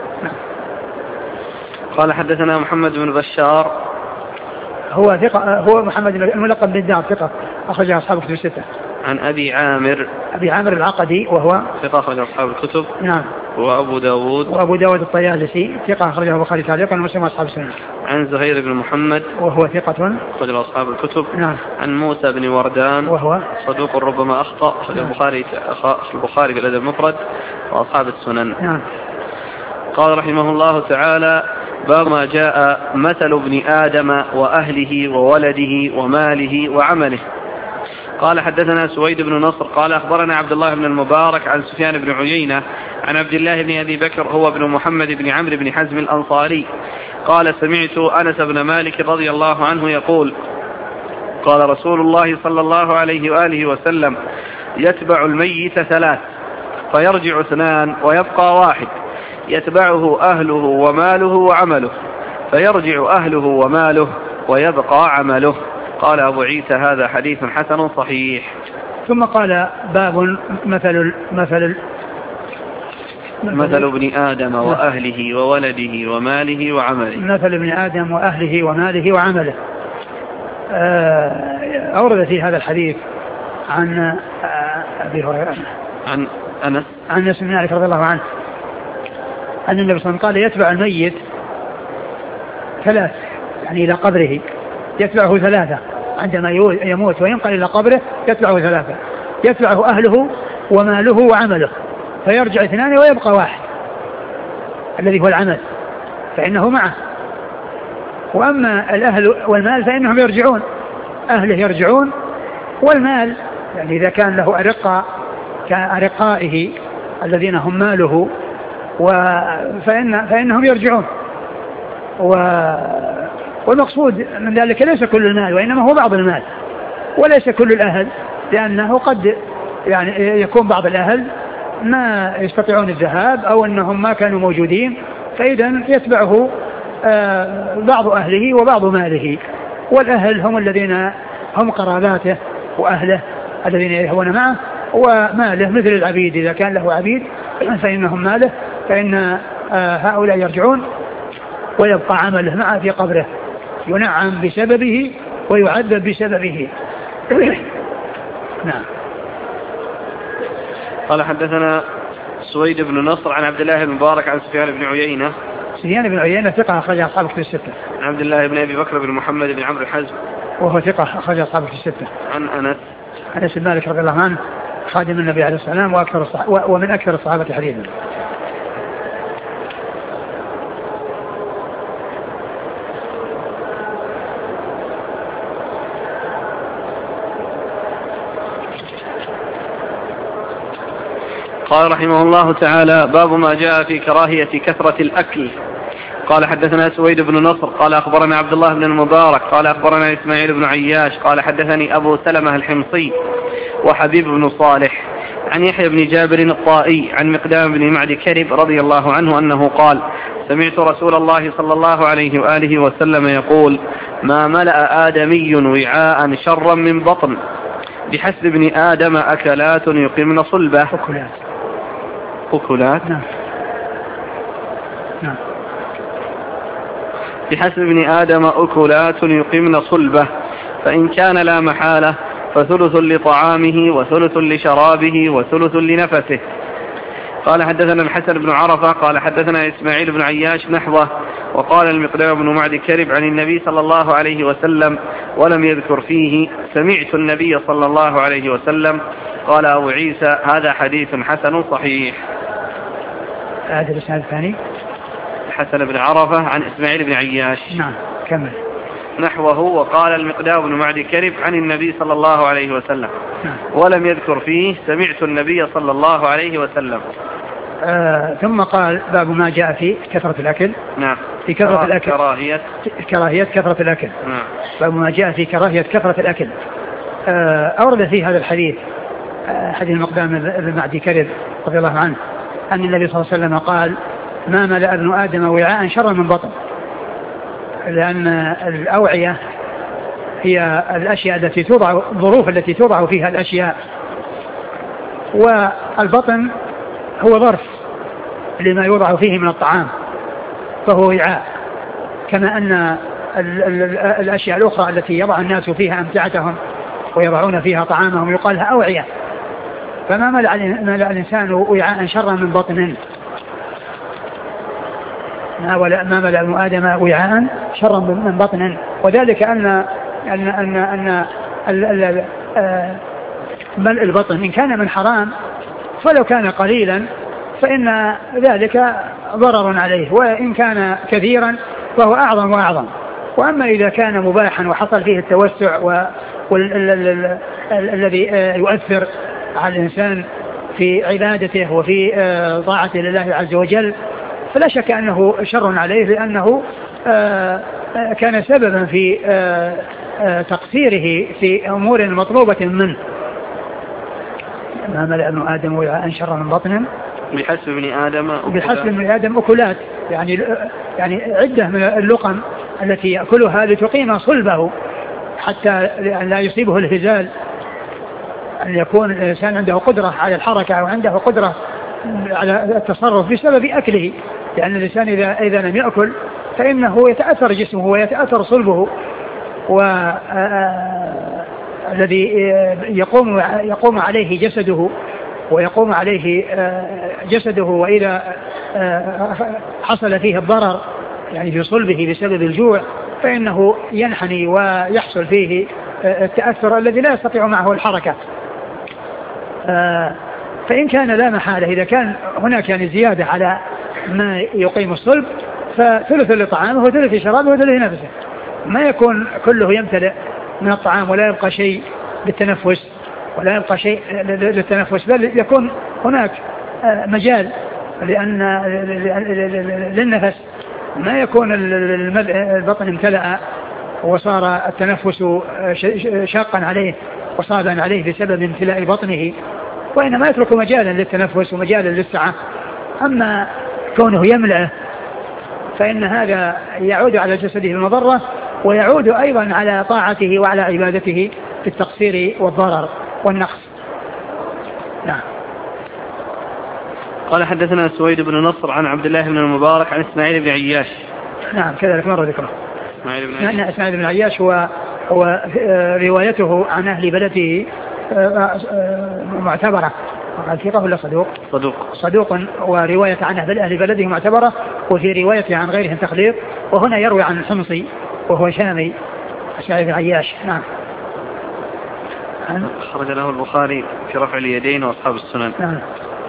قال حدثنا محمد بن بشار هو ثقة، هو محمد الملقب بالدار ثقة أخرج أصحاب الكتب الستة. عن أبي عامر أبي عامر العقدي وهو ثقة أخرج أصحاب الكتب. نعم. وأبو داود وأبو داود الطيالسي ثقة أخرجه البخاري تعليقا ومسلم أصحاب السنة. عن زهير بن محمد وهو ثقة أخرج أصحاب الكتب. نعم. عن موسى بن وردان وهو صدوق ربما أخطأ أخرج البخاري البخاري في الأدب المفرد وأصحاب السنن. نعم. قال رحمه الله تعالى: باب ما جاء مثل ابن آدم وأهله وولده وماله وعمله. قال حدثنا سويد بن نصر قال أخبرنا عبد الله بن المبارك عن سفيان بن عيينة عن عبد الله بن أبي بكر هو ابن محمد بن عمرو بن حزم الأنصاري قال: سمعت أنس بن مالك رضي الله عنه يقول: قال رسول الله صلى الله عليه وآله وسلم: يتبع الميت ثلاث فيرجع اثنان ويبقى واحد، يتبعه أهله وماله وعمله، فيرجع أهله وماله ويبقى عمله. قال أبو عيسى: هذا حديث حسن صحيح. ثم قال باب مثل مثل مثل ابن آدم وأهله وولده وماله وعمله. مثل ابن آدم وأهله وماله وعمله. أورد في هذا الحديث عن أبي هريرة عن أنس عن أنس بن مالك رضي الله عنه أن النبي صلى الله عليه وسلم قال يتبع الميت ثلاث، يعني إلى قبره يتبعه ثلاثة، عندما يموت وينقل إلى قبره يتبعه ثلاثة، يتبعه أهله وماله وعمله، فيرجع اثنان ويبقى واحد الذي هو العمل فإنه معه. وأما الأهل والمال فإنهم يرجعون، أهله يرجعون، والمال يعني إذا كان له أرقاء كأرقائه الذين هم ماله فإن فإنهم يرجعون. والمقصود من ذلك ليس كل المال، وإنما هو بعض المال، وليس كل الأهل، لأنه قد يعني يكون بعض الأهل ما يستطيعون الذهاب أو أنهم ما كانوا موجودين، فإذا يتبعه بعض أهله وبعض ماله. والأهل هم الذين هم قراباته وأهله الذين يذهبون معه، وماله مثل العبيد إذا كان له عبيد فإنهم ماله، فإن هؤلاء يرجعون ويبقى عمله معه في قبره، ينعم بسببه ويعذب بسببه. نعم. قال حدثنا سويد بن نصر عن عبد الله بن مبارك عن سفيان بن عيينة. سفيان بن عيينة ثقة أخرج أصحابه في الستة. عن عبد الله بن أبي بكر بن محمد بن عمرو الحزم وهو ثقة أخرج أصحابه في الستة. عن أنس أنس بن مالك رضي الله عنه خادم النبي عليه الصلاة والسلام وأكثر الصح... ومن أكثر الصحابة حديثا. قال رحمه الله تعالى: باب ما جاء في كراهية كثرة الأكل. قال حدثنا سويد بن نصر قال أخبرنا عبد الله بن المبارك قال أخبرنا إسماعيل بن عياش قال حدثني أبو سلمة الحمصي وحبيب بن صالح عن يحيى بن جابر الطائي عن مقدام بن معد كرب رضي الله عنه أنه قال: سمعت رسول الله صلى الله عليه وآله وسلم يقول: ما ملأ آدمي وعاء شرا من بطن، بحسب ابن آدم أكلات يقمن صلبه. أكلات أكلات نعم نعم بحسب ابن آدم أكلات يقمن صلبه، فإن كان لا محالة فثلث لطعامه وثلث لشرابه وثلث لنفسه. قال حدثنا الحسن بن عرفة قال حدثنا إسماعيل بن عياش نحوه، وقال المقدام بن معد كرب عن النبي صلى الله عليه وسلم ولم يذكر فيه: سمعت النبي صلى الله عليه وسلم. قال أبو عيسى: هذا حديث حسن صحيح. هذا الإسناد الثاني حسن بن عرفة عن إسماعيل بن عياش. نعم كمل. نحوه، وقال المقدام بن معد كرب عن النبي صلى الله عليه وسلم. نعم. ولم يذكر فيه: سمعت النبي صلى الله عليه وسلم. آه ثم قال: باب ما جاء في كثرة الأكل. نعم. في كثرة الأكل. كراهية كراهية كثرة الأكل. نعم. باب ما جاء في كراهية كثرة الأكل. آه أورد في هذا الحديث آه حديث المقدام بن معد كرب رضي الله عنه أن النبي صلى الله عليه وسلم قال: ما ملأ ابن آدم وعاء شرا من بطن، لأن الأوعية هي الأشياء التي توضع، الظروف التي توضع فيها الأشياء، والبطن هو ظرف لما يوضع فيه من الطعام فهو وعاء، كما أن الأشياء الأخرى التي يضع الناس فيها أمتعتهم ويضعون فيها طعامهم يقال لها أوعية. فما ملأ الإنسان وعاء شرا من بطن، ما ملأ ابن آدم وعاء شرا من بطن، وذلك أن أن أن أن ملء البطن إن كان من حرام فلو كان قليلا فإن ذلك ضرر عليه، وإن كان كثيرا فهو أعظم وأعظم. وأما إذا كان مباحا وحصل فيه التوسع والذي يؤثر على الإنسان في عبادته وفي طاعته لله عز وجل فلا شك أنه شر عليه، لأنه كان سببا في تقصيره في أمور مطلوبة منه. ما ملأ ابن آدم وعاء شرا من بطن، بحسب ابن آدم بحسب ابن آدم أكلات، يعني يعني عدة من اللقم التي يأكلها لتقيم صلبه حتى لا يصيبه الهزال أن يكون الإنسان عنده قدرة على الحركة أو عنده قدرة على التصرف بسبب أكله، لأن الإنسان إذا, إذا لم يأكل فإنه يتأثر جسمه ويتأثر صلبه، والذي يقوم, يقوم عليه جسده ويقوم عليه جسده، وإذا حصل فيه الضرر يعني في صلبه بسبب الجوع فإنه ينحني ويحصل فيه التأثر الذي لا يستطيع معه الحركة. فإن كان لا محالة إذا كان هناك يعني زيادة على ما يقيم الصلب فثلث لطعامه وثلث لشرابه وثلث لنفسه، ما يكون كله يمتلئ من الطعام ولا يبقى شيء للتنفس ولا يبقى شيء للتنفس، بل يكون هناك مجال لأن للنفس، ما يكون البطن امتلأ وصار التنفس شاقا عليه وصعبا عليه بسبب امتلاء بطنه، وإنما يترك مجالا للتنفس ومجالا للسعة. أما كونه يملأ فإن هذا يعود على جسده المضرة، ويعود أيضا على طاعته وعلى عبادته في التقصير والضرر والنقص. نعم. قال حدثنا سويد بن نصر عن عبد الله بن المبارك عن إسماعيل بن عياش. نعم كذلك مرة ذكره. إسماعيل بن عياش. إسماعيل بن عياش هو هو روايته عن أهل بلده معتبرة. ثقة ولا صدوق؟ صدوق. صدوق، ورواية عن أهل بلده معتبرة، وفي رواية عن غيرهم تخليط، وهنا يروي عن الحمصي وهو شامي إسماعيل بن عياش. نعم. خرج له البخاري في رفع اليدين وأصحاب السنن. نعم.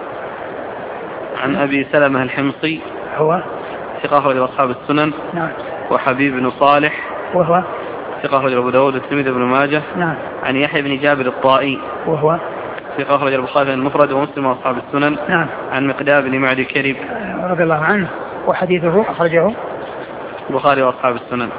عن أبي سلمة الحمصي هو ثقة أخرج أصحاب السنن. نعم. وحبيب بن صالح وهو ثقة أخرج أبو داود والترمذي بن ماجه. نعم. عن يحيى بن جابر الطائي وهو ثقة أخرج البخاري المفرد ومسلم وأصحاب السنن. نعم. عن مقداد بن معدي كريب رضي الله عنه وحديثه أخرجه البخاري وأصحاب السنن.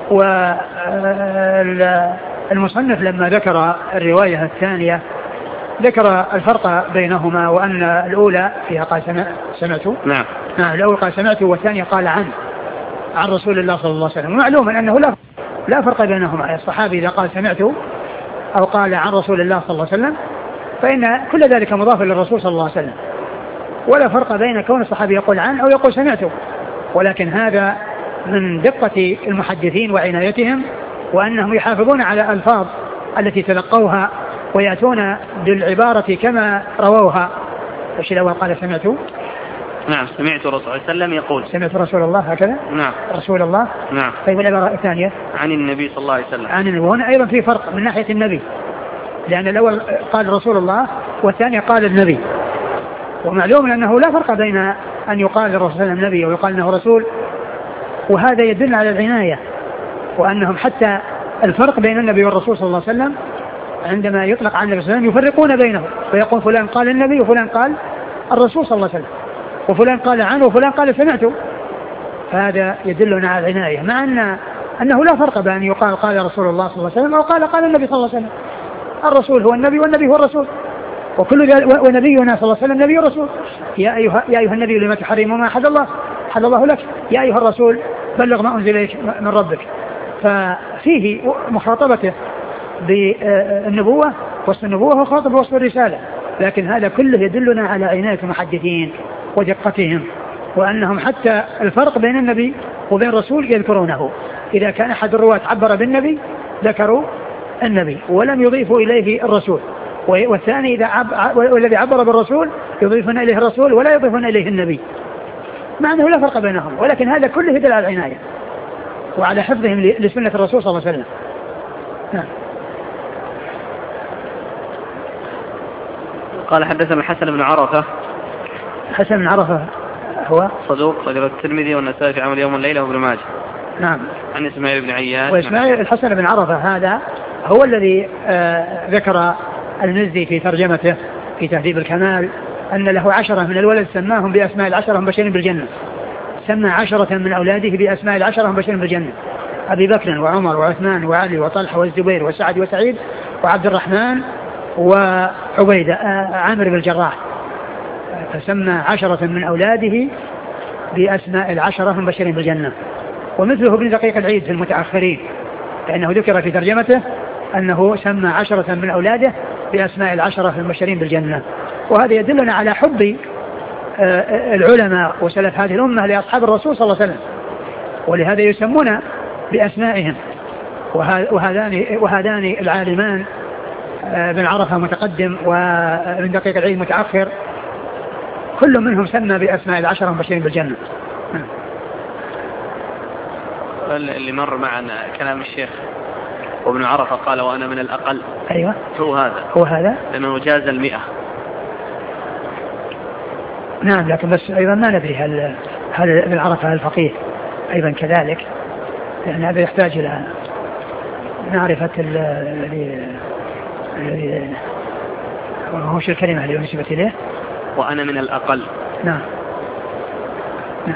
والمصنف لما ذكر الرواية الثانية ذكر الفرق بينهما، وأن الأولى فيها قال سمعت. نعم. نعم. الأول قال سمعت، والثانية قال عن عن رسول الله صلى الله عليه وسلم. معلوم أنه لا لا فرق بينهما. الصحابي إذا قال سمعت أو قال عن رسول الله صلى الله عليه وسلم فإن كل ذلك مضاف للرسول صلى الله عليه وسلم، ولا فرق بين كون الصحابي يقول عن أو يقول سمعت. ولكن هذا من دقة المحدثين وعنايتهم، وأنهم يحافظون على الألفاظ التي تلقوها ويأتون بالعبارة كما رووها. ايش الأول قال سمعت؟ نعم. سمعت رسول الله صلى الله عليه وسلم يقول. سمعت رسول الله هكذا؟ نعم. رسول الله. نعم. طيب العبارة الثانية؟ عن النبي صلى الله عليه وسلم. عن النبي. وهنا أيضا في فرق من ناحية النبي، لأن الأول قال رسول الله والثاني قال النبي، ومعلوم أنه لا فرق بين أن يقال الرسول صلى الله عليه وسلم نبي ويقال أنه رسول، وهذا يدل على العناية، وأنهم حتى الفرق بين النبي والرسول صلى الله عليه وسلم عندما يطلق عن النبي صلى الله عليه وسلم يفرقون بينهم، فيقول فلان قال النبي وفلان قال الرسول صلى الله عليه وسلم، وفلان قال عنه وفلان قال سمعته. هذا يدلنا على العناية، مع أن أنه لا فرق بين يقال قال رسول الله صلى الله عليه وسلم أو قال قال النبي صلى الله عليه وسلم. الرسول هو النبي والنبي هو الرسول، وكل ونبينا صلى الله عليه وسلم نبي ورسول. يا أيها, يا أيها النبي لما تحرم ما حد الله حد الله لك، يا أيها الرسول بلغ ما أنزل إليك من ربك. ففيه مخاطبته بالنبوة، وصف النبوة وخاطب وصف الرسالة، لكن هذا كله يدلنا على عناية المحدثين ودقتهم، وأنهم حتى الفرق بين النبي وبين الرسول يذكرونه. إذا كان أحد الرواة عبر بالنبي ذكروا النبي ولم يضيفوا إليه الرسول، والثاني إذا عب... والذي عبر بالرسول يضيفون إليه الرسول ولا يضيفون إليه النبي، مع أنه لا فرق بينهم، ولكن هذا كله يدل على العناية وعلى حفظهم لسنة الرسول صلى الله عليه وسلم. نعم. قال حدثنا الحسن بن عرفة. حسن بن عرفة هو صدوق صدر الترمذي والنسائي في عمل يوم الليلة وابن ماجه. نعم. عن إسماعيل بن عياش. وإسماعيل الحسن بن عرفة هذا هو الذي آه ذكر المزي في ترجمته في تهذيب الكمال أن له عشرة من الولد سماهم بأسماء العشرة هم بشرين بالجنة. سمى عشرة من أولاده بأسماء العشرة هم بشرين بالجنة: أبي بكر وعمر وعثمان وعلي وطلحة والزبير وسعد وسعيد وعبد الرحمن وعبيدة آه عامر بن الجراح. فسمى عشرة من أولاده بأسماء العشرة هم بشرين بالجنة. ومثله ابن دقيق العيد في المتأخرين، لأنه ذكر في ترجمته أنه سمى عشرة من أولاده بأسماء العشرة المبشرين بالجنة. وهذا يدلنا على حب العلماء وسلف هذه الأمة لأصحاب الرسول صلى الله عليه وسلم، ولهذا يسمون بأسمائهم. وهذان, وهذان العالمان بن عرفة متقدم ومن دقيق العيد متأخر كل منهم سمى بأسماء العشرة المبشرين بالجنة. اللي مر معنا كلام الشيخ وابن عرفة قال وأنا من الأقل. أيوة هو هذا هو هذا لأنه جاز المئة. نعم، لكن بس أيضا ما ندري هل هل ابن عرفة الفقيه أيضا كذلك، لأن هذا يحتاج إلى معرفة الذي الذي هو شو الكلمة اللي نسبت إليه. وأنا من الأقل. نعم نعم.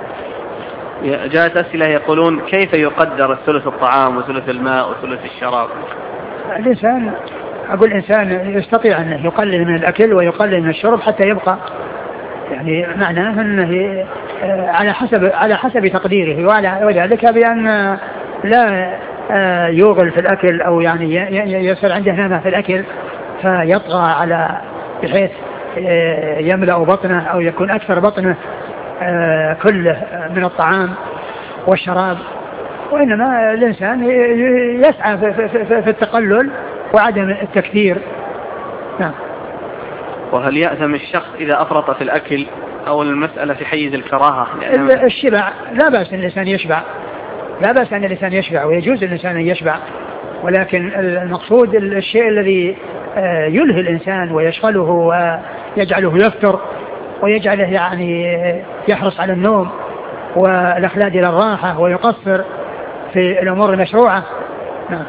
جاءت أسئلة يقولون كيف يقدر الثلث الطعام وثلث الماء وثلث الشراب؟ الإنسان أقول الإنسان يستطيع أن يقلل من الأكل ويقلل من الشرب حتى يبقى، يعني معناه أنه على حسب على حسب تقديره، وذلك بأن لا يوغل في الأكل أو يعني يصير عنده نعمة في الأكل فيطغى على بحيث يملأ بطنه أو يكون أكثر بطنه كله من الطعام والشراب، وإنما الإنسان يسعى في التقلل وعدم التكثير. نعم. وهل يأثم الشخص إذا أفرط في الأكل أو المسألة في حيز الكراهة؟ الشبع لا بأس أن الإنسان يشبع، لا بأس أن الإنسان يشبع ويجوز الإنسان أن يشبع، ولكن المقصود الشيء الذي يلهي الإنسان ويشغله ويجعله يفتر ويجعله يعني يحرص على النوم والأخلاد إلى الراحة ويقصر في الأمور المشروعة. نعم.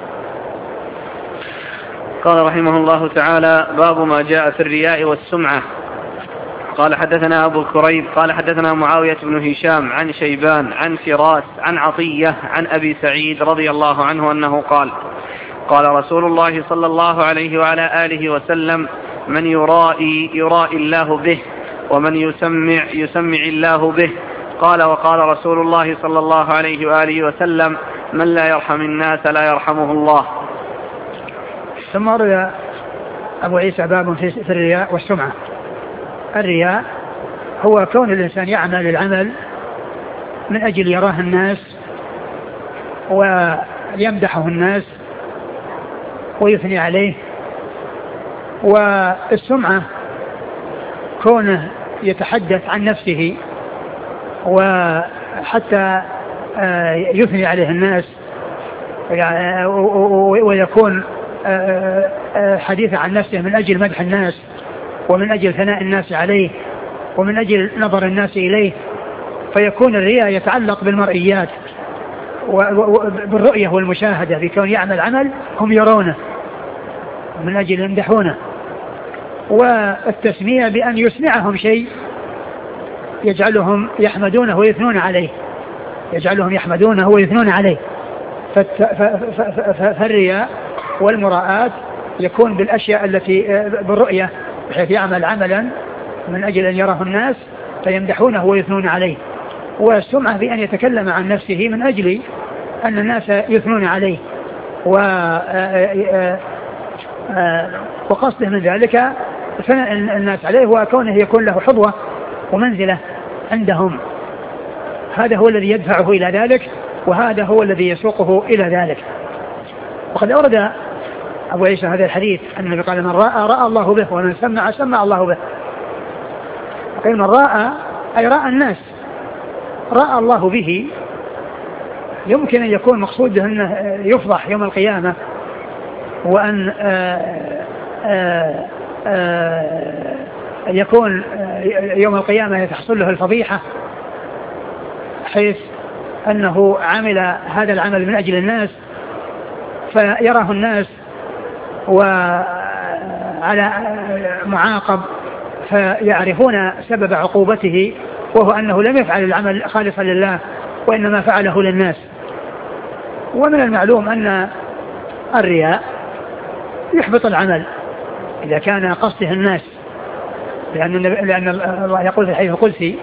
قال رحمه الله تعالى باب ما جاء في الرياء والسمعة. قال حدثنا أبو كريب قال حدثنا معاوية بن هشام عن شيبان عن فراس عن عطية عن أبي سعيد رضي الله عنه أنه قال قال رسول الله صلى الله عليه وعلى آله وسلم من يرائي يرائي الله به ومن يسمع يسمع الله به. قال وقال رسول الله صلى الله عليه وآله وسلم من لا يرحم الناس لا يرحمه الله. ثم روى أبو عيسى باب في الرياء والسمعة. الرياء هو كون الإنسان يعمل العمل من أجل يراه الناس ويمدحه الناس ويثني عليه. والسمعة كونه يتحدث عن نفسه وحتى يثني عليه الناس ويكون حديث عن نفسه من أجل مدح الناس ومن أجل ثناء الناس عليه ومن أجل نظر الناس إليه، فيكون الرياء يتعلق بالمرئيات وبالرؤية والمشاهدة، بكون يعمل عمل هم يرونه من أجل يمدحونه. والتسمية بأن يسمعهم شيء يجعلهم يحمدونه ويثنون عليه يجعلهم يحمدونه ويثنون عليه. فالرياء والمراءات يكون بالأشياء التي بالرؤية، بحيث يعمل عملا من أجل أن يراه الناس فيمدحونه ويثنون عليه. والسمعة بأن يتكلم عن نفسه من أجل أن الناس يثنون عليه، وقصده من ذلك ثناء الناس عليه وكونه يكون له حظوة ومنزلة عندهم. هذا هو الذي يدفعه إلى ذلك، وهذا هو الذي يسوقه إلى ذلك. وقد أورد أبو عيسى هذا الحديث أن النبي قال من رأى رأى الله به ومن سمع سمع الله به. وقيل من رأى أي رأى الناس، رأى الله به يمكن أن يكون مقصوده أنه يفضح يوم القيامة، وأن آآ آآ آآ يكون يوم القيامة يتحصل له الفضيحة، حيث أنه عمل هذا العمل من أجل الناس فيراه الناس وعلى معاقب فيعرفون سبب عقوبته، وهو أنه لم يفعل العمل خالصا لله وإنما فعله للناس. ومن المعلوم أن الرياء يحبط العمل إذا كان قصده الناس، لأن لأن الله يقول في الحديث القدسي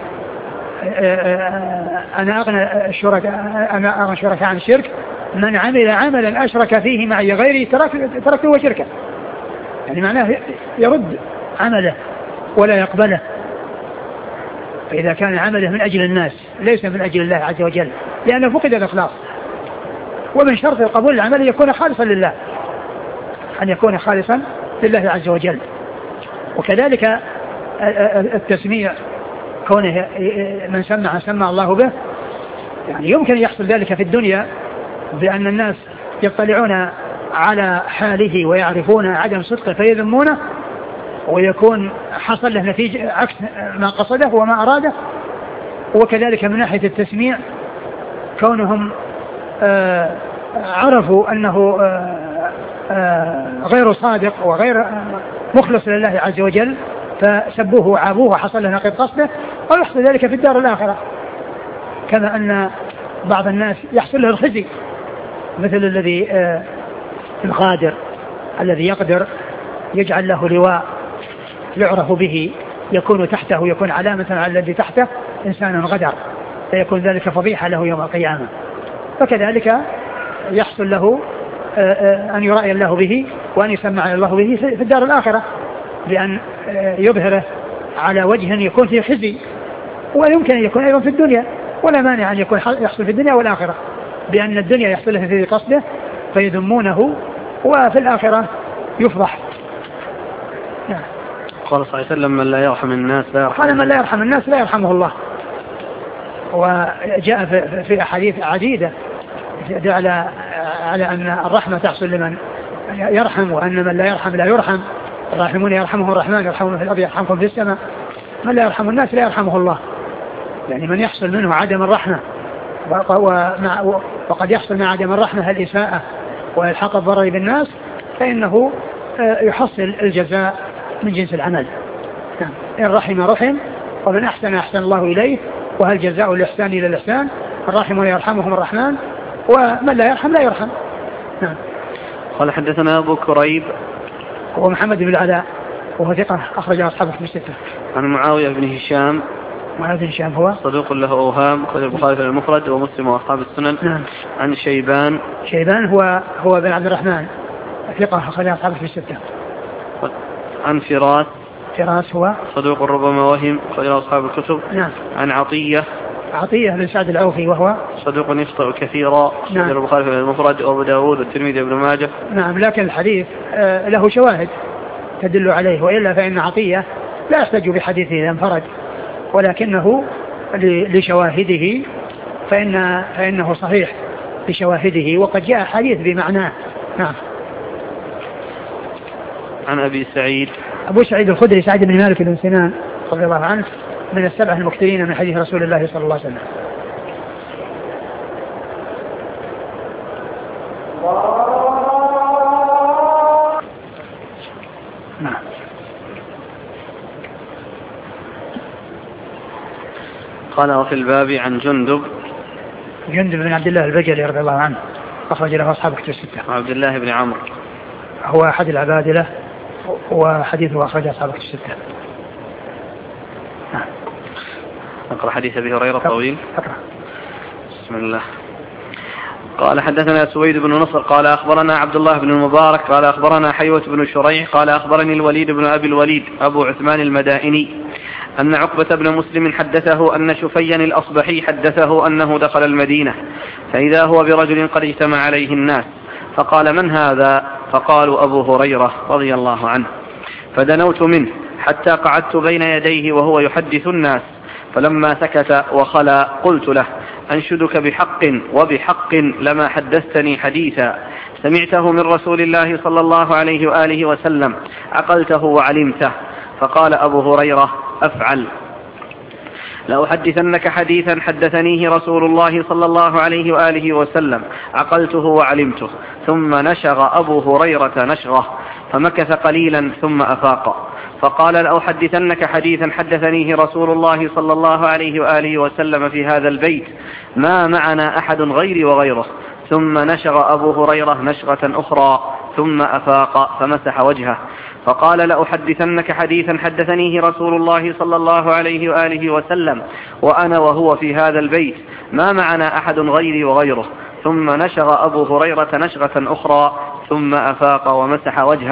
أنا أغنى الشركاء أنا أغنى الشركاء عن الشرك من عمل عملا أشرك فيه معي غيري تركته وشركه. يعني معناه يرد عمله ولا يقبله. فإذا كان عمله من أجل الناس ليس من أجل الله عز وجل لأنه فقد الإخلاص. ومن شرط قبول العمل يكون خالصا لله، أن يكون خالصا لله عز وجل. وكذلك التسميع كونه من سمع سمع الله به، يعني يمكن يحصل ذلك في الدنيا بأن الناس يطلعون على حاله ويعرفون عدم صدقه فيذمونه، ويكون حصل له نتيجة عكس ما قصده وما أراده. وكذلك من ناحية التسميع كونهم آه عرفوا أنه آه آه غير صادق وغير مخلص لله عز وجل فسبوه وعابوه وحصل له نقيض قصده، ويحصل ذلك في الدار الآخرة. كما أن بعض الناس يحصل له الخزي، مثل الذي آه الغادر الذي يقدر يجعل له لواء يعرف به يكون تحته، يكون علامة على الذي تحته إنسان غدر، فيكون ذلك فضيحة له يوم القيامة. فكذلك يحصل له أن يرأي الله به وأن يسمع الله به في الدار الآخرة بأن يظهره على وجه يكون فيه خزي، ويمكن أن يكون أيضا في الدنيا، ولا مانع أن يكون يحصل في الدنيا والآخرة، بأن الدنيا يحصل له في قصده فيذمونه، وفي الآخرة يفضح. نعم. قال صلى الله عليه وسلم من لا يرحم الناس لا يرحم قال من لا يرحم الناس لا يرحمه الله. وجاء في, في أحاديث عديدة على على أن الرحمة تحصل لمن يرحم، وأن من لا يرحم لا يرحم. الراحمون يرحمهم الرحمن، يرحمون في الأرض يرحمكم في السماء. من لا يرحم الناس لا يرحمه الله، يعني من يحصل منه عدم الرحمة، وقد يحصل مع عدم الرحمة الإساءة وإلحاق الضرر بالناس، فإنه يحصل الجزاء من جنس العمل. إن رحم رحم، ومن أحسن أحسن الله إليه، وهل جزاء الإحسان إلى الإحسان. الراحمون يرحمهم الرحمن، ومن لا يرحم لا يرحم. نعم. قال حدثنا أبو كريب هو محمد بن العلاء وهو ثقة أخرج أصحابه في الستة. عن معاوية بن هشام معاوية بن هشام هو صدوق له أوهام، أخرج البخاري في المفرد ومسلم وأصحاب السنن. نعم. عن شيبان شيبان هو هو بن عبد الرحمن ثقة أخرج أصحابه في الستة. عن فراس فراس هو صدوق ربما وهم، أخرج أصحاب الكتب. نعم. عن عطية عطية بن سعد العوفي وهو صدوق يخطئ كثيرا، نعم. البخاري في المفرد وأبو داود والترمذي وابن ماجه. نعم. لكن الحديث له شواهد تدل عليه، وإلا فإن عطية لا يحتج بحديثه إذا انفرد، ولكنه لشواهده فإن فإنه صحيح بشواهده، وقد جاء حديث بمعناه. نعم. عن أبي سعيد أبو سعيد الخدري سعيد بن مالك بن سنان رضي الله عنه من السبعة المكثرين من حديث رسول الله صلى الله عليه وسلم. نعم. قال وفي الباب عن جندب جندب بن عبد الله البجلي رضي الله عنه أخرج له أصحاب كتب الستة. عبد الله بن عمرو هو أحد العبادلة وحديثه أخرج أصحاب كتب الستة. نقرأ حديث أبي هريرة طويل. أقرأ. بسم الله. قال حدثنا سويد بن نصر قال أخبرنا عبد الله بن المبارك قال أخبرنا حيوة بن شريح قال أخبرني الوليد بن أبي الوليد أبو عثمان المدائني أن عقبة بن مسلم حدثه أن شفيا الأصبحي حدثه أنه دخل المدينة فإذا هو برجل قد اجتمع عليه الناس، فقال من هذا؟ فقالوا أبو هريرة رضي الله عنه، فدنوت منه حتى قعدت بين يديه وهو يحدث الناس، فلما سكت وخلا قلت له أنشدك بحق وبحق لما حدثتني حديثا سمعته من رسول الله صلى الله عليه وآله وسلم عقلته وعلمته. فقال أبو هريرة أفعل. لأحدثنك حديثا حدثنيه رسول الله صلى الله عليه وآله وسلم عقلته وعلمته. ثم نشغ أبو هريرة نشغه فمكث قليلا ثم أفاق فقال لأحدثنك حديثا حدثنيه رسول الله صلى الله عليه وآله وسلم في هذا البيت ما معنا أحد غيري وغيره. ثم نشغ أبو هريرة نشغة أخرى ثم أفاق فمسح وجهه فقال لأحدثنك حديثا حدثنيه رسول الله صلى الله عليه وآله وسلم وأنا وهو في هذا البيت ما معنا أحد غيري وغيره. ثم نشغ أبو هريرة نشغة أخرى ثم أفاق ومسح وجهه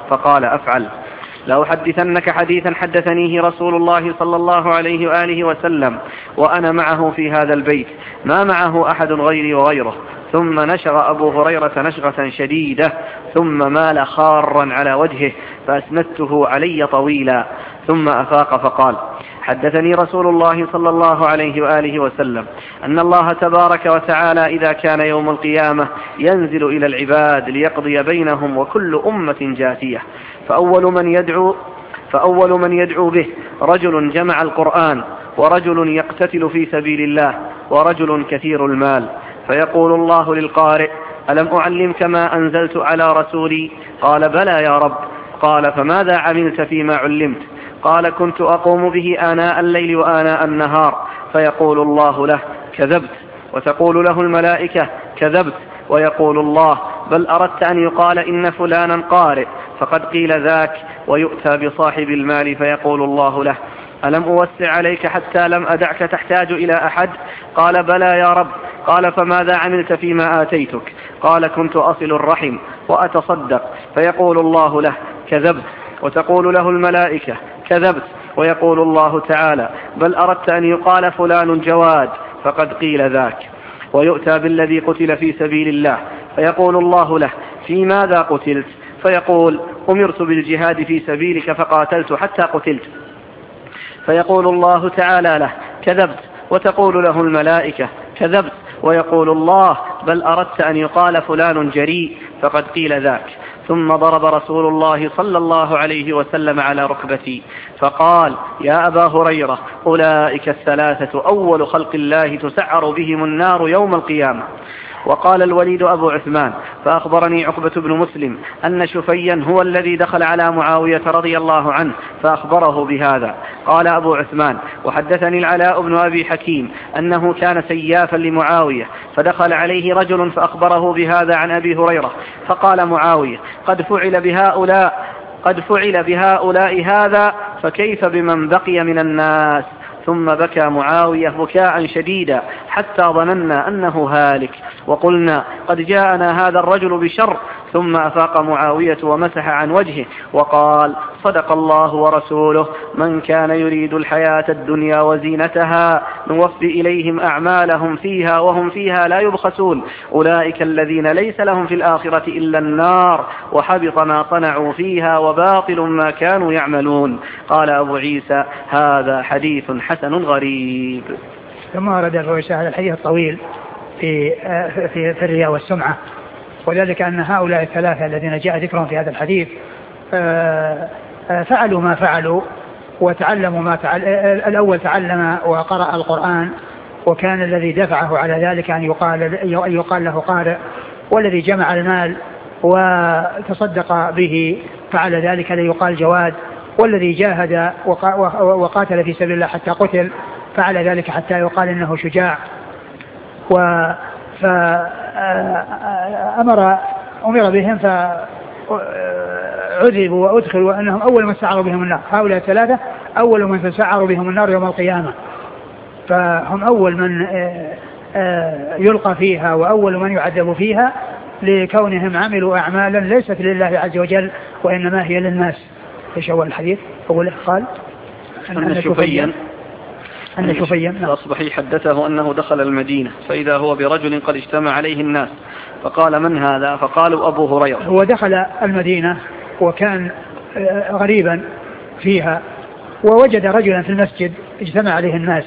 فقال أفعل. لأحدثنك حديثا حدثنيه رسول الله صلى الله عليه وآله وسلم وأنا معه في هذا البيت ما معه أحد غيري وغيره. ثم نشغ أبو هريرة نشغة شديدة ثم مال خارا على وجهه فأسندته علي طويلا ثم أفاق فقال: حدثني رسول الله صلى الله عليه وآله وسلم أن الله تبارك وتعالى إذا كان يوم القيامة ينزل إلى العباد ليقضي بينهم وكل أمة جاثية، فأول من يدعو فأول من يدعو به رجل جمع القرآن ورجل يقتتل في سبيل الله ورجل كثير المال، فيقول الله للقارئ: ألم أعلمك ما أنزلت على رسولي؟ قال: بلى يا رب. قال: فماذا عملت فيما علمت؟ قال: كنت أقوم به آناء الليل وآناء النهار. فيقول الله له: كذبت. وتقول له الملائكة: كذبت. ويقول الله: بل أردت أن يقال إن فلانا قارئ فقد قيل ذاك. ويؤتى بصاحب المال فيقول الله له: ألم أوسع عليك حتى لم أدعك تحتاج إلى أحد؟ قال: بلى يا رب. قال: فماذا عملت فيما آتيتك؟ قال: كنت أصل الرحم وأتصدق. فيقول الله له: كذبت. وتقول له الملائكة: كذبت. ويقول الله تعالى: بل أردت أن يقال فلان جواد فقد قيل ذاك. ويؤتى بالذي قتل في سبيل الله فيقول الله له: في ماذا قتلت؟ فيقول: أمرت بالجهاد في سبيلك فقاتلت حتى قتلت. فيقول الله تعالى له: كذبت. وتقول له الملائكة: كذبت. ويقول الله: بل أردت أن يقال فلان جريء فقد قيل ذاك. ثم ضرب رسول الله صلى الله عليه وسلم على ركبتي فقال: يا أبا هريرة، أولئك الثلاثة أول خلق الله تسعر بهم النار يوم القيامة. وقال الوليد أبو عثمان: فأخبرني عقبة بن مسلم أن شفيا هو الذي دخل على معاوية رضي الله عنه فأخبره بهذا. قال أبو عثمان: وحدثني العلاء بن أبي حكيم أنه كان سيافا لمعاوية فدخل عليه رجل فأخبره بهذا عن أبي هريرة، فقال معاوية: قد فعل بهؤلاء قد فعل بهؤلاء هذا فكيف بمن بقي من الناس؟ ثم بكى معاوية بكاء شديدا حتى ظننا أنه هالك، وقلنا: قد جاءنا هذا الرجل بشر. ثم أفاق معاوية ومسح عن وجهه وقال: صدق الله ورسوله، من كان يريد الحياة الدنيا وزينتها نوفي إليهم أعمالهم فيها وهم فيها لا يبخسون، أولئك الذين ليس لهم في الآخرة إلا النار وحبط ما صنعوا فيها وباطل ما كانوا يعملون. قال أبو عيسى: هذا حديث حسن غريب. ثم ورد أبو عيسى هذا الحديث الطويل في, في, في الرياء والسمعة، وذلك أن هؤلاء الثلاثة الذين جاء ذكرهم في هذا الحديث فعلوا ما فعلوا وتعلموا ما تعلم. الأول تعلم وقرأ القرآن، وكان الذي دفعه على ذلك أن يقال, أن يقال له قارئ، والذي جمع المال وتصدق به فعل ذلك ليقال جواد، والذي جاهد وقاتل في سبيل الله حتى قتل فعل ذلك حتى يقال إنه شجاع. فأمر أمر بهم فعذبوا وأدخلوا وأنهم أول من سعروا بهم النار. هؤلاء الثلاثة أول من سعروا بهم النار يوم القيامة، فهم أول من يلقى فيها وأول من يعذب فيها لكونهم عملوا أعمالا ليست لله عز وجل وإنما هي للناس. ايش هو الحديث؟ أقول قال أن شفيا أن شفيا الأصبحي حدثه أنه دخل المدينة فإذا هو برجل قد اجتمع عليه الناس، فقال: من هذا؟ فقالوا: أبو هريرة. هو دخل المدينة وكان غريبا فيها، ووجد رجلا في المسجد اجتمع عليه الناس،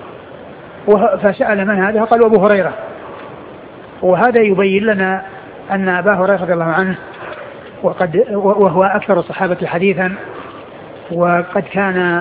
فسأل: من هذا؟ قالوا: أبو هريرة. وهذا يبين لنا أن أبا هريرة رضي الله عنه وقد وهو أكثر الصحابة حديثا، وقد كان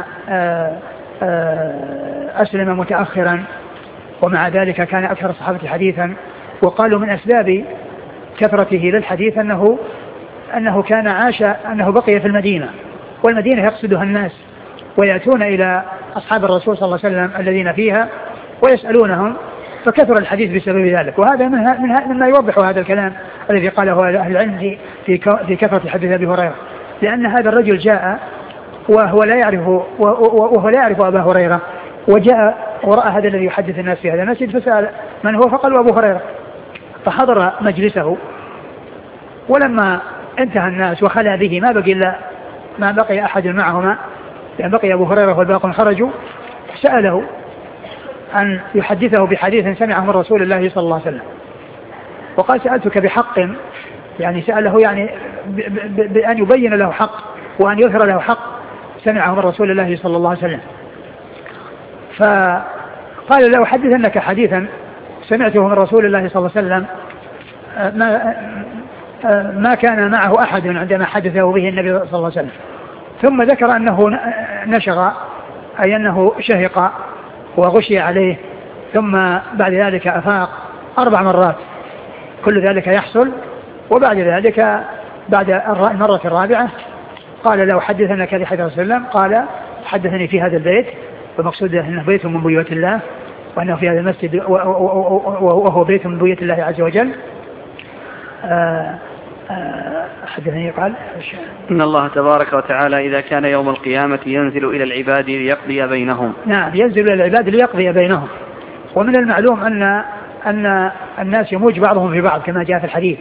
أسلم متأخرا، ومع ذلك كان أكثر الصحابة حديثا. وقالوا من أسباب كثرته للحديث أنه أنه كان عاش أنه بقي في المدينة، والمدينة يقصدها الناس ويأتون إلى أصحاب الرسول صلى الله عليه وسلم الذين فيها ويسألونهم، فكثر الحديث بسبب ذلك. وهذا منها مما يوضح هذا الكلام الذي قاله أهل العلم في في كثرة حديث أبي هريرة، لأن هذا الرجل جاء وهو لا يعرف وهو لا يعرف أبا هريرة، وجاء ورأى هذا الذي يحدث الناس في هذا المسجد فسأل من هو؟ فقالوا: أبو هريرة. فحضر مجلسه، ولما انتهى الناس وخلا به، ما بقي إلا ما بقي أحد معهما، يعني بقي أبو هريرة والباقون خرجوا، سأله أن يحدثه بحديث سمعه من رسول الله صلى الله عليه وسلم، وقال سألتك بحق، يعني سأله يعني بأن يبين له حق وأن يظهر له حق سمعه من رسول الله صلى الله عليه وسلم. فقال له أحدثنك حديثا سمعته من رسول الله صلى الله عليه وسلم ما, ما كان معه أحد عندما حدثه به النبي صلى الله عليه وسلم. ثم ذكر أنه نشغ، أي أنه شهق وغشي عليه، ثم بعد ذلك أفاق أربع مرات، كل ذلك يحصل. وبعد ذلك بعد المرة الرابعة قال له حدثنك لحديث رسول الله، قال حدثني في هذا البيت، والمقصود أنه بيت من بيوت الله، وأنه في هذا المسجد وهو بيت من بيوت الله عز وجل. حدثني قال إن الله تبارك وتعالى إذا كان يوم القيامة ينزل إلى العباد ليقضي بينهم. نعم، ينزل إلى العباد ليقضي بينهم. ومن المعلوم أن أن الناس يموج بعضهم في بعض كما جاء في الحديث،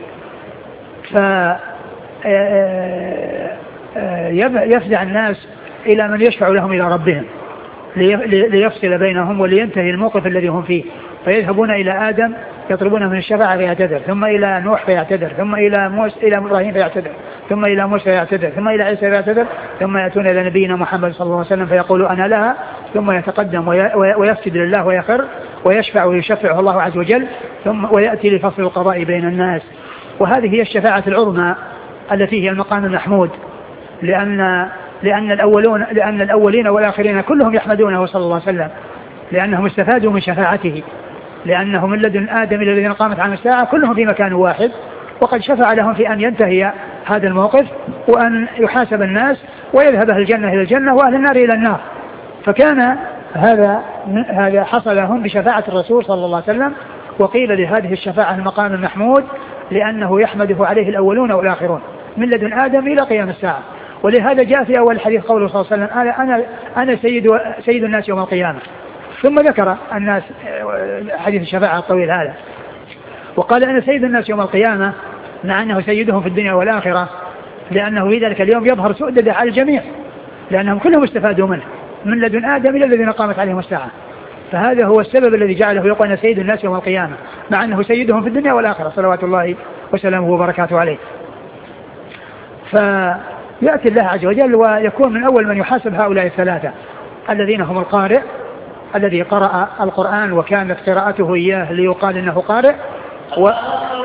فيفزع الناس إلى من يشفع لهم إلى ربهم ليفصل بينهم ولينتهي الموقف الذي هم فيه، فيذهبون إلى آدم يطلبون من الشفاعة فيعتذر، ثم إلى نوح فيعتذر، ثم إلى موسى إلى إبراهيم فيعتذر، ثم إلى موسى فيعتذر، ثم إلى عيسى فيعتذر، ثم يأتون إلى نبينا محمد صلى الله عليه وسلم فيقول أنا لها، ثم يتقدم ويسجد لله ويخر ويشفع ويشفعه الله عز وجل، ثم ويأتي لفصل القضاء بين الناس. وهذه هي الشفاعة العظمى التي هي المقام المحمود، لأن لأن الأولون لأن الأولين والآخرين كلهم يحمدونه صلى الله عليه وسلم، لأنهم استفادوا من شفاعته، لأنه من لدن آدم إلى الذين قامت عن الساعة كلهم في مكان واحد، وقد شفع لهم في أن ينتهي هذا الموقف وأن يحاسب الناس ويذهب أهل الجنة إلى الجنة وأهل النار إلى النار. فكان هذا هذا حصل لهم بشفاعة الرسول صلى الله عليه وسلم. وقيل لهذه الشفاعة المقام المحمود لأنه يحمده عليه الأولون والآخرون من لدن آدم إلى قيام الساعة. ولهذا جاء في أول الحديث قوله صلى الله عليه وسلم أنا, أنا, أنا سيد, سيد الناس يوم القيامة، ثم ذكر الناس حديث الشفاعة الطويل هذا، وقال أنا سيد الناس يوم القيامة مع أنه سيدهم في الدنيا والآخرة، لأنه في ذلك اليوم يظهر سؤدده على الجميع، لأنهم كلهم استفادوا منه من لدن آدم إلى الذين قامت عليهم الساعة. فهذا هو السبب الذي جعله يقول أنا سيد الناس يوم القيامة مع أنه سيدهم في الدنيا والآخرة صلوات الله وسلامه وبركاته عليه. فيأتي الله عز وجل ويكون من أول من يحاسب هؤلاء الثلاثة الذين هم القارئ الذي قرأ القرآن وكانت قراءته إياه ليقال إنه قارئ و...